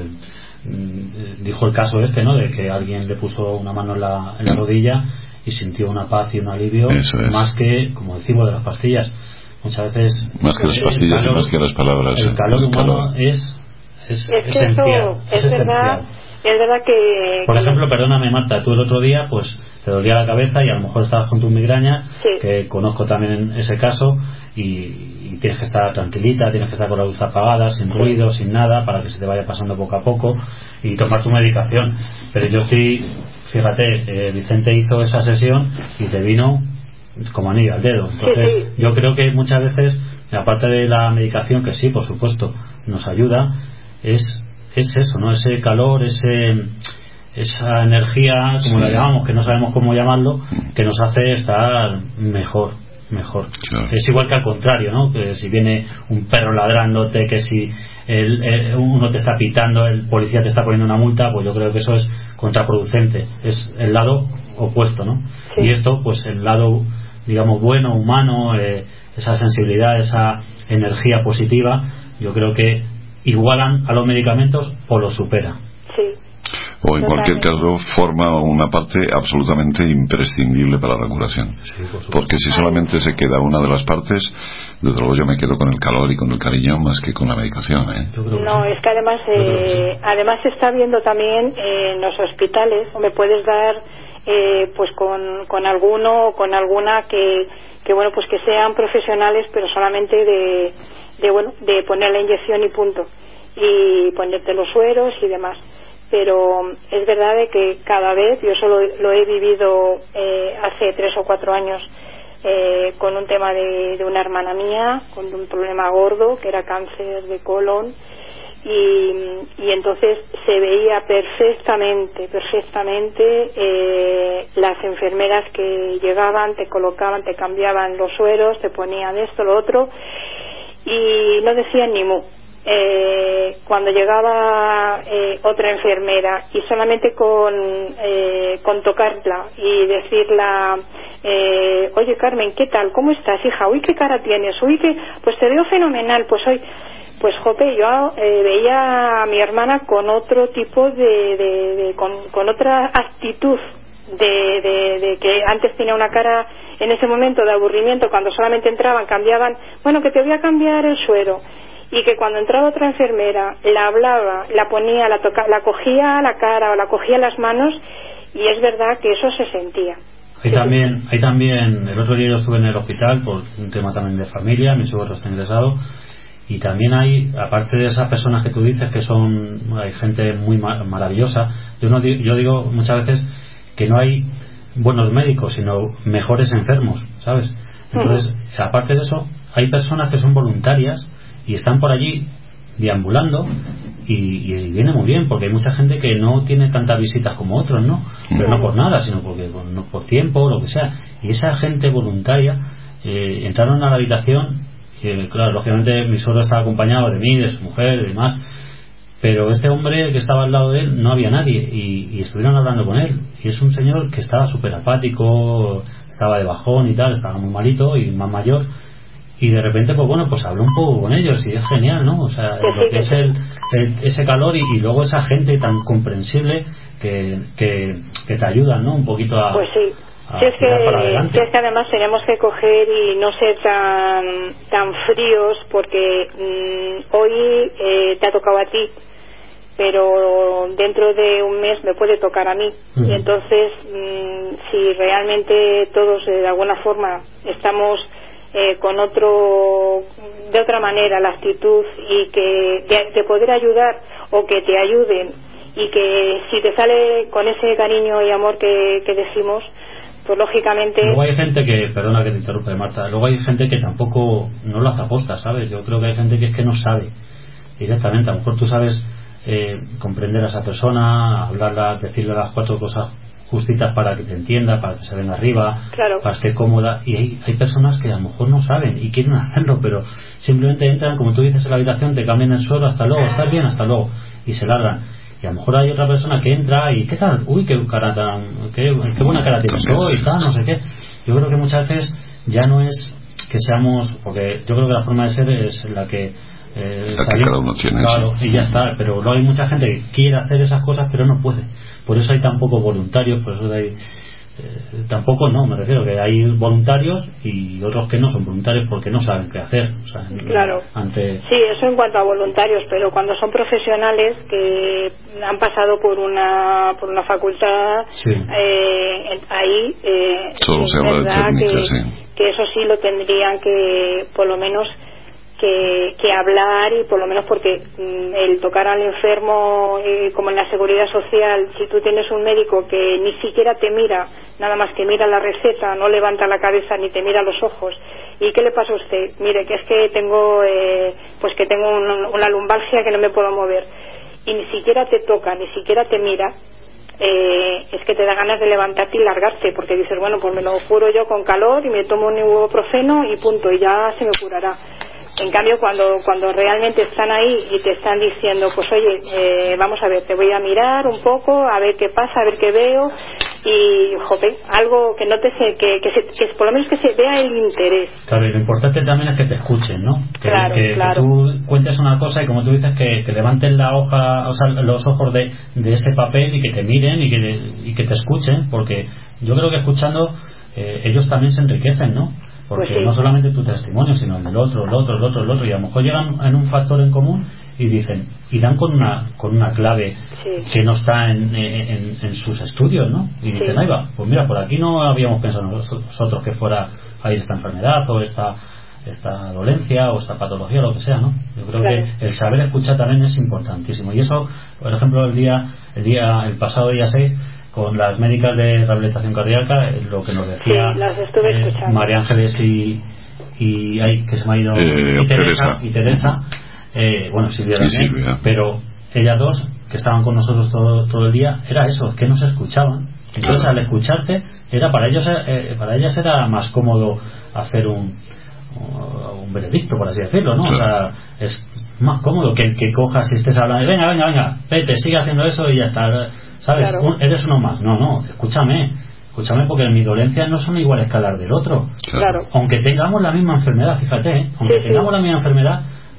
dijo el caso este, ¿no? De que alguien le puso una mano en la, en la rodilla y sintió una paz y un alivio,
es.
más que, como decimos, de las pastillas. Muchas veces
más que las pastillas calor, y más que las palabras.
El calor
el
humano
calor.
es Es,
es que
esencial,
eso es,
es
verdad, es verdad que...
Por
que
ejemplo, perdóname Marta, tú el otro día pues te dolía la cabeza y a lo mejor estabas con tu migraña,
sí.
que conozco también ese caso, y, y tienes que estar tranquilita, tienes que estar con la luz apagada, sin sí. ruido, sin nada, para que se te vaya pasando poco a poco y tomar tu medicación. Pero yo estoy, fíjate, eh, Vicente hizo esa sesión y te vino como anillo al dedo. Entonces
sí, sí.
yo creo que muchas veces, aparte de la medicación, que sí, por supuesto, nos ayuda, es es eso, ¿no? Ese calor, ese esa energía, como sí. la llamamos, que no sabemos cómo llamarlo, que nos hace estar mejor, mejor. Claro. Es igual que al contrario, ¿no? Que si viene un perro ladrándote, que si el, el, uno te está pitando, el policía te está poniendo una multa, pues yo creo que eso es contraproducente. Es el lado opuesto, ¿no? Sí. Y esto, pues el lado, digamos, bueno, humano, eh, esa sensibilidad, esa energía positiva, yo creo que igualan a los medicamentos o los superan.
Sí.
O en cualquier caso forma una parte absolutamente imprescindible para la curación.
Sí,
porque si solamente se queda una de las partes, desde luego yo me quedo con el calor y con el cariño más que con la medicación, ¿eh?
No, es que además eh, sí. además se está viendo también eh, en los hospitales, o me puedes dar eh, pues con, con alguno o con alguna que, que bueno, pues que sean profesionales, pero solamente de de bueno de poner la inyección y punto, y ponerte los sueros y demás. Pero es verdad de que cada vez, yo solo lo he vivido eh, hace tres o cuatro años eh, con un tema de, de una hermana mía con un problema gordo que era cáncer de colon, y, y entonces se veía perfectamente perfectamente eh, las enfermeras que llegaban, te colocaban, te cambiaban los sueros, te ponían esto, lo otro, y no decían ni mu. Eh, cuando llegaba eh, otra enfermera y solamente con eh, con tocarla y decirla eh, oye Carmen, ¿qué tal? ¿Cómo estás, hija? Uy, qué cara tienes, uy, que pues te veo fenomenal, pues hoy pues jope, yo eh, veía a mi hermana con otro tipo de, de, de con, con otra actitud de, de, de que antes tenía una cara en ese momento de aburrimiento, cuando solamente entraban, cambiaban, bueno, que te voy a cambiar el suero, y que cuando entraba otra enfermera la hablaba, la ponía, la toca, la cogía a la cara o la cogía a las manos, y es verdad que eso se sentía.
Hay también, hay también, el otro día yo estuve en el hospital por un tema también de familia, mi suegro está ingresado, y también hay, aparte de esas personas que tú dices que son, hay gente muy ma- maravillosa, yo, no, yo digo muchas veces que no hay buenos médicos, sino mejores enfermos, ¿sabes? Entonces, uh-huh. aparte de eso, hay personas que son voluntarias y están por allí deambulando y, y viene muy bien, porque hay mucha gente que no tiene tantas visitas como otros, ¿no? Pero no por nada, sino porque por, no por tiempo, lo que sea. Y esa gente voluntaria eh, entraron a la habitación, eh, claro, lógicamente mi suegro estaba acompañado de mí, de su mujer y demás, pero este hombre que estaba al lado de él no había nadie y, y estuvieron hablando con él, y es un señor que estaba súper apático, estaba de bajón y tal, estaba muy malito y más mayor, y de repente pues bueno, pues habló un poco con ellos y es genial, ¿no? O sea, lo que es el, el, ese calor y, y luego esa gente tan comprensible que, que, que te ayudan, ¿no? Un poquito a...
Pues sí. Si es, que, si es que además tenemos que coger y no ser tan tan fríos, porque mmm, hoy eh, te ha tocado a ti, pero dentro de un mes me puede tocar a mí. Uh-huh. Y entonces mmm, si realmente todos de alguna forma estamos eh, con otro, de otra manera la actitud, y que de, de poder ayudar o que te ayuden, y que si te sale con ese cariño y amor que, que decimos, pues lógicamente...
Luego hay gente que, perdona que te interrumpe, Marta, luego hay gente que tampoco no lo hace aposta, ¿sabes? Yo creo que hay gente que es que no sabe directamente. A lo mejor tú sabes eh, comprender a esa persona, hablarla, decirle las cuatro cosas justitas para que te entienda, para que se venga arriba,
claro,
para que esté cómoda, y hay, hay personas que a lo mejor no saben y quieren hacerlo, pero simplemente entran, como tú dices, en la habitación, te cambian el suelo, hasta luego, estás bien, hasta luego, y se largan. Y a lo mejor hay otra persona que entra y ¿qué tal? Uy, qué cara tan, qué, qué buena cara tienes hoy y tal, no sé qué. Yo creo que muchas veces ya no es que seamos, porque yo creo que la forma de ser es la que eh,
la que cada uno tiene,
claro,
sí.
Y ya está, pero luego hay mucha gente que quiere hacer esas cosas pero no puede. Por eso hay tan pocos voluntarios, por eso hay Eh, tampoco no, me refiero que hay voluntarios y otros que no son voluntarios porque no saben qué hacer, o sea,
claro,
ante...
sí, eso en cuanto a voluntarios, pero cuando son profesionales que han pasado por una por una facultad, sí. eh, ahí eh,
todo se habla de técnica,
que,
sí.
que eso sí lo tendrían que por lo menos Que, que hablar, y por lo menos porque mm, el tocar al enfermo, eh, como en la seguridad social, si tú tienes un médico que ni siquiera te mira, nada más que mira la receta, no levanta la cabeza ni te mira los ojos, ¿y qué le pasa a usted? Mire, que es que tengo eh, pues que tengo un, una lumbalgia que no me puedo mover, y ni siquiera te toca, ni siquiera te mira, eh, es que te da ganas de levantarte y largarte, porque dices, bueno, pues me lo curo yo con calor y me tomo un ibuprofeno y punto, y ya se me curará. En cambio, cuando cuando realmente están ahí y te están diciendo, pues oye, eh, vamos a ver, te voy a mirar un poco, a ver qué pasa, a ver qué veo, y, jope, algo que no te se, que, que, se, que por lo menos que se vea el interés.
Claro, y lo importante también es que te escuchen, ¿no? Que,
claro,
que,
claro.
que tú cuentes una cosa y como tú dices, que, que levanten la hoja, o sea, los ojos de, de ese papel y que te miren y que, y que te escuchen, porque yo creo que escuchando eh, ellos también se enriquecen, ¿no? Porque pues sí. No solamente tu testimonio, sino el del otro, el otro, el otro, el otro, y a lo mejor llegan en un factor en común y dicen, y dan con una con una clave sí. que no está en, en, en sus estudios, ¿no? Y dicen, sí. ahí va, pues mira, por aquí no habíamos pensado nosotros que fuera a ir esta enfermedad o esta esta dolencia o esta patología o lo que sea, ¿no? Yo creo claro. que el saber escuchar también es importantísimo, y eso, por ejemplo, el día el día el pasado día seis con las médicas de rehabilitación cardíaca, lo que nos decía
sí, las estuve
eh,
escuchando.
María Ángeles y, y ay, que se me ha ido
eh,
y Teresa,
Teresa.
y Teresa eh, bueno, Silvia
sí,
también,
Silvia.
pero ellas dos que estaban con nosotros todo, todo el día, era eso, que nos escuchaban. Entonces claro. al escucharte, era para ellos eh, para ellas era más cómodo hacer un un veredicto, por así decirlo, ¿no? Claro. O sea, es más cómodo que, que cojas y estés hablando, venga, venga, venga, vete, sigue haciendo eso y ya está, ¿sabes?
Claro.
Un, eres uno más. No, no, escúchame, escúchame, porque mis dolencias no son iguales que las del otro.
Claro.
Aunque tengamos la misma enfermedad, fíjate, ¿eh? Aunque sí, tengamos sí. la misma enfermedad,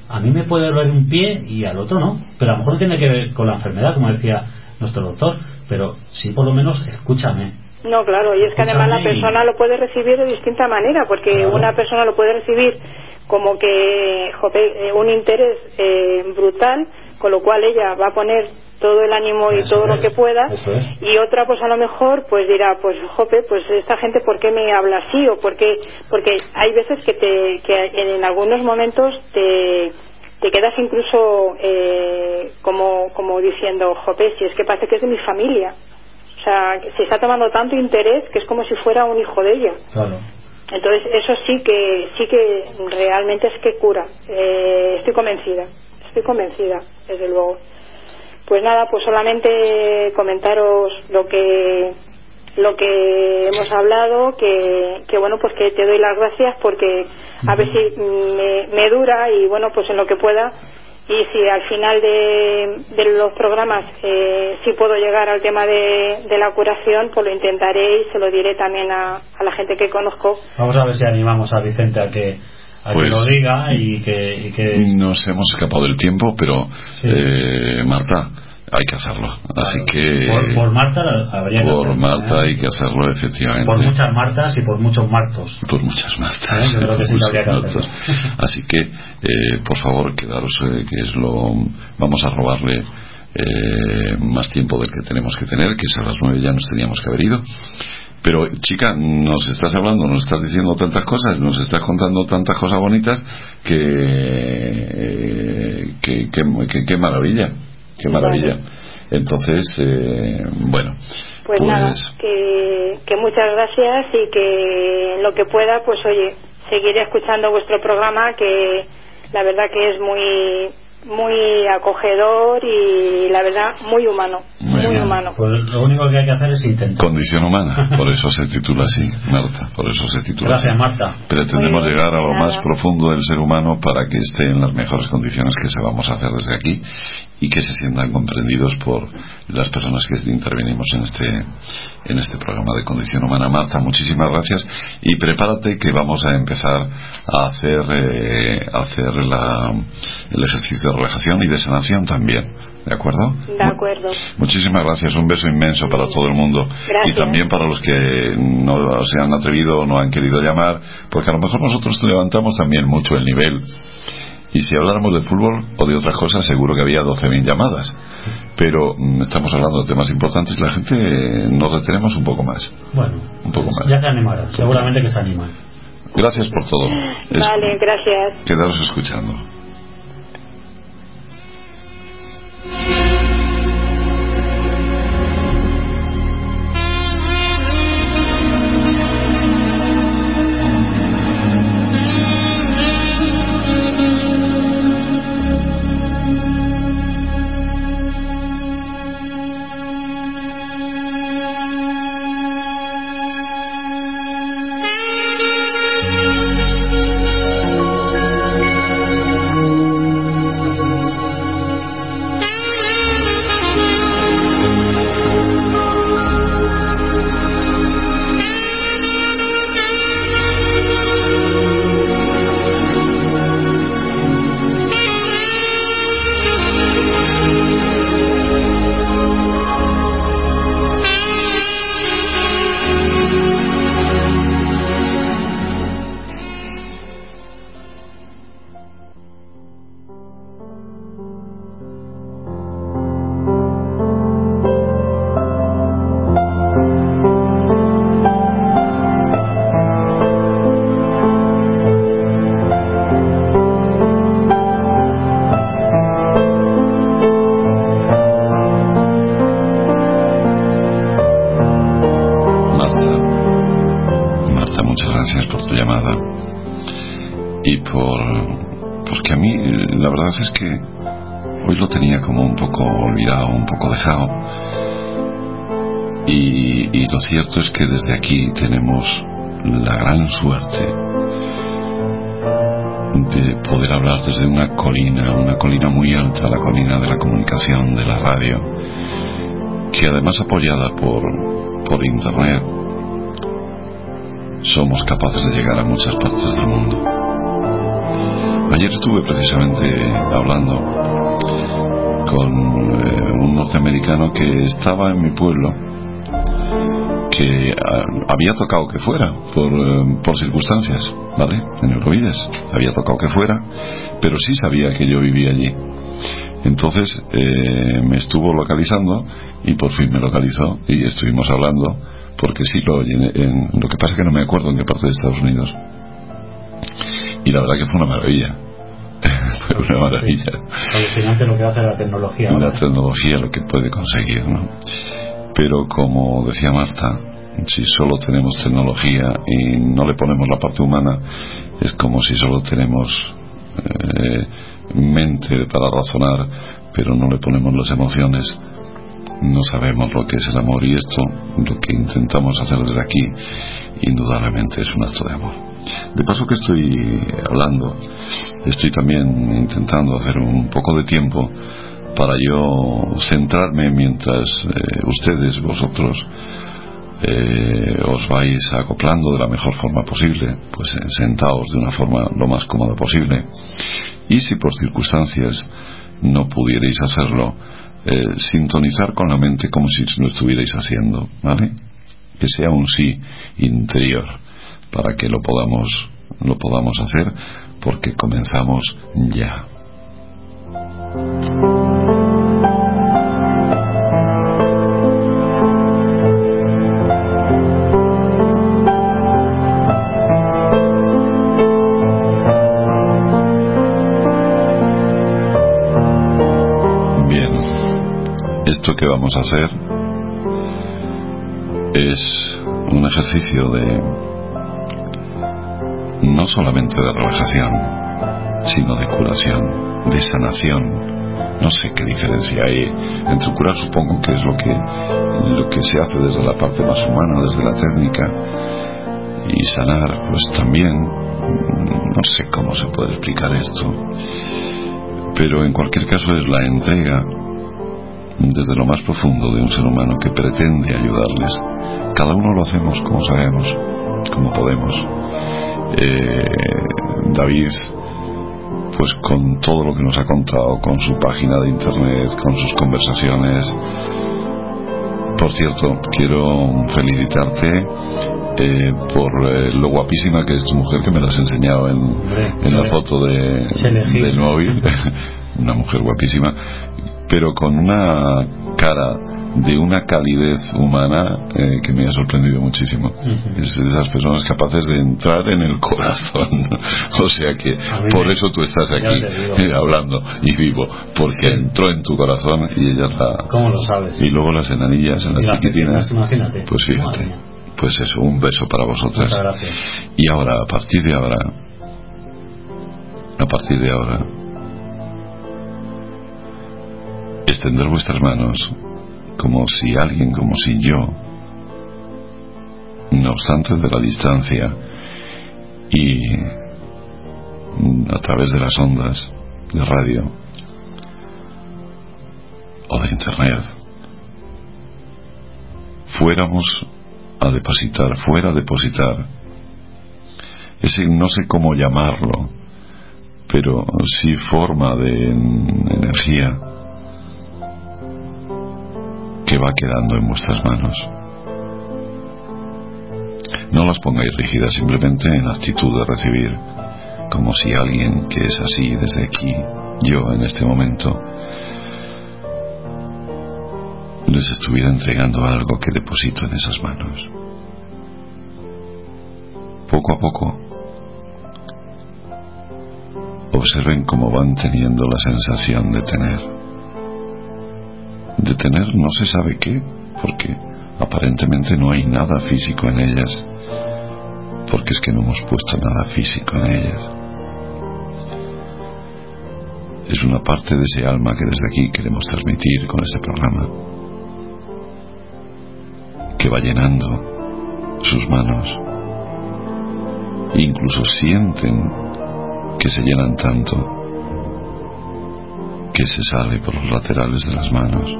a mí me puede doler un pie y al otro no, pero a lo mejor no tiene que ver con la enfermedad, como decía nuestro doctor, pero sí por lo menos escúchame.
No, claro, y es que además la persona lo puede recibir de distinta manera, porque claro, una persona lo puede recibir como que jope, un interés eh, brutal, con lo cual ella va a poner todo el ánimo y eso todo es, lo que pueda, y otra pues a lo mejor pues dirá, pues jope, pues esta gente ¿por qué me habla así? O porque porque hay veces que te que en algunos momentos te te quedas incluso eh, como como diciendo, jope, si es que parece que es de mi familia. O sea, se está tomando tanto interés que es como si fuera un hijo de ella.
Claro.
Entonces eso sí que sí que realmente es que cura. Eh, estoy convencida, estoy convencida, desde luego. Pues nada, pues solamente comentaros lo que lo que hemos hablado, que, que bueno, pues que te doy las gracias porque a ver si me, me dura y bueno, pues en lo que pueda. Y si al final de, de los programas eh, si puedo llegar al tema de, de la curación, pues lo intentaré y se lo diré también a, a la gente que conozco.
Vamos a ver si animamos a Vicente a que, a pues, que lo diga y que, y que...
Nos hemos escapado del tiempo, pero sí. eh, Marta, hay que hacerlo. Así que...
Por, por Marta habría que
Por
hacerlo,
Marta
¿eh?
hay que hacerlo, efectivamente.
Por muchas Martas y por muchos Martos.
Por muchas Martas.
¿Eh? Yo creo que sí que habría que hacerlo.
Así que, eh, por favor, quedaros, eh, que es lo... Vamos a robarle eh, más tiempo del que tenemos que tener, que es a las nueve ya nos teníamos que haber ido. Pero, chica, nos estás hablando, nos estás diciendo tantas cosas, nos estás contando tantas cosas bonitas que... Eh, que, que, que, que maravilla. Qué maravilla. Vale. Entonces, eh, bueno.
Pues, pues nada, que, que muchas gracias y que en lo que pueda, pues oye, seguiré escuchando vuestro programa, que la verdad que es muy muy acogedor y la verdad muy humano. Muy, muy humano.
Pues lo único que hay que hacer es intentar.
Condición humana, por eso se titula así, Marta, por eso se titula
Gracias,
así.
Marta.
Pretendemos
bien,
llegar a lo
nada.
más profundo del ser humano para que esté en las mejores condiciones que se vamos a hacer desde aquí y que se sientan comprendidos por las personas que intervenimos en este en este programa de Condición Humana. Marta, muchísimas gracias y prepárate que vamos a empezar a hacer eh, a hacer la, el ejercicio de relajación y de sanación también. ¿De acuerdo?
De acuerdo.
Muchísimas gracias, un beso inmenso para todo el mundo.
Gracias.
Y también para los que no se han atrevido o no han querido llamar, porque a lo mejor nosotros levantamos también mucho el nivel. Y si habláramos de fútbol o de otras cosas, seguro que había doce mil llamadas. Pero mm, estamos hablando de temas importantes y la gente eh, nos retenemos un poco más.
Bueno,
un poco más.
Ya se animará, seguramente que se animan.
Gracias por todo.
Vale, es... gracias.
Quedaros escuchando. Es que hoy lo tenía como un poco olvidado, un poco dejado y, y lo cierto es que desde aquí tenemos la gran suerte de poder hablar desde una colina, una colina muy alta, la colina de la comunicación, de la radio, que además apoyada por, por internet somos capaces de llegar a muchas partes del mundo. Ayer estuve precisamente hablando con eh, un norteamericano que estaba en mi pueblo, que a, había tocado que fuera por, eh, por circunstancias, ¿vale? En Eurovides había tocado que fuera, pero sí sabía que yo vivía allí. Entonces eh, me estuvo localizando y por fin me localizó y estuvimos hablando, porque sí lo oye. En, en, lo que pasa es que no me acuerdo en qué parte de Estados Unidos. Y la verdad que fue una maravilla. Fue una maravilla.
Alucinante lo que hace la tecnología.
La tecnología, lo que puede conseguir, ¿no? Pero como decía Marta, si solo tenemos tecnología y no le ponemos la parte humana, es como si solo tenemos eh, mente para razonar, pero no le ponemos las emociones. No sabemos lo que es el amor, y esto, lo que intentamos hacer desde aquí, indudablemente es un acto de amor. De paso que estoy hablando, estoy también intentando hacer un poco de tiempo para yo centrarme mientras eh, ustedes, vosotros, eh, os vais acoplando de la mejor forma posible, pues eh, sentaos de una forma lo más cómoda posible. Y si por circunstancias no pudierais hacerlo, eh, sintonizar con la mente como si lo estuvierais haciendo, ¿vale? Que sea un sí interior, para que lo podamos lo podamos hacer, porque comenzamos ya. Bien, esto que vamos a hacer es un ejercicio de no solamente de relajación, sino de curación, de sanación. No sé qué diferencia hay entre curar, supongo que es lo que lo que se hace desde la parte más humana, desde la técnica, y sanar, pues también. No sé cómo se puede explicar esto, pero en cualquier caso es la entrega desde lo más profundo de un ser humano que pretende ayudarles. Cada uno lo hacemos como sabemos, como podemos. Eh, David, pues con todo lo que nos ha contado, con su página de internet, con sus conversaciones. Por cierto, quiero felicitarte eh, por eh, lo guapísima que es tu mujer, que me la has enseñado en, en la foto de, del móvil. Una mujer guapísima, pero con una cara de una calidez humana eh, que me ha sorprendido muchísimo. Uh-huh. Es de esas personas capaces de entrar en el corazón. O sea que por eso tú estás aquí eh, hablando y vivo, porque sí, entró en tu corazón y ella la...
¿Cómo lo sabes?
Y luego las enanillas, en las
la
chiquitinas.
Imagínate.
Pues fíjate. Pues eso, un beso para vosotras.
Muchas gracias.
Y ahora, a partir de ahora, a partir de ahora, extender vuestras manos como si alguien, como si yo, no obstante de la distancia y a través de las ondas de radio o de internet, fuéramos a depositar, fuera a depositar ese, no sé cómo llamarlo, pero sí forma de energía que va quedando en vuestras manos. No las pongáis rígidas, simplemente en actitud de recibir, como si alguien que es así desde aquí, yo en este momento, les estuviera entregando algo que deposito en esas manos. Poco a poco, observen cómo van teniendo la sensación de tener. De tener no se sabe qué, porque aparentemente no hay nada físico en ellas, porque es que no hemos puesto nada físico en ellas. Es una parte de ese alma que desde aquí queremos transmitir con este programa, que va llenando sus manos, e incluso sienten que se llenan tanto que se sale por los laterales de las manos,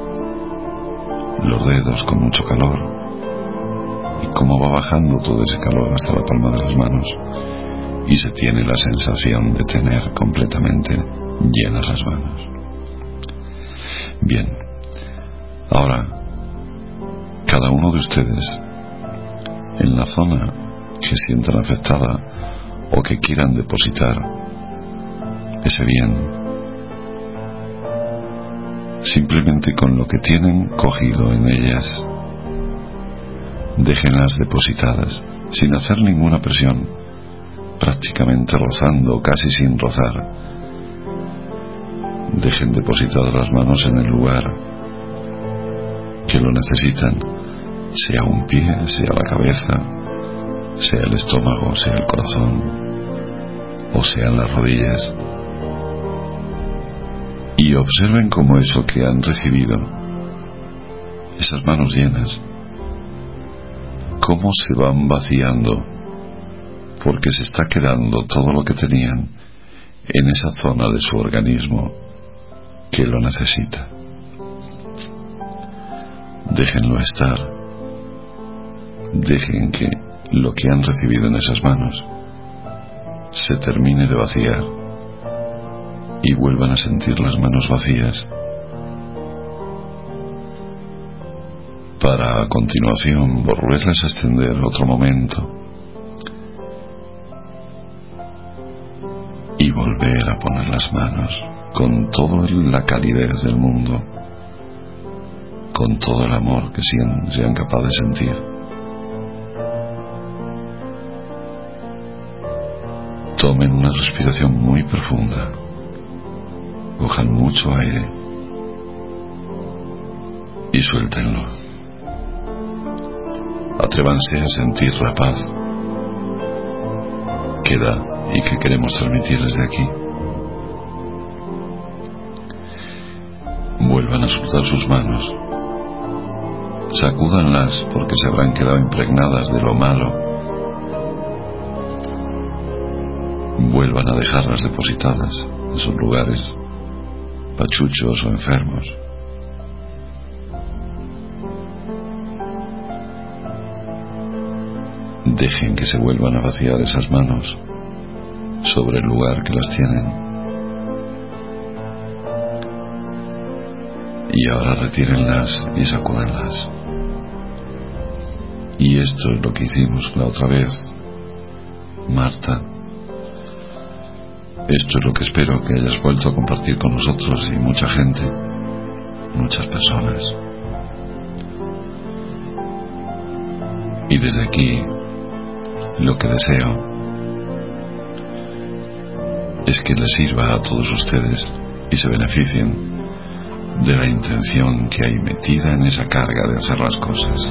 los dedos con mucho calor, y cómo va bajando todo ese calor hasta la palma de las manos, y se tiene la sensación de tener completamente llenas las manos. Bien, ahora cada uno de ustedes en la zona que sientan afectada o que quieran depositar ese bien, simplemente con lo que tienen cogido en ellas, déjenlas depositadas sin hacer ninguna presión, prácticamente rozando, casi sin rozar. Dejen depositadas las manos en el lugar que lo necesitan, sea un pie, sea la cabeza, sea el estómago, sea el corazón o sean las rodillas, y observen cómo eso que han recibido, esas manos llenas, cómo se van vaciando, porque se está quedando todo lo que tenían en esa zona de su organismo que lo necesita. Déjenlo estar, dejen que lo que han recibido en esas manos se termine de vaciar y vuelvan a sentir las manos vacías, para a continuación volverlas a extender otro momento y volver a poner las manos con toda la calidez del mundo, con todo el amor que sean, sean capaces de sentir. Tomen una respiración muy profunda, cojan mucho aire y suéltenlo. Atrévanse a sentir la paz que da y que queremos transmitir desde aquí. Vuelvan a soltar sus manos, sacúdanlas porque se habrán quedado impregnadas de lo malo. Vuelvan a dejarlas depositadas en sus lugares, pachuchos o enfermos. Dejen que se vuelvan a vaciar esas manos sobre el lugar que las tienen. Y ahora retírenlas y sacúdanlas. Y esto es lo que hicimos la otra vez, Marta. Esto es lo que espero que hayas vuelto a compartir con nosotros y mucha gente, muchas personas. Y desde aquí, lo que deseo es que les sirva a todos ustedes y se beneficien de la intención que hay metida en esa carga de hacer las cosas.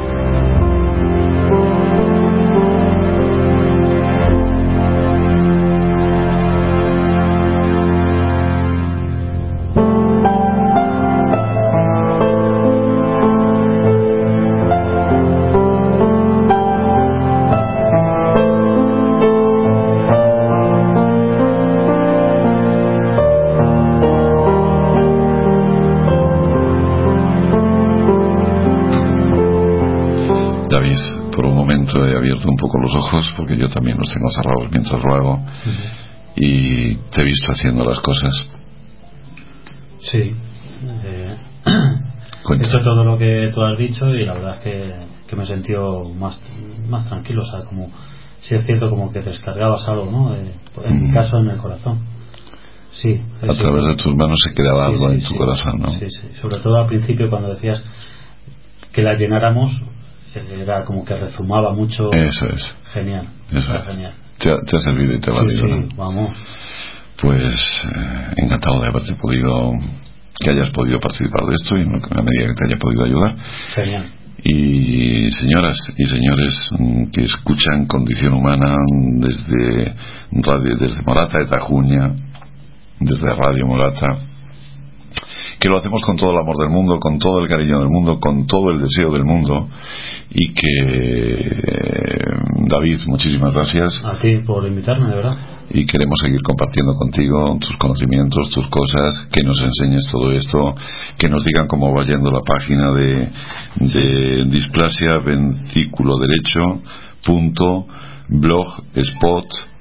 He abierto un poco los ojos porque yo también los tengo cerrados mientras lo hago. Uh-huh. Y te he visto haciendo las cosas.
Sí, eh, he hecho todo lo que tú has dicho y la verdad es que, que me he sentido más, más tranquilo, o sea, como si es cierto como que descargabas algo, ¿no? Eh, en uh-huh. mi caso en el corazón. Sí,
a través de tus manos se quedaba sí, algo sí, en tu
sí,
corazón, ¿no?
Sí, sí, sobre todo al principio cuando decías que la llenáramos, era como que rezumaba mucho.
Eso es.
Genial.
Eso es.
Genial.
Te ha, te ha servido y te ha
sí,
valido,
sí,
¿no?
Vamos.
Pues eh, encantado de haberte podido, que hayas podido participar de esto y en la medida que te haya podido ayudar.
Genial.
Y señoras y señores que escuchan Condición Humana desde radio, desde Morata de Tajuña, desde Radio Morata, que lo hacemos con todo el amor del mundo, con todo el cariño del mundo, con todo el deseo del mundo, y que David, muchísimas gracias
a ti por invitarme, de verdad,
y queremos seguir compartiendo contigo tus conocimientos, tus cosas, que nos enseñes todo esto, que nos digan cómo va yendo la página de, de displasia ventrículo derecho punto blogspot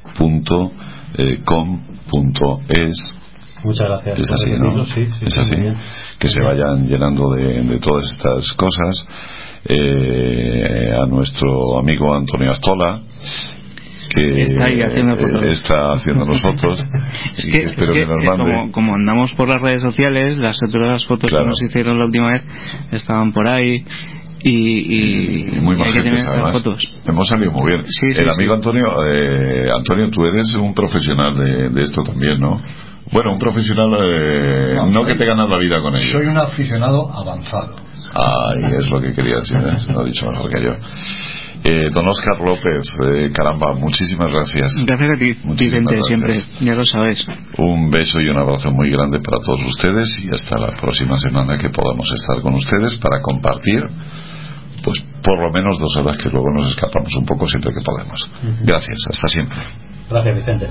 punto com punto es.
Muchas gracias.
Es así, ¿no?
Sí, sí,
es así. Que se vayan llenando de, de todas estas cosas. Eh, a nuestro amigo Antonio Aztola, que
está ahí haciendo fotos.
Eh, está haciendo los fotos.
Es que,
espero
es que,
que nos mande.
Como, como andamos por las redes sociales, las otras fotos
Claro.
que nos hicieron la última vez estaban por ahí. Y, y,
y muy
y hay que tener
majetes, además.
fotos.
Hemos salido muy bien.
Sí, sí,
el amigo
sí.
Antonio, eh, Antonio, tú eres un profesional de, de esto también, ¿no? Bueno, un profesional, eh, no, no soy, que te ganas la vida con ello.
Soy un aficionado avanzado.
Ay, es lo que quería decir, ¿eh? Lo ha dicho mejor que yo. Eh, don Óscar López, eh, caramba, muchísimas gracias.
Gracias a ti, Vicente, siempre, ya lo sabes.
Un beso y un abrazo muy grande para todos ustedes y hasta la próxima semana que podamos estar con ustedes para compartir, pues por lo menos dos horas que luego nos escapamos un poco siempre que podemos. Uh-huh. Gracias, hasta siempre.
Gracias, Vicente.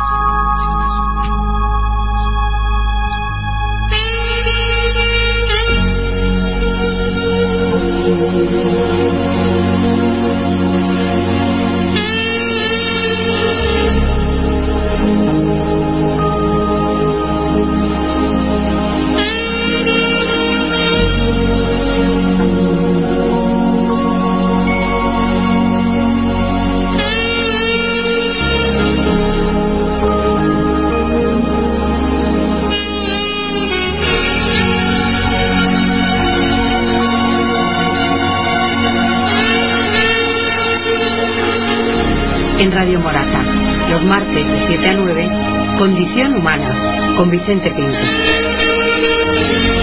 En Radio Morata, los martes de siete a nueve, Condición Humana, con Vicente Pinto.